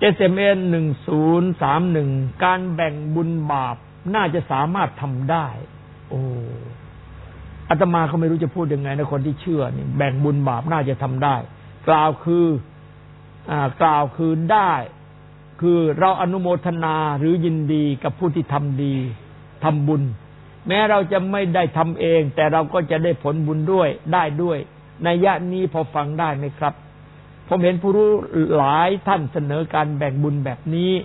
เอส เอ็ม เอ หนึ่งศูนย์สามหนึ่งการแบ่งบุญบาปน่าจะสามารถทำได้โอ้อาตมาก็ไม่รู้จะพูดยังไงนะคนที่เชื่อนี่แบ่งบุญบาปน่าจะทำได้กล่าวคืออ่ากล่าวคือได้คือเราอนุโมทนาหรือยินดีกับผู้ที่ทำดีทำบุญแม้เราจะไม่ได้ทำเองแต่เราก็จะได้ผลบุญด้วยได้ด้วยนัยยะนี้พอฟังได้ไหมครับผมเห็นผู้รู้หลายท่านเสนอการแบ่งบุญแบบนี้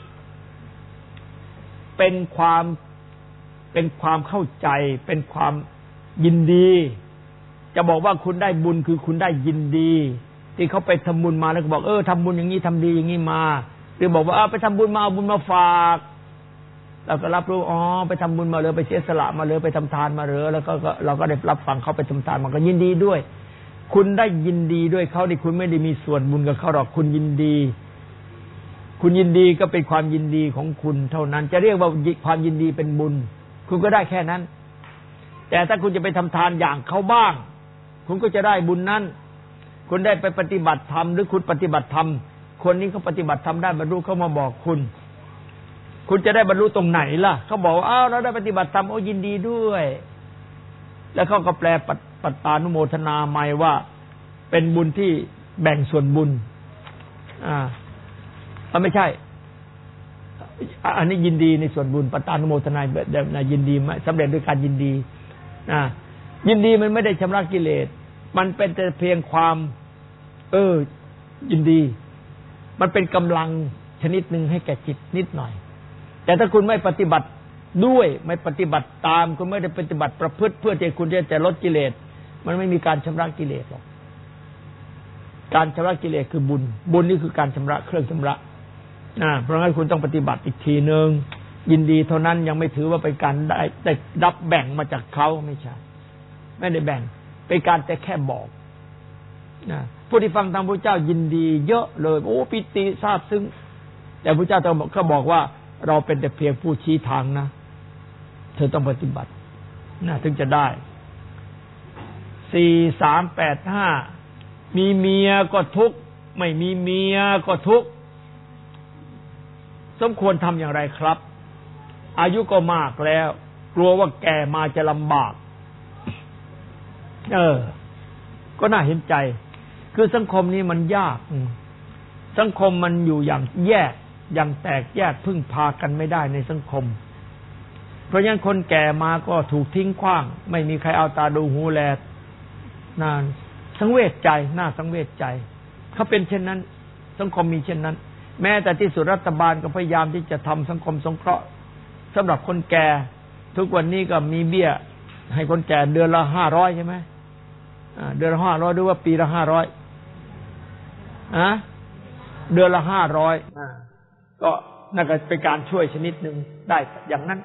เป็นความเป็นความเข้าใจเป็นความยินดีจะบอกว่าคุณได้บุญคือคุณได้ยินดีที่เขาไปทำบุญมาแล้วก็บอกเออทำบุญอย่างนี้ทำดีอย่างนี้มาหรือบอกว่าเออไปทำบุญมาเอาบุญมาฝากเราก็รับรู้อ๋อไปทำบุญมาเลยไปเสียสละมาเลยไปทำทานมาเลยแล้วก็เราก็ได้รับฟังเขาไปทำทานมันก็ยินดีด้วยคุณได้ยินดีด้วยเขาที่คุณไม่ได้มีส่วนบุญกับเขาหรอกคุณยินดีคุณยินดีก็เป็นความยินดีของคุณเท่านั้นจะเรียกว่าความยินดีเป็นบุญคุณก็ได้แค่นั้นแต่ถ้าคุณจะไปทำทานอย่างเขาบ้างคุณก็จะได้บุญนั้นคุณได้ไปปฏิบัติธรรมหรือคุณปฏิบัติธรรมคนนี้เขาปฏิบัติธรรมได้บรรลุเขามาบอกคุณคุณจะได้บรรลุตรงไหนล่ะเขาบอกว่าอ้าวเราได้ปฏิบัติธรรมโอ้ยินดีด้วยแล้วเขาก็แปลปัตตานุโมทนาใหม่ว่าเป็นบุญที่แบ่งส่วนบุญอ่าไม่ใช่อันนี้ยินดีในส่วนบุญปัตตานุโมทนาแบบยินดีไหมสำเร็จด้วยการยินดีอ่ายินดีมันไม่ได้ชำระกิเลสมันเป็นแต่เพียงความเออยินดีมันเป็นกำลังชนิดหนึ่งให้แก่จิตนิดหน่อยแต่ถ้าคุณไม่ปฏิบัติด้วยไม่ปฏิบัติตามคุณไม่ได้ปฏิบัติประพฤติเพื่อที่คุณจะจะลดกิเลสมันไม่มีการชำระกิเลสหรอกการชำระกิเลสคือบุญบุญนี่คือการชำระเครื่องชำระอ่าเพราะงั้นคุณต้องปฏิบัติอีกทีนึงยินดีเท่านั้นยังไม่ถือว่าเป็นการได้ได้รับแบ่งมาจากเขาไม่ใช่ไม่ได้แบ่งเป็นการแต่แค่บอกนะผู้ที่ฟังธรรมพระเจ้ายินดีเยอะเลยโอ้ปิติซาบซึ้งแต่พระเจ้าก็บอกว่าเราเป็นแต่เพียงผู้ชี้ทางนะเธอต้องปฏิบัตินะถึงจะได้สี่สามแปดห้ามีเมียก็ทุกข์ไม่มีเมียก็ทุกข์สมควรทำอย่างไรครับอายุก็มากแล้วกลัวว่าแก่มาจะลำบากเออก็น่าเห็นใจคือสังคมนี้มันยากสังคมมันอยู่อย่างแยกอย่างแตกแยกพึ่งพากันไม่ได้ในสังคมเพราะฉะนั้นคนแก่มาก็ถูกทิ้งขว้างไม่มีใครเอาตาดูหูแลนานสังเวชใจน่าสังเวชใจเขาเป็นเช่นนั้นสังคมมีเช่นนั้นแม้แต่ที่สุดรัฐบาลก็พยายามที่จะทำสังคมสงเคราะห์สำหรับคนแก่ทุกวันนี้ก็มีเบี้ยให้คนแก่เดือนละห้าร้อยใช่ไหมเดือนละห้าร้อยหรือว่าปีละห้าร้อยอะเดือนละห้าร้อยก็นั่นก็เป็นการช่วยชนิดหนึ่งได้อย่างนั้น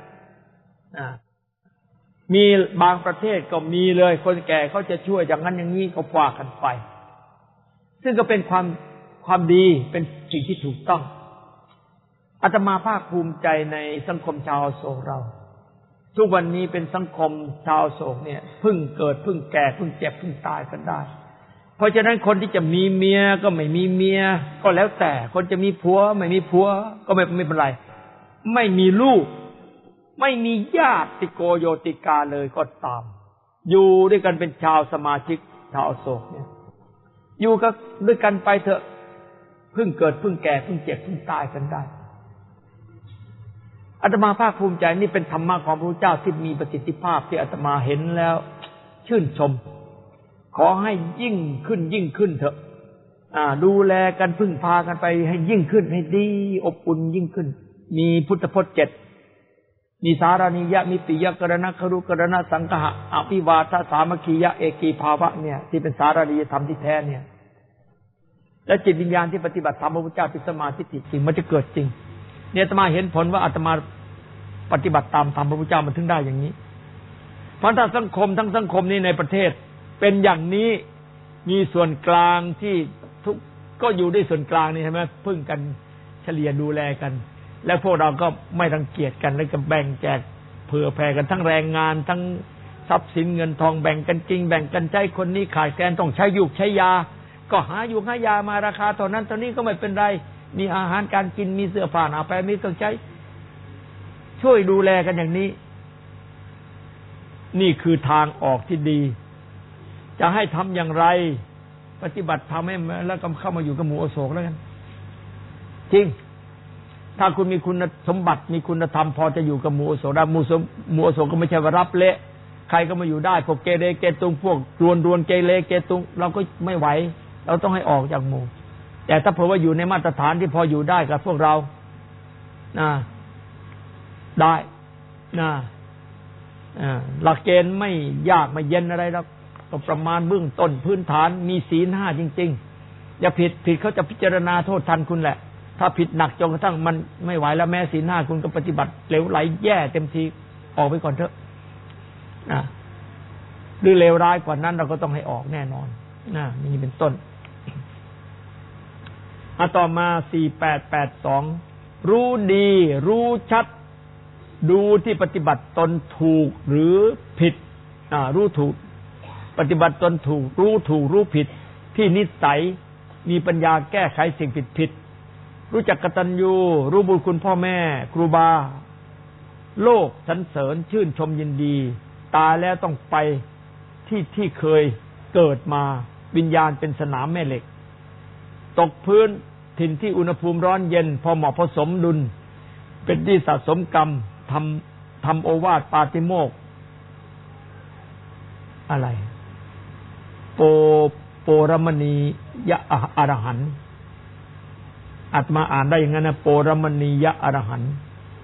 มีบางประเทศก็มีเลยคนแก่เขาจะช่วยอย่างนั้นอย่างนี้ก็ว่ากันไปซึ่งก็เป็นความความดีเป็นสิ่งที่ถูกต้องอาตมาภาคภูมิใจในสังคมชาวโศกเราทุกวันนี้เป็นสังคมชาวโศกเนี่ยเพิ่งเกิดเพิ่งแก่เพิ่งเจ็บเพิ่งตายกันได้เพราะฉะนั้นคนที่จะมีเมียก็ไม่มีเมียก็แล้วแต่คนจะมีผัวไม่มีผัวก็ไม่ไม่เป็นไรไม่มีลูกไม่มีญาติโกโยติกาเลยก็ตามอยู่ด้วยกันเป็นชาวสมาชิกชาวโศกเนี่ยอยู่ก็ด้วยกันไปเถอะเพิ่งเกิดเพิ่งแก่เพิ่งเจ็บเพิ่งตายกันได้อาตมาภาคภูมิใจนี่เป็นธรรมะของพระพุทธเจ้าที่มีประสิทธิภาพที่อาตมาเห็นแล้วชื่นชมขอให้ยิ่งขึ้นยิ่งขึ้นเถอะอ่าดูแลกันพึ่งพากันไปให้ยิ่งขึ้นให้ดีอบอุ่นยิ่งขึ้นมีพุทธพจน์เจ็ดมีสารณียะมีปิยกรณะครุกรณะสังฆะอภิวาทสามัคคียะเอกีภาวะเนี่ยที่เป็นสารณียธรรมที่แท้เนี่ยและจิตวิญญาณที่ปฏิบัติธรรมพระพุทธเจ้าเป็นสมาธิจริงมันจะเกิดจริงเนี่ยอาตมาเห็นผลว่าอาตมาปฏิบัติตามธรรมพระพุทธเจ้ามันถึงได้อย่างนี้เพราะถ้าสังคมทั้งสังคมนี้ในประเทศเป็นอย่างนี้มีส่วนกลางที่ทุกก็อยู่ด้วยส่วนกลางนี่ใช่ไหมพึ่งกันเฉลี่ยดูแลกันแล้วพวกเราก็ไม่รังเกียจกันแล้วก็แบ่งแจกเผื่อแผ่กันทั้งแรงงานทั้งทรัพย์สินเงินทองแบ่งกันจริงแบ่งกันใช้คนนี้ขาดแคลนต้องใช้ยุกใช้ยาก็หายุกหายามาราคาเท่านั้นเท่านี้ก็ไม่เป็นไรมีอาหารการกินมีเสื้อผ้าหนาแปรมีต้องใช้ช่วยดูแลกันอย่างนี้นี่คือทางออกที่ดีจะให้ทำอย่างไรปฏิบัติทำให้แล้วก็เข้ามาอยู่กับหมู่อโศกแล้วกันจริงถ้าคุณมีคุณสมบัติมีคุณธรรมพอจะอยู่กับหมู่อโศกได้หมู่หมู่อโศกก็ไม่ใช่ว่ารับเละใครก็มาอยู่ได้พวกเกเรเกตุงพวกรวนรวนเกเรเกตุงเราก็ไม่ไหวเราต้องให้ออกจากหมู่แต่ถ้าเผื่อว่าอยู่ในมาตรฐานที่พออยู่ได้กับพวกเรานะได้นะหลักเกณฑ์ไม่ยากไม่เย็นอะไรแล้วก็ประมาณเบื้องต้นพื้นฐานมีศีลห้าจริงๆอย่าผิดผิดเขาจะพิจารณาโทษทันคุณแหละถ้าผิดหนักจนกระทั่งมันไม่ไหวแล้วแม้ศีลห้าคุณก็ปฏิบัติเหลวไหลแย่เต็มทีออกไปก่อนเถอะนะหรือเลวร้ายกว่านั้นเราก็ต้องให้ออกแน่นอนนะนี่เป็นต้นอ่ะต่อมาสี่แปดแปดสองรู้ดีรู้ชัดดูที่ปฏิบัติตนถูกหรือผิดอ่ารู้ถูกปฏิบัติตนถูกรู้ถูกรู้ผิดที่นิสัยมีปัญญาแก้ไขสิ่งผิดผิดรู้จักกตัญญูรู้บุญคุณพ่อแม่ครูบาโลกสรรเสริญชื่นชมยินดีตายแล้วต้องไปที่ที่เคยเกิดมาวิญญาณเป็นสนามแม่เหล็กตกพื้นถิ่นที่อุณหภูมิร้อนเย็นพอเหมาะพอสมดุลเป็นที่สะสมกรรมทำทำโอวาทปาติโมกข์อะไรโปโปรมณียะอรหันต์อาตมาอ่านได้อย่างนั้นนะโปรมณียะอรหันต์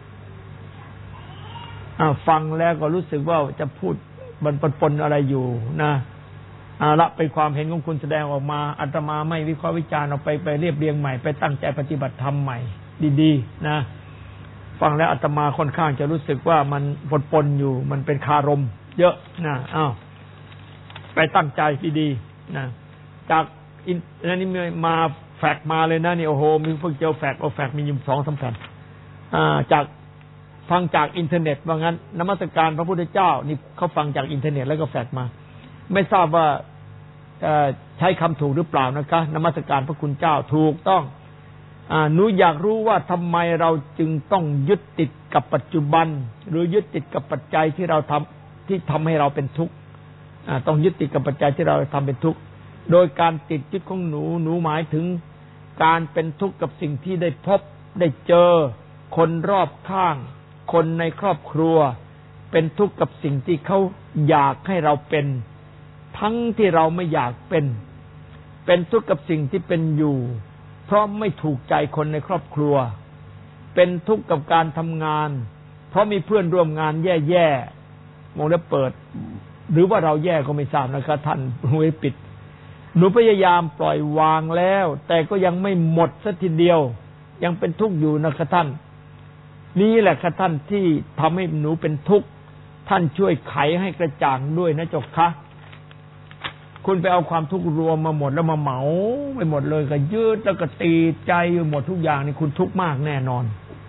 ฟังแล้วก็รู้สึกว่าจะพูดมันปนๆอะไรอยู่นะเอาละเป็นความเห็นของคุณแสดงออกมาอาตมาไม่วิเคราะห์วิจารณ์เอาไปไปเรียบเรียงใหม่ไปตั้งใจปฏิบัติธรรมใหม่ดีๆนะฟังแล้วอาตมาค่อนข้างจะรู้สึกว่ามันปนๆอยู่มันเป็นคารมเยอะนะอ้าวไปตั้งใจดีๆนะจากอันนี้มาแฟกมาเลยนะนี่โอ้โหมีเพิ่งเจอแฟกเอาแฟกมีอยู่สองสามแผ่นอ่าจากฟังจากอินเทอร์เน็ตว่างั้นนมัสการพระพุทธเจ้านี่เขาฟังจากอินเทอร์เน็ตแล้วก็แฟกมาไม่ทราบว่าใช้คำถูกหรือเปล่านะคะนมัสการพระคุณเจ้าถูกต้องอ่าหนูอยากรู้ว่าทำไมเราจึงต้องยึดติดกับปัจจุบันหรือยึดติดกับปัจจัยที่เราทำที่ทำให้เราเป็นทุกข์อ่าต้องยึดติดกับปัจจัยที่เราทำเป็นทุกข์โดยการติดยึดของหนูหนูหมายถึงการเป็นทุกข์กับสิ่งที่ได้พบได้เจอคนรอบข้างคนในครอบครัวเป็นทุกข์กับสิ่งที่เขาอยากให้เราเป็นทั้งที่เราไม่อยากเป็นเป็นทุกข์กับสิ่งที่เป็นอยู่เพราะไม่ถูกใจคนในครอบครัวเป็นทุกข์กับการทำงานเพราะมีเพื่อนร่วมงานแย่ๆมองแล้วเปิดหรือว่าเราแย่ก็ไม่ทราบนะครับท่านหูปิดหนูพยายามปล่อยวางแล้วแต่ก็ยังไม่หมดสักทีเดียวยังเป็นทุกข์อยู่นะครับท่านนี่แหละค่ะท่านที่ทำให้หนูเป็นทุกข์ท่านช่วยไขให้กระจ่างด้วยนะเจ้าคะคุณไปเอาความทุกข์รวมมาหมดแล้วมาเหมาไปหมดเลยก็ยืดแล้วก็ตีใจอยู่หมดทุกอย่างนี่คุณทุกข์มากแน่นอน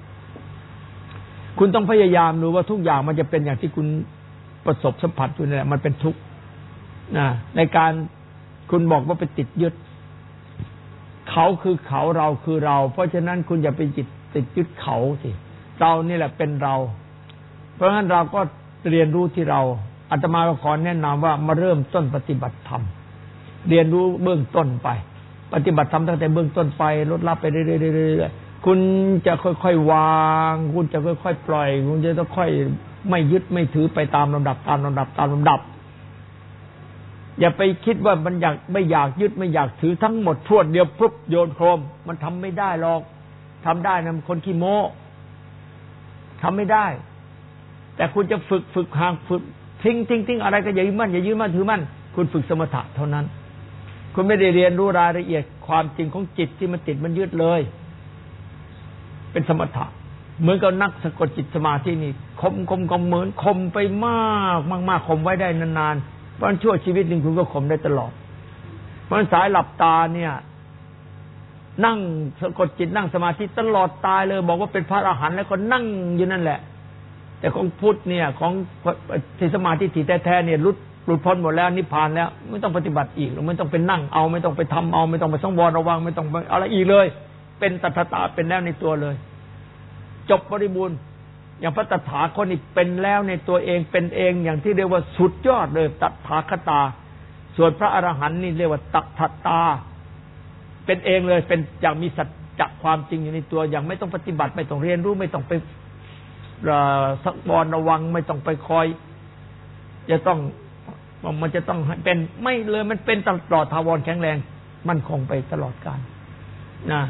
คุณต้องพยายามดูว่าทุกอย่างมันจะเป็นอย่างที่คุณประสบสัมผัสอยู่นี่แหละมันเป็นทุกข์นะในการคุณบอกว่าไปติดยึดเขาคือเขาเราคือเราเพราะฉะนั้นคุณอย่าไปจิตติดยึดเขาสิเรานี่แหละเป็นเราเพราะฉะนั้นเราก็เรียนรู้ที่เราอาตมาก็ขอแนะนำว่ามาเริ่มต้นปฏิบัติธรรมเรียนรู้เบื้องต้นไปปฏิบัติธรรมตั้งแต่เบื้องต้นไปลดละไปเรื่อยๆคุณจะค่อยๆวางคุณจะค่อยๆปล่อยคุณจะต้องค่อยไม่ยึดไม่ถือไปตามลำดับตามลำดับตามลำดับอย่าไปคิดว่ามันอยากไม่อยากยึดไม่อยากถือทั้งหมดพรวดเดียวปุ๊บโยนโครมมันทำไม่ได้หรอกทำได้นะคนขี้โม้ทำไม่ได้แต่คุณจะฝึกฝึกห่างฝึกทิ้งทิ้งทิ้งอะไรก็อย่ายึดมั่นอย่ายึดมั่นถือมั่นคุณฝึกสมถะเท่านั้นคุณไม่ได้เรียนรู้รายละเอียดความจริงของจิตที่มันติดมันยึดเลยเป็นสมถะเหมือนกับนักสะกดจิตสมาธินี่คมคมคมเหมือนคมไปมากมากมากคมไว้ได้นานๆเพราะชั่วชีวิตหนึ่งคุณก็คมได้ตลอดมันสายหลับตาเนี่ยนั่งสะกดจิตนั่งสมาธิตลอดตายเลยบอกว่าเป็นพระอรหันต์แล้วก็นั่งอยู่นั่นแหละแต่ของพุทธเนี่ยของที่สมาธิที่แท้ๆเนี่ยหลุดหลุดพ้นหมดแล้วนิพพานแล้วไม่ต้องปฏิบัติอีกไม่ต้องไปนั่งเอาไม่ต้องไปทำเอาไม่ต้องไปสังวรระวังไม่ต้องอะไรอีกเลยเป็นตถาตาเป็นแล้วในตัวเลยจบบริบูรณ์อย่างพระตถาคตนี่เป็นแล้วในตัวเองเป็นเองอย่างที่เรียกว่าสุดยอดเลยตถาคตาส่วนพระอรหันต์นี่เรียกว่าตถาตาเป็นเองเลยเป็นอย่างมีสัจจะความจริงอยู่ในตัวอย่างไม่ต้องปฏิบัติไม่ต้องเรียนรู้ไม่ต้องไปสักบอนระวังไม่ต้องไปคอยจะต้องมันจะต้องเป็นไม่เลยมันเป็นตลอดถาวรแข็งแรงมั่นคงไปตลอดกาลนะ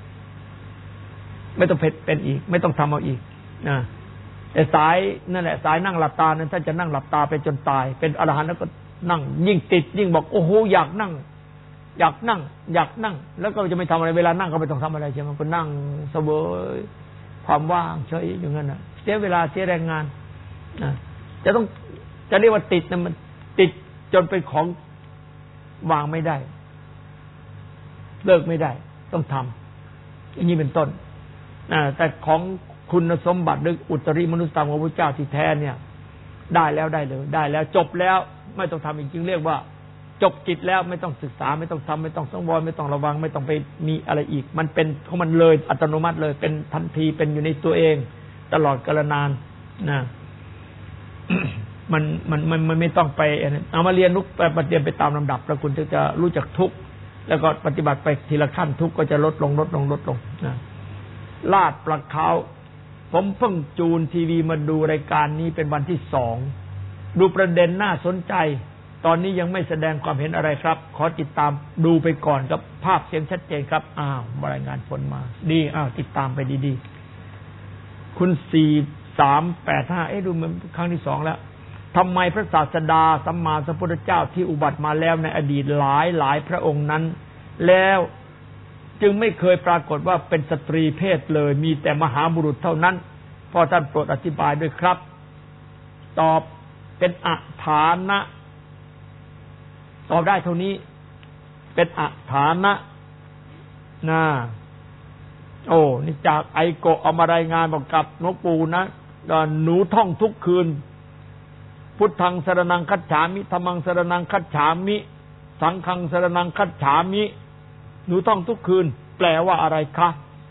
ไม่ต้องเป็นอีกไม่ต้องทำเอาอีกนะแต่สายนั่นแหละสายนั่งหลับตานั้นถ้าจะนั่งหลับตาไปจนตายเป็นอรหันต์แล้วก็นั่งยิ่งติดยิ่งบอกโอ้โหอยากนั่งอยากนั่งอยากนั่งแล้วก็จะไม่ทำอะไรเวลานั่งก็ไม่ต้องทำอะไรใช่ไหมก็นั่งเสวยความว่างเฉยอย่างนั้นนะเสียเวลาเสียแรงงานนะจะต้องจะเรียกว่าติดนะมันติดจนเป็นของวางไม่ได้เลิกไม่ได้ต้องทำอย่างนี้เป็นต้นแต่ของคุณสมบัติหรืออุตริมนุสธรรมของพระเจ้าที่แท้เนี่ยได้แล้วได้เลยได้แล้วจบแล้วไม่ต้องทำอีกจึงเรียกว่าจบกิจแล้วไม่ต้องศึกษาไม่ต้องทำไม่ต้องสังวรไม่ต้องระวังไม่ต้องไปมีอะไรอีกมันเป็นของมันเลยอัตโนมัติเลยเป็นทันทีเป็นอยู่ในตัวเองตลอดกาลนานนะ มันมันมันมันไม่ต้องไปเอามาเรียนรู้ไปปฏิบัติไปตามลำดับแล้วคุณจะรู้จักทุกข์แล้วก็ปฏิบัติไปทีละขั้นทุกข์ก็จะลดลงลดลงลดลงนะลาดปลาเขาผมเพิ่งจูนทีวีมาดูรายการนี้เป็นวันที่สองดูประเด็นน่าสนใจตอนนี้ยังไม่แสดงความเห็นอะไรครับขอติดตามดูไปก่อนครับภาพเสียงชัดเจนครับอ้าวรายงานผลมาดีอ้าวติดตามไปดีๆคุณสี่สามแปดห้าเอ๊ะดูเหมือนครั้งที่สองแล้วทำไมพระศาสดาสัมมาสัมพุทธเจ้าที่อุบัติมาแล้วในอดีตหลายหลายพระองค์นั้นแล้วจึงไม่เคยปรากฏว่าเป็นสตรีเพศเลยมีแต่มหาบุรุษเท่านั้นพอท่านโปรดอธิบายด้วยครับตอบเป็นอฐานะตอบได้เท่านี้เป็นอฐานะนะโอ้นี่จากไอโกะเอามารายงานบอกกับหลวงปู่นะหนูท่องทุกคืนพุทธังสรณังคัจฉามิธัมมังสรณังคัจฉามิสังฆังสรณังคัจฉามิหนูท่องทุกคืนแปลว่าอะไรคะ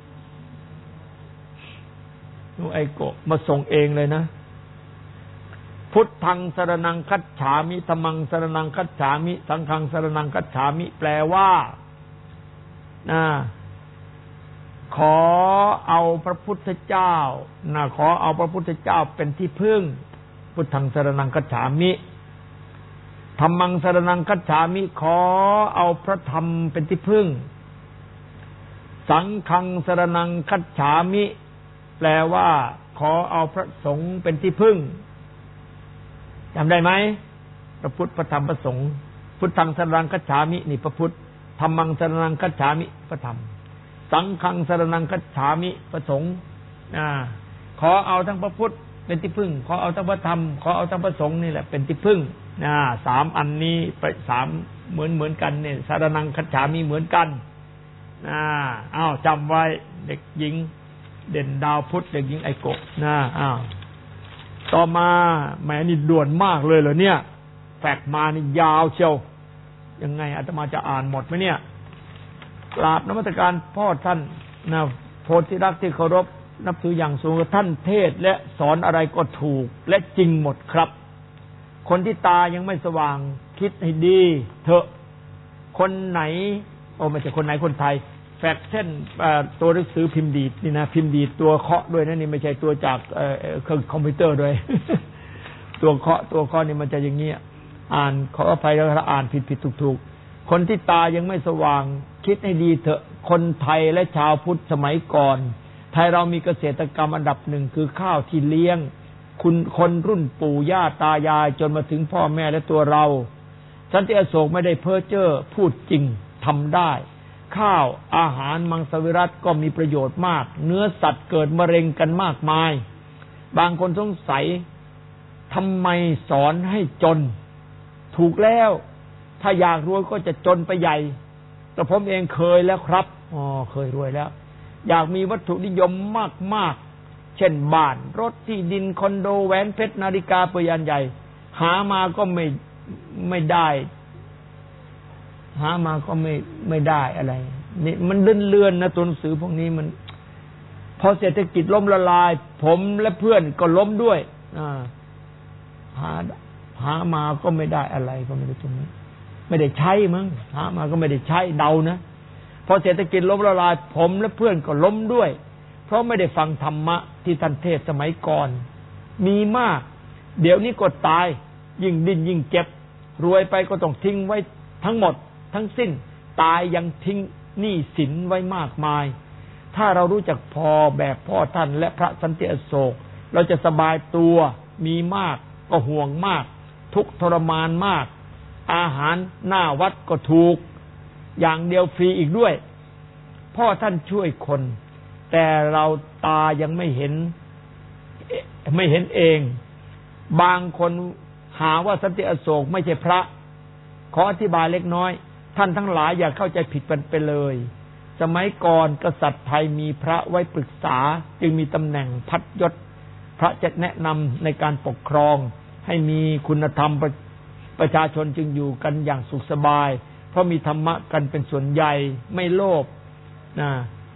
หนูไอโกะมาส่งเองเลยนะพุทธังสรณังคัจฉามิธัมมังสรณังคัจฉามิสังฆังสรณังคัจฉามิแปลว่านะขอเอาพระพุทธเจ้านะขอเอาพระพุทธเจ้าเป็นที่พึ่งพุทธังสรณังคัจฉามิธัมมังสรณังคัจฉามิขอเอาพระธรรมเป็นที่พึ่งสังฆังสรณังคัจฉามิแปลว่าขอเอาพระสงฆ์เป็นที่พึ่งจำได้ไหมพระพุทธพระธรรมพระสงฆ์พุทธังสรณังคัจฉามินี่พระพุทธธัมมังสรณังคัจฉามิพระธรรมสังฆังสรณังคัจฉามิพระสงฆ์อ่าขอเอาทั้งพระพุทธเป็นที่พึ่งขอเอาทั้งพระธรรมขอเอาทั้งพระสงฆ์นี่แหละเป็นที่พึ่งอ่าสามอันนี้ไปสามเหมือนเหมือนกันเนี่ยสรณังคัจฉามิเหมือนกันอ่าอ้าวจำไว้เด็กหญิงเด่นดาวพุทธเด็กหญิงไอโกะนะอ้าวต่อมาแหมนี่ด่วนมากเลยเหรอเนี่ยแฟกมานี่ยาวเชียวยังไงอาตมาจะอ่านหมดไหมเนี่ยกราบนมัสการพ่อท่านนะโพธิรักที่เคารพนับถืออย่างสูงท่านเทศและสอนอะไรก็ถูกและจริงหมดครับคนที่ตายังไม่สว่างคิดให้ดีเถอะคนไหนโอ้ไม่ใช่คนไหนคนไทยแฟกเช่นตัวหนังสือพิมพ์ดีดนี่นะพิมพ์ดีดตัวเคาะด้วยนะนี่ไม่ใช่ตัวจากเครื่องคอมพิวเตอร์ด้วย ตัวเคาะตัวเคาะนี่มันจะอย่างเงี้ยอ่านขออภัยถ้าอ่านผิดผิดถูกถูกคนที่ตายังไม่สว่างคิดให้ดีเถอะคนไทยและชาวพุทธสมัยก่อนไทยเรามีเกษตรกรรมอันดับหนึ่งคือข้าวที่เลี้ยงคุณคนรุ่นปู่ย่าตายายจนมาถึงพ่อแม่และตัวเราสันติอโศกไม่ได้เพ้อเจ้อพูดจริงทำได้ข้าวอาหารมังสวิรัติก็มีประโยชน์มากเนื้อสัตว์เกิดมะเร็งกันมากมายบางคนสงสัยทำไมสอนให้จนถูกแล้วถ้าอยากรวยก็จะจนไปใหญ่แต่ผมเองเคยแล้วครับอ๋อเคยรวยแล้วอยากมีวัตถุนิยมมากๆเช่นบ้านรถที่ดินคอนโดแหวนเพชรนาฬิกาปืนยันใหญ่หามาก็ไม่ไม่ได้หามาก็ไม่ไม่ได้อะไรนี่มันเลื่อนๆนะตัวหนังสือพวกนี้มันพอเศรษฐกิจล้มละลายผมและเพื่อนก็ล้มด้วยอ่าหาหามาก็ไม่ได้อะไรก็ไม่ได้ตรงนี้ไม่ได้ใช้มั้งหามาก็ไม่ได้ใช้เดานะพอเศรษฐกิจล้มละลายผมและเพื่อนก็ล้มด้วยเพราะไม่ได้ฟังธรรมะที่ท่านเทศสมัยก่อนมีมากเดี๋ยวนี้ก็ตายยิ่งดิ้นยิ่งเจ็บรวยไปก็ต้องทิ้งไว้ทั้งหมดทั้งสิ้นตายยังทิ้งหนี้สินไว้มากมายถ้าเรารู้จักพอแบบพ่อท่านและพระสันติอโศกเราจะสบายตัวมีมากก็ห่วงมากทุกทรมานมากอาหารหน้าวัดก็ถูกอย่างเดียวฟรีอีกด้วยพ่อท่านช่วยคนแต่เราตายังไม่เห็นไม่เห็นเองบางคนหาว่าสันติอโศกไม่ใช่พระขออธิบายเล็กน้อยท่านทั้งหลายอย่าเข้าใจผิดกันไปเลยสมัยก่อนกษัตริย์ไทยมีพระไว้ปรึกษาจึงมีตำแหน่งพัดยศพระจะแนะนำในการปกครองให้มีคุณธรรมประประชาชนจึงอยู่กันอย่างสุขสบายเพราะมีธรรมะกันเป็นส่วนใหญ่ไม่โลภนะ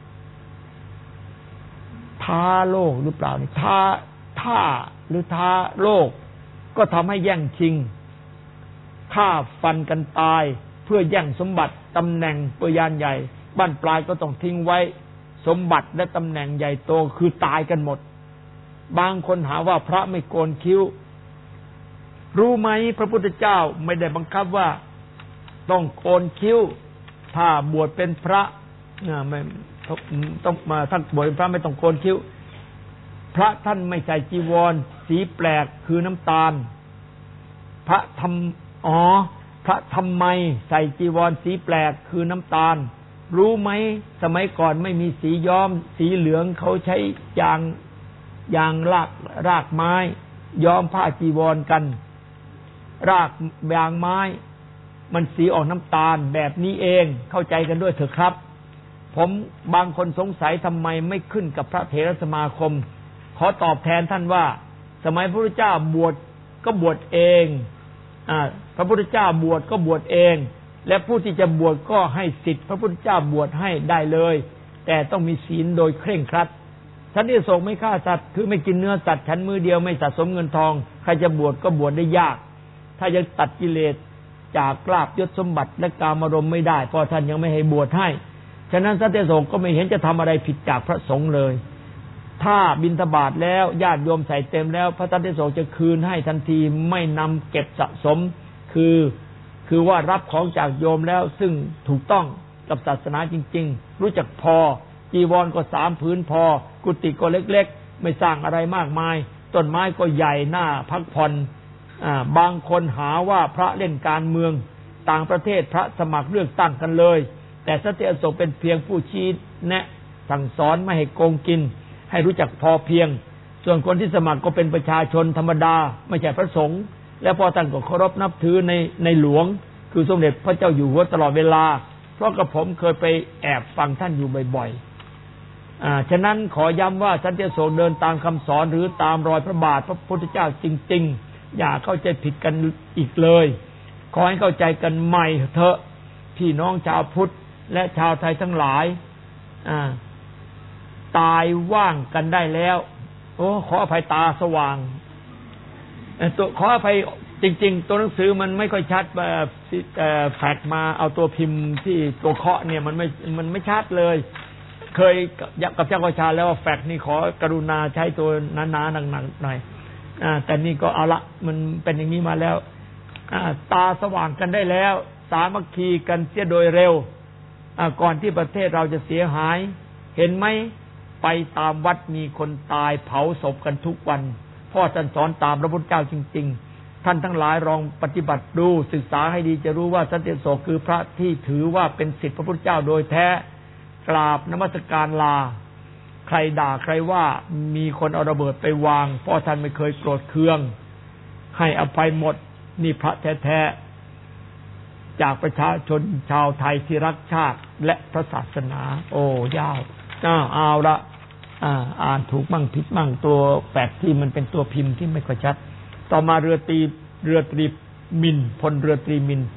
ท้าโลกหรือเปล่านี่ท้าท่าหรือท้าโลกก็ทำให้แย่งชิงฆ่าฟันกันตายเพื่อแย่งสมบัติตำแหน่งปยานใหญ่บ้านปลายก็ต้องทิ้งไว้สมบัติและตำแหน่งใหญ่โตคือตายกันหมดบางคนหาว่าพระไม่โกนคิ้วรู้ไหมพระพุทธเจ้าไม่ได้บังคับว่าต้องโกนคิ้วถ้าบวชเป็นพระไม่ต้องมาท่านบวชเป็นพระไม่ต้องโกนคิ้วพระท่านไม่ใส่จีวรสีแปลกคือน้ำตาลพระทำอ๋อพระทำไมใส่จีวรสีแปลกคือน้ำตาลรู้ไหมสมัยก่อนไม่มีสีย้อมสีเหลืองเขาใช้ยางยางรากรากไม้ย้อมผ้าจีวรกันรากยางไม้มันสีออกน้ำตาลแบบนี้เองเข้าใจกันด้วยเถอะครับผมบางคนสงสัยทำไมไม่ขึ้นกับพระเถรสมาคมขอตอบแทนท่านว่าสมัยพระพุทธเจ้าบวชก็บวชเองอ่าพระพุทธเจ้าบวชก็บวชเองและผู้ที่จะบวชก็ให้สิทธิ์พระพุทธเจ้าบวชให้ได้เลยแต่ต้องมีศีลโดยเคร่งครัดสันติอโศกไม่ฆ่าสัตว์คือไม่กินเนื้อสัตว์ฉันมือเดียวไม่สะสมเงินทองใครจะบวชก็บวชได้ยากถ้ายังตัดกิเลสจากลาภยศสมบัติและกามารมณ์ไม่ได้เพราะท่านยังไม่ให้บวชให้ฉะนั้นสันติอโศกก็ไม่เห็นจะทำอะไรผิดจากพระสงฆ์เลยถ้าบิณฑบาตแล้วญาติโยมใส่เต็มแล้วพระสันติอโศกจะคืนให้ทันทีไม่นำเก็บสะสมคือคือว่ารับของจากโยมแล้วซึ่งถูกต้องกับศาสนาจริงๆรู้จักพอจีวรก็สามผืนพอกุฏิก็เล็กๆไม่สร้างอะไรมากมายต้นไม้ก็ใหญ่หน้าพักผ่อนอ่าบางคนหาว่าพระเล่นการเมืองต่างประเทศพระสมัครเลือกตั้งกันเลยแต่สันติอโศกเป็นเพียงผู้ชี้แนะสั่งสอนไม่ให้โกงกินให้รู้จักพอเพียงส่วนคนที่สมัครก็เป็นประชาชนธรรมดาไม่ใช่พระสงฆ์และพอท่านก็เคารพนับถือในในหลวงคือสมเด็จพระเจ้าอยู่หัวตลอดเวลาเพราะกับผมเคยไปแอบฟังท่านอยู่บ่อยๆอ่าฉะนั้นขอย้ำว่าสันติอโศกเดินตามคำสอนหรือตามรอยพระบาทพระพุทธเจ้าจริงๆอย่าเข้าใจผิดกันอีกเลยขอให้เข้าใจกันใหม่เถอะพี่น้องชาวพุทธและชาวไทยทั้งหลายอ่าตายว่างกันได้แล้วโอ้ขออภัยตาสว่างตัวขออภัยจริงๆตัวหนังสือมันไม่ค่อยชัดแบบแฟกมาเอาตัวพิมพ์ที่ตัวเคาะเนี่ยมันไม่มันไม่ชัดเลยเคยกับเจ้าประชาแล้วว่าแฟกนี่ขอกรุณาใช้ตัวหนาๆหนักๆหน่อยอ่าแต่นี่ก็เอาละมันเป็นอย่างนี้มาแล้วอ่าตาสว่างกันได้แล้วสามัคคีกันเสียโดยเร็วอ่าก่อนที่ประเทศเราจะเสียหายเห็นไหมไปตามวัดมีคนตายเผาศพกันทุกวันพ่อท่านสอนตามพระพุทธเจ้าจริงๆท่านทั้งหลายลองปฏิบัติดูศึกษาให้ดีจะรู้ว่าสันติอโศกคือพระที่ถือว่าเป็นศิษย์พระพุทธเจ้าโดยแท้กราบนมัสการลาใครด่าใครว่ามีคนเอาระเบิดไปวางพ่อท่านไม่เคยโกรธเคืองให้อภัยหมดนี่พระแท้ๆจากประชาชนชาวไทยที่รักชาติและพระศาสนาโอ้ยาวอ้าวเอาละอ่าอ่านถูกมั่งผิดมั่งตัวแปดที่มันเป็นตัวพิมพ์ที่ไม่ค่อยชัดต่อมาเรือตรีเรือตรีมินพลเรือตรีมิน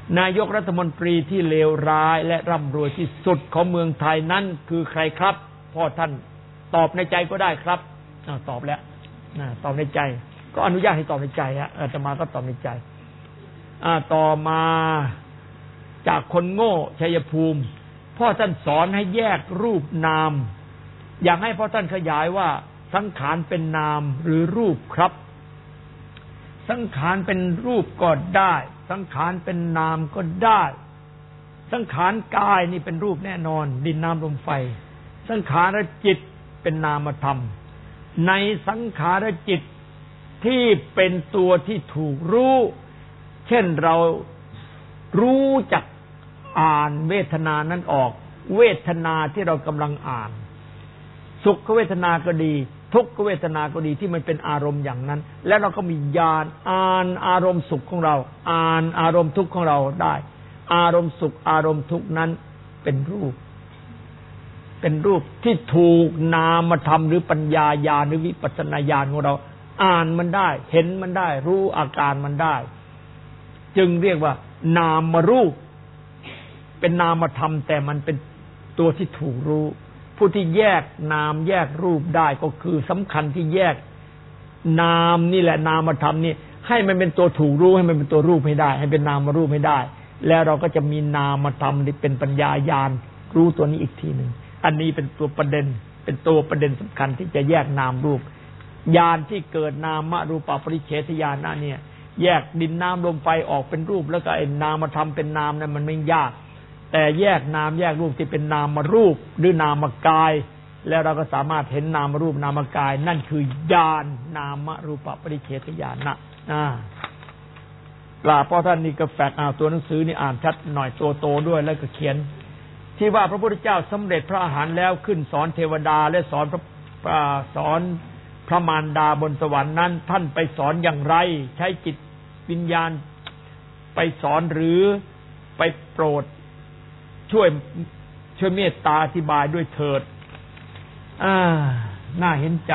นายกรัฐมนตรีที่เลวร้ายและร่ำรวยที่สุดของเมืองไทยนั้นคือใครครับพ่อท่านตอบในใจก็ได้ครับอตอบแล้วตอบในใจก็อนุญาตให้ตอบในใจฮะอาตมาก็ตอบในใจต่อมาจากคนโง่ชัยภูมิพ่อท่านสอนให้แยกรูปนามอยากให้พ่อท่านขยายว่าสังขารเป็นนามหรือรูปครับสังขารเป็นรูปก็ได้สังขารเป็นนามก็ได้สังขารกายนี่เป็นรูปแน่นอนดินน้ำลมไฟสังขารจิตเป็นนามธรรมในสังขารจิตที่เป็นตัวที่ถูกรู้เช่นเรารู้จักอ่านเวทนานั้นออกเวทนาที่เรากำลังอ่านสุขเวทนาก็ดีทุกขเวทนาก็ดีที่มันเป็นอารมณ์อย่างนั้นแล้วเราก็มีญาณอ่านอารมณ์สุขของเราอ่านอารมณ์ทุกข์ของเราได้อารมณ์สุขอารมณ์ทุกข์นั้นเป็นรูปเป็นรูปที่ถูกนามธรรมหรือปัญญาญาณหรือวิปัสสนาญาณของเราอ่านมันได้เห็นมันได้รู้อาการมันได้จึงเรียกว่านามรูปเป็นนามธรรมแต่มันเป็นตัวที่ถูกรู้ผู้ที่แยกนามแยกรูปได้ก็คือสำคัญที่แยกนามนี่แหละนามธรรมนี่ให้มันเป็นตัวถูกรู้ให้มันเป็นตัวรูปให้ได้ให้เป็นนามรูปให้ได้แล้วเราก็จะมีนามธรรมที่เป็นปัญญาญาณรู้ตัวนี้อีกทีหนึ่งอันนี้เป็นตัวประเด็นเป็นตัวประเด็นสำคัญที่จะแยกนามรูปญาณที่เกิดนามรูปปริเฉทญาณนั่นเนี่ยแยกดินน้ำลมไฟออกเป็นรูปแล้วก็ไอ้นามธรรมเป็นนามนั้นมันไม่ยากแต่แยกนามแยกรูปที่เป็นนามรูปหรือนามกายแล้วเราก็สามารถเห็นนามรูปนามกายนั่นคือญาณนามรูปปริเฉทญาณนะอ่าปลาพ่อท่านนี่ก็แฝกอ่าตัวหนังสือนี่อ่านชัดหน่อยตัวโตด้วยแล้วก็เขียนที่ว่าพระพุทธเจ้าสำเร็จพระอรหันต์แล้วขึ้นสอนเทวดาและสอนพระสอนพระมารดาบนสวรรค์นั้นท่านไปสอนอย่างไรใช้จิตวิญญาณไปสอนหรือไปโปรดช่วยช่วยเมตตาอธิบายด้วยเถิดอ่าน่าเห็นใจ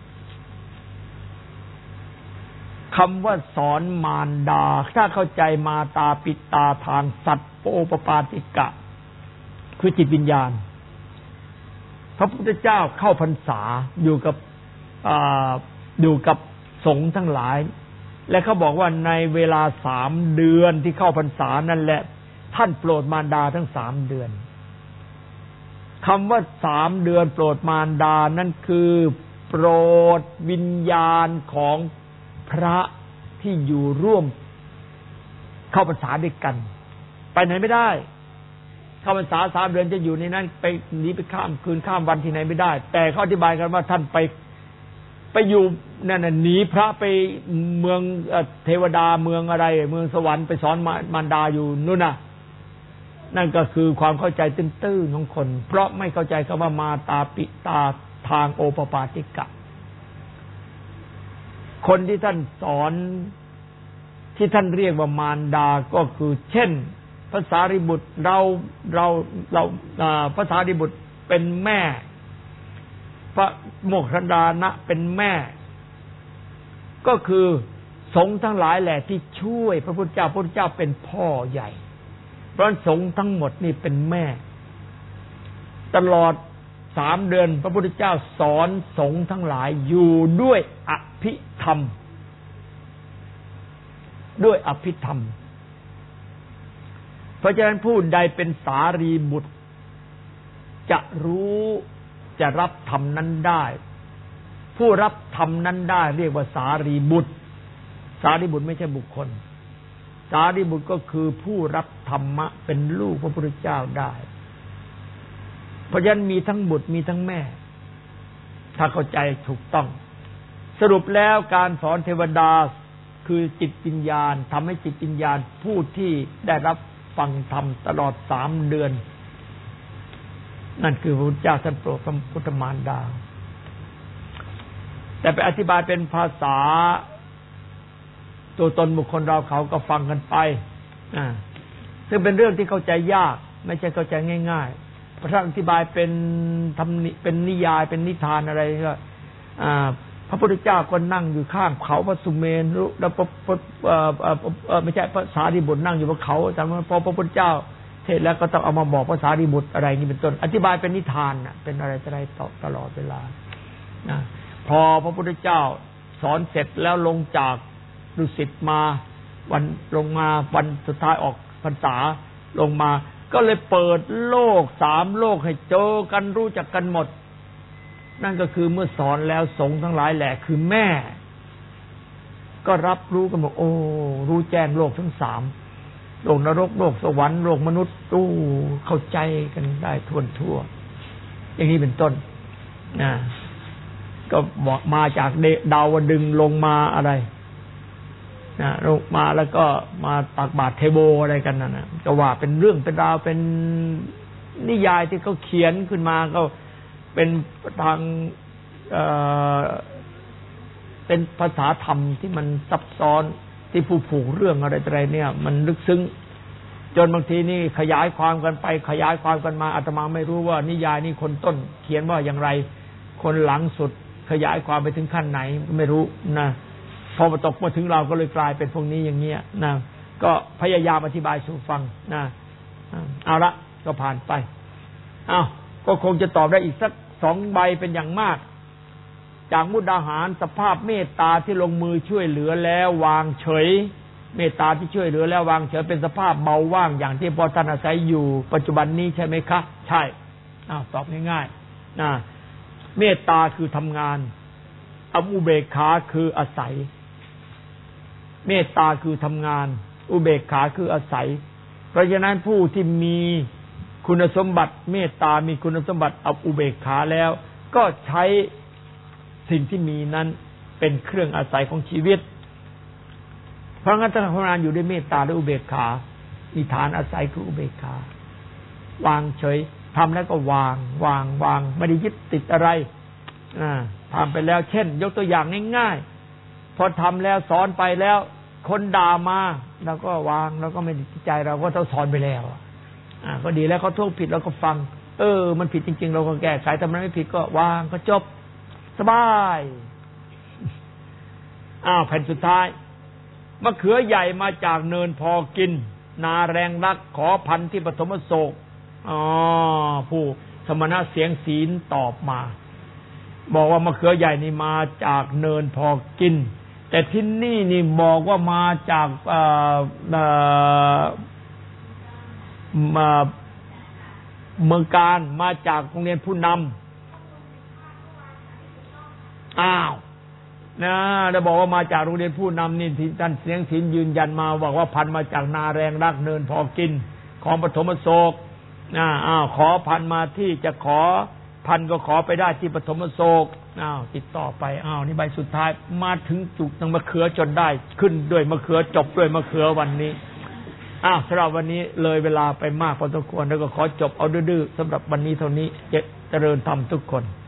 คำว่าสอนมารดาถ้าเข้าใจมาตาปิตาทางสัตว์โอปปาติกะคือจิตวิญญาณพระพุทธเจ้าเข้าพรรษาอยู่กับอยู่กับสงฆ์ทั้งหลายและเขาบอกว่าในเวลาสามเดือนที่เข้าพรรษานั่นแหละท่านโปรดมารดาทั้งสามเดือนคำว่าสามเดือนโปรดมารดานั่นคือโปรดวิญญาณของพระที่อยู่ร่วมเข้าพรรษาด้วยกันไปไหนไม่ได้เข้าพรรษาสามเดือนจะอยู่ในนั้นไปหนีไปข้ามคืนข้ามวันที่ไหนไม่ได้แต่เขาอธิบายกันว่าท่านไปไปอยู่นั่นน่ะหนีพระไปเมืองเทวดาเมืองอะไรเมืองสวรรค์ไปสอนมารดาอยู่นู่นน่ะนั่นก็คือความเข้าใจตื้นๆของคนเพราะไม่เข้าใจคำว่ามาตาปิตาทางโอปปาติกะคนที่ท่านสอนที่ท่านเรียกว่ามารดาก็คือเช่นพระสารีบุตรเราเราเราพระสารีบุตรเป็นแม่พระโมคคัลลานะเป็นแม่ก็คือสงฆ์ทั้งหลายแหละที่ช่วยพระพุทธเจ้าพระพุทธเจ้าเป็นพ่อใหญ่เพราะสงฆ์ทั้งหมดนี่เป็นแม่ตลอดสามเดือนพระพุทธเจ้าสอนสงฆ์ทั้งหลายอยู่ด้วยอภิธรรมด้วยอภิธรรมเพราะฉะนั้นผู้ใดเป็นสารีบุตรจะรู้จะรับธรรมนั้นได้ผู้รับธรรมนั้นได้เรียกว่าสารีบุตรสารีบุตรไม่ใช่บุคคลสารีบุตรก็คือผู้รับธรรมะเป็นลูกพระพุทธเจ้าได้เพราะฉะนั้นมีทั้งบุตรมีทั้งแม่ถ้าเข้าใจถูกต้องสรุปแล้วการสอนเทวดาคือจิตวิญญาณทำให้จิตวิญญาณผู้ที่ได้รับฟังธรรมตลอดสามเดือนนั่นคือพระพุทธเจ้าท่านโปรดพระพุทธมารดาแต่ไปอธิบายเป็นภาษาตัวตนบุคคลเราเขาก็ฟังกันไปอ่าซึ่งเป็นเรื่องที่เข้าใจยากไม่ใช่เข้าใจง่ายๆพระท่านอธิบายเป็นทำเป็นนิยายเป็นนิทานอะไรก็อ่าพระพุทธเจ้าก็นั่งอยู่ข้างเขาพระสุเมนแล้วไม่ใช่พระสารีบุตรนั่งอยู่บนเขาแต่พอพระพุทธเจ้าเทศแล้วก็ต้องเอามาบอกพระสารีบุตรอะไรนี่เป็นต้นอธิบายเป็นนิทานน่ะเป็นอะไรอะไรตลอดเวลานะพอพระพุทธเจ้าสอนเสร็จแล้วลงจากดุสิตมาวันลงมาวันสุดท้ายออกพรรษาลงมาก็เลยเปิดโลกสามโลกให้เจอกันรู้จักกันหมดนั่นก็คือเมื่อสอนแล้วสงฆ์ทั้งหลายแหละคือแม่ก็รับรู้กันหมดโอ้รู้แจ้งโลกทั้งสามโลกนรกโลกสวรรค์โลกมนุษย์ตู้เข้าใจกันได้ทั่วทั่วอย่างนี้เป็นต้นนะก็บอกมาจากดาวดึงลงมาอะไรนะลงมาแล้วก็มาตักบาตรเทโวอะไรกันนั่นนะก็ว่าเป็นเรื่องเป็นราวเป็นนิยายที่เขาเขียนขึ้นมาก็เป็นทางเอ่อเป็นภาษาธรรมที่มันซับซ้อนที่ผู้ผูกเรื่องอะไรอะไรเนี่ยมันลึกซึ้งจนบางทีนี่ขยายความกันไปขยายความกันมาอาตมาไม่รู้ว่านิยายนี่คนต้นเขียนว่าอย่างไรคนหลังสุดขยายความไปถึงขั้นไหนไม่รู้นะพอมาตกมาถึงเราก็เลยกลายเป็นพวกนี้อย่างเงี้ยนะก็พยายามอธิบายสู่ฟังนะเอาละก็ผ่านไปอ้าวก็คงจะตอบได้อีกสักสองใบเป็นอย่างมากจากมุดาหารสภาพเมตตาที่ลงมือช่วยเหลือแล้ววางเฉยเมตตาที่ช่วยเหลือแล้ววางเฉยเป็นสภาพเบาว่างอย่างที่พอท่านอาศัยอยู่ปัจจุบันนี้ใช่ไหมคะใช่อ้าวตอบง่ายๆนะเมตตาคือทำงานอุเบกขาคืออาศัยเมตตาคือทำงานอุเบกขาคืออาศัยเพราะฉะนั้นผู้ที่มีคุณสมบัติเมตตามีคุณสมบัติอุเบกขาแล้วก็ใช้สิ่งที่มีนั้นเป็นเครื่องอาศัยของชีวิตเพราะงั้นถ้าทำงานอยู่ด้วยเมตตาและอุเบกขามีฐานอาศัยคืออุเบกขาวางเฉยทำแล้วก็วางวางวางไม่ได้ยึดติดอะไรอ่าทำไปแล้วเช่นยกตัวอย่างง่ายๆพอทำแล้วสอนไปแล้วคนด่ามาเราก็วางแล้วก็ไม่ติดใจเราก็ต้องสอนไปแล้วอ่าก็ดีแล้วเขาโทษผิดเราก็ฟังเออมันผิดจริงๆเราก็แก้ไขถ้ามันไม่ผิดก็วางก็จบสบายอ้าวแผ่นสุดท้ายมะเขือใหญ่มาจากเนินพอกินนาแรงรักขอพันที่ปฐมโศกอ๋อผู้สมณะเสียงศีลตอบมาบอกว่ามะเขือใหญ่นี่มาจากเนินพอกินแต่ที่นี่นี่บอกว่ามาจากเอ่อเอ่อมาเมืองการมาจากโรงเรียนผู้นำอ้าวนะได้บอกว่ามาจากโรงเรียนผู้นำนี่ที่ท่านเสียงศีลยืนยันมาบอกว่าพันมาจากนาแรงรักเนินพอกินของปฐมโศกนะอ้าวขอพันมาที่จะขอพันก็ขอไปได้ที่ปฐมโศกอ้าวติดต่อไปอ้าวนี่ใบสุดท้ายมาถึงจุดทางมะเขือจนได้ขึ้นด้วยมะเขือจบด้วยมะเขือวันนี้อ้าวสำหรับวันนี้เลยเวลาไปมากพอสมควรแล้วก็ขอจบเอาดื้อๆสำหรับวันนี้เท่านี้เจริญธรรมทุกคน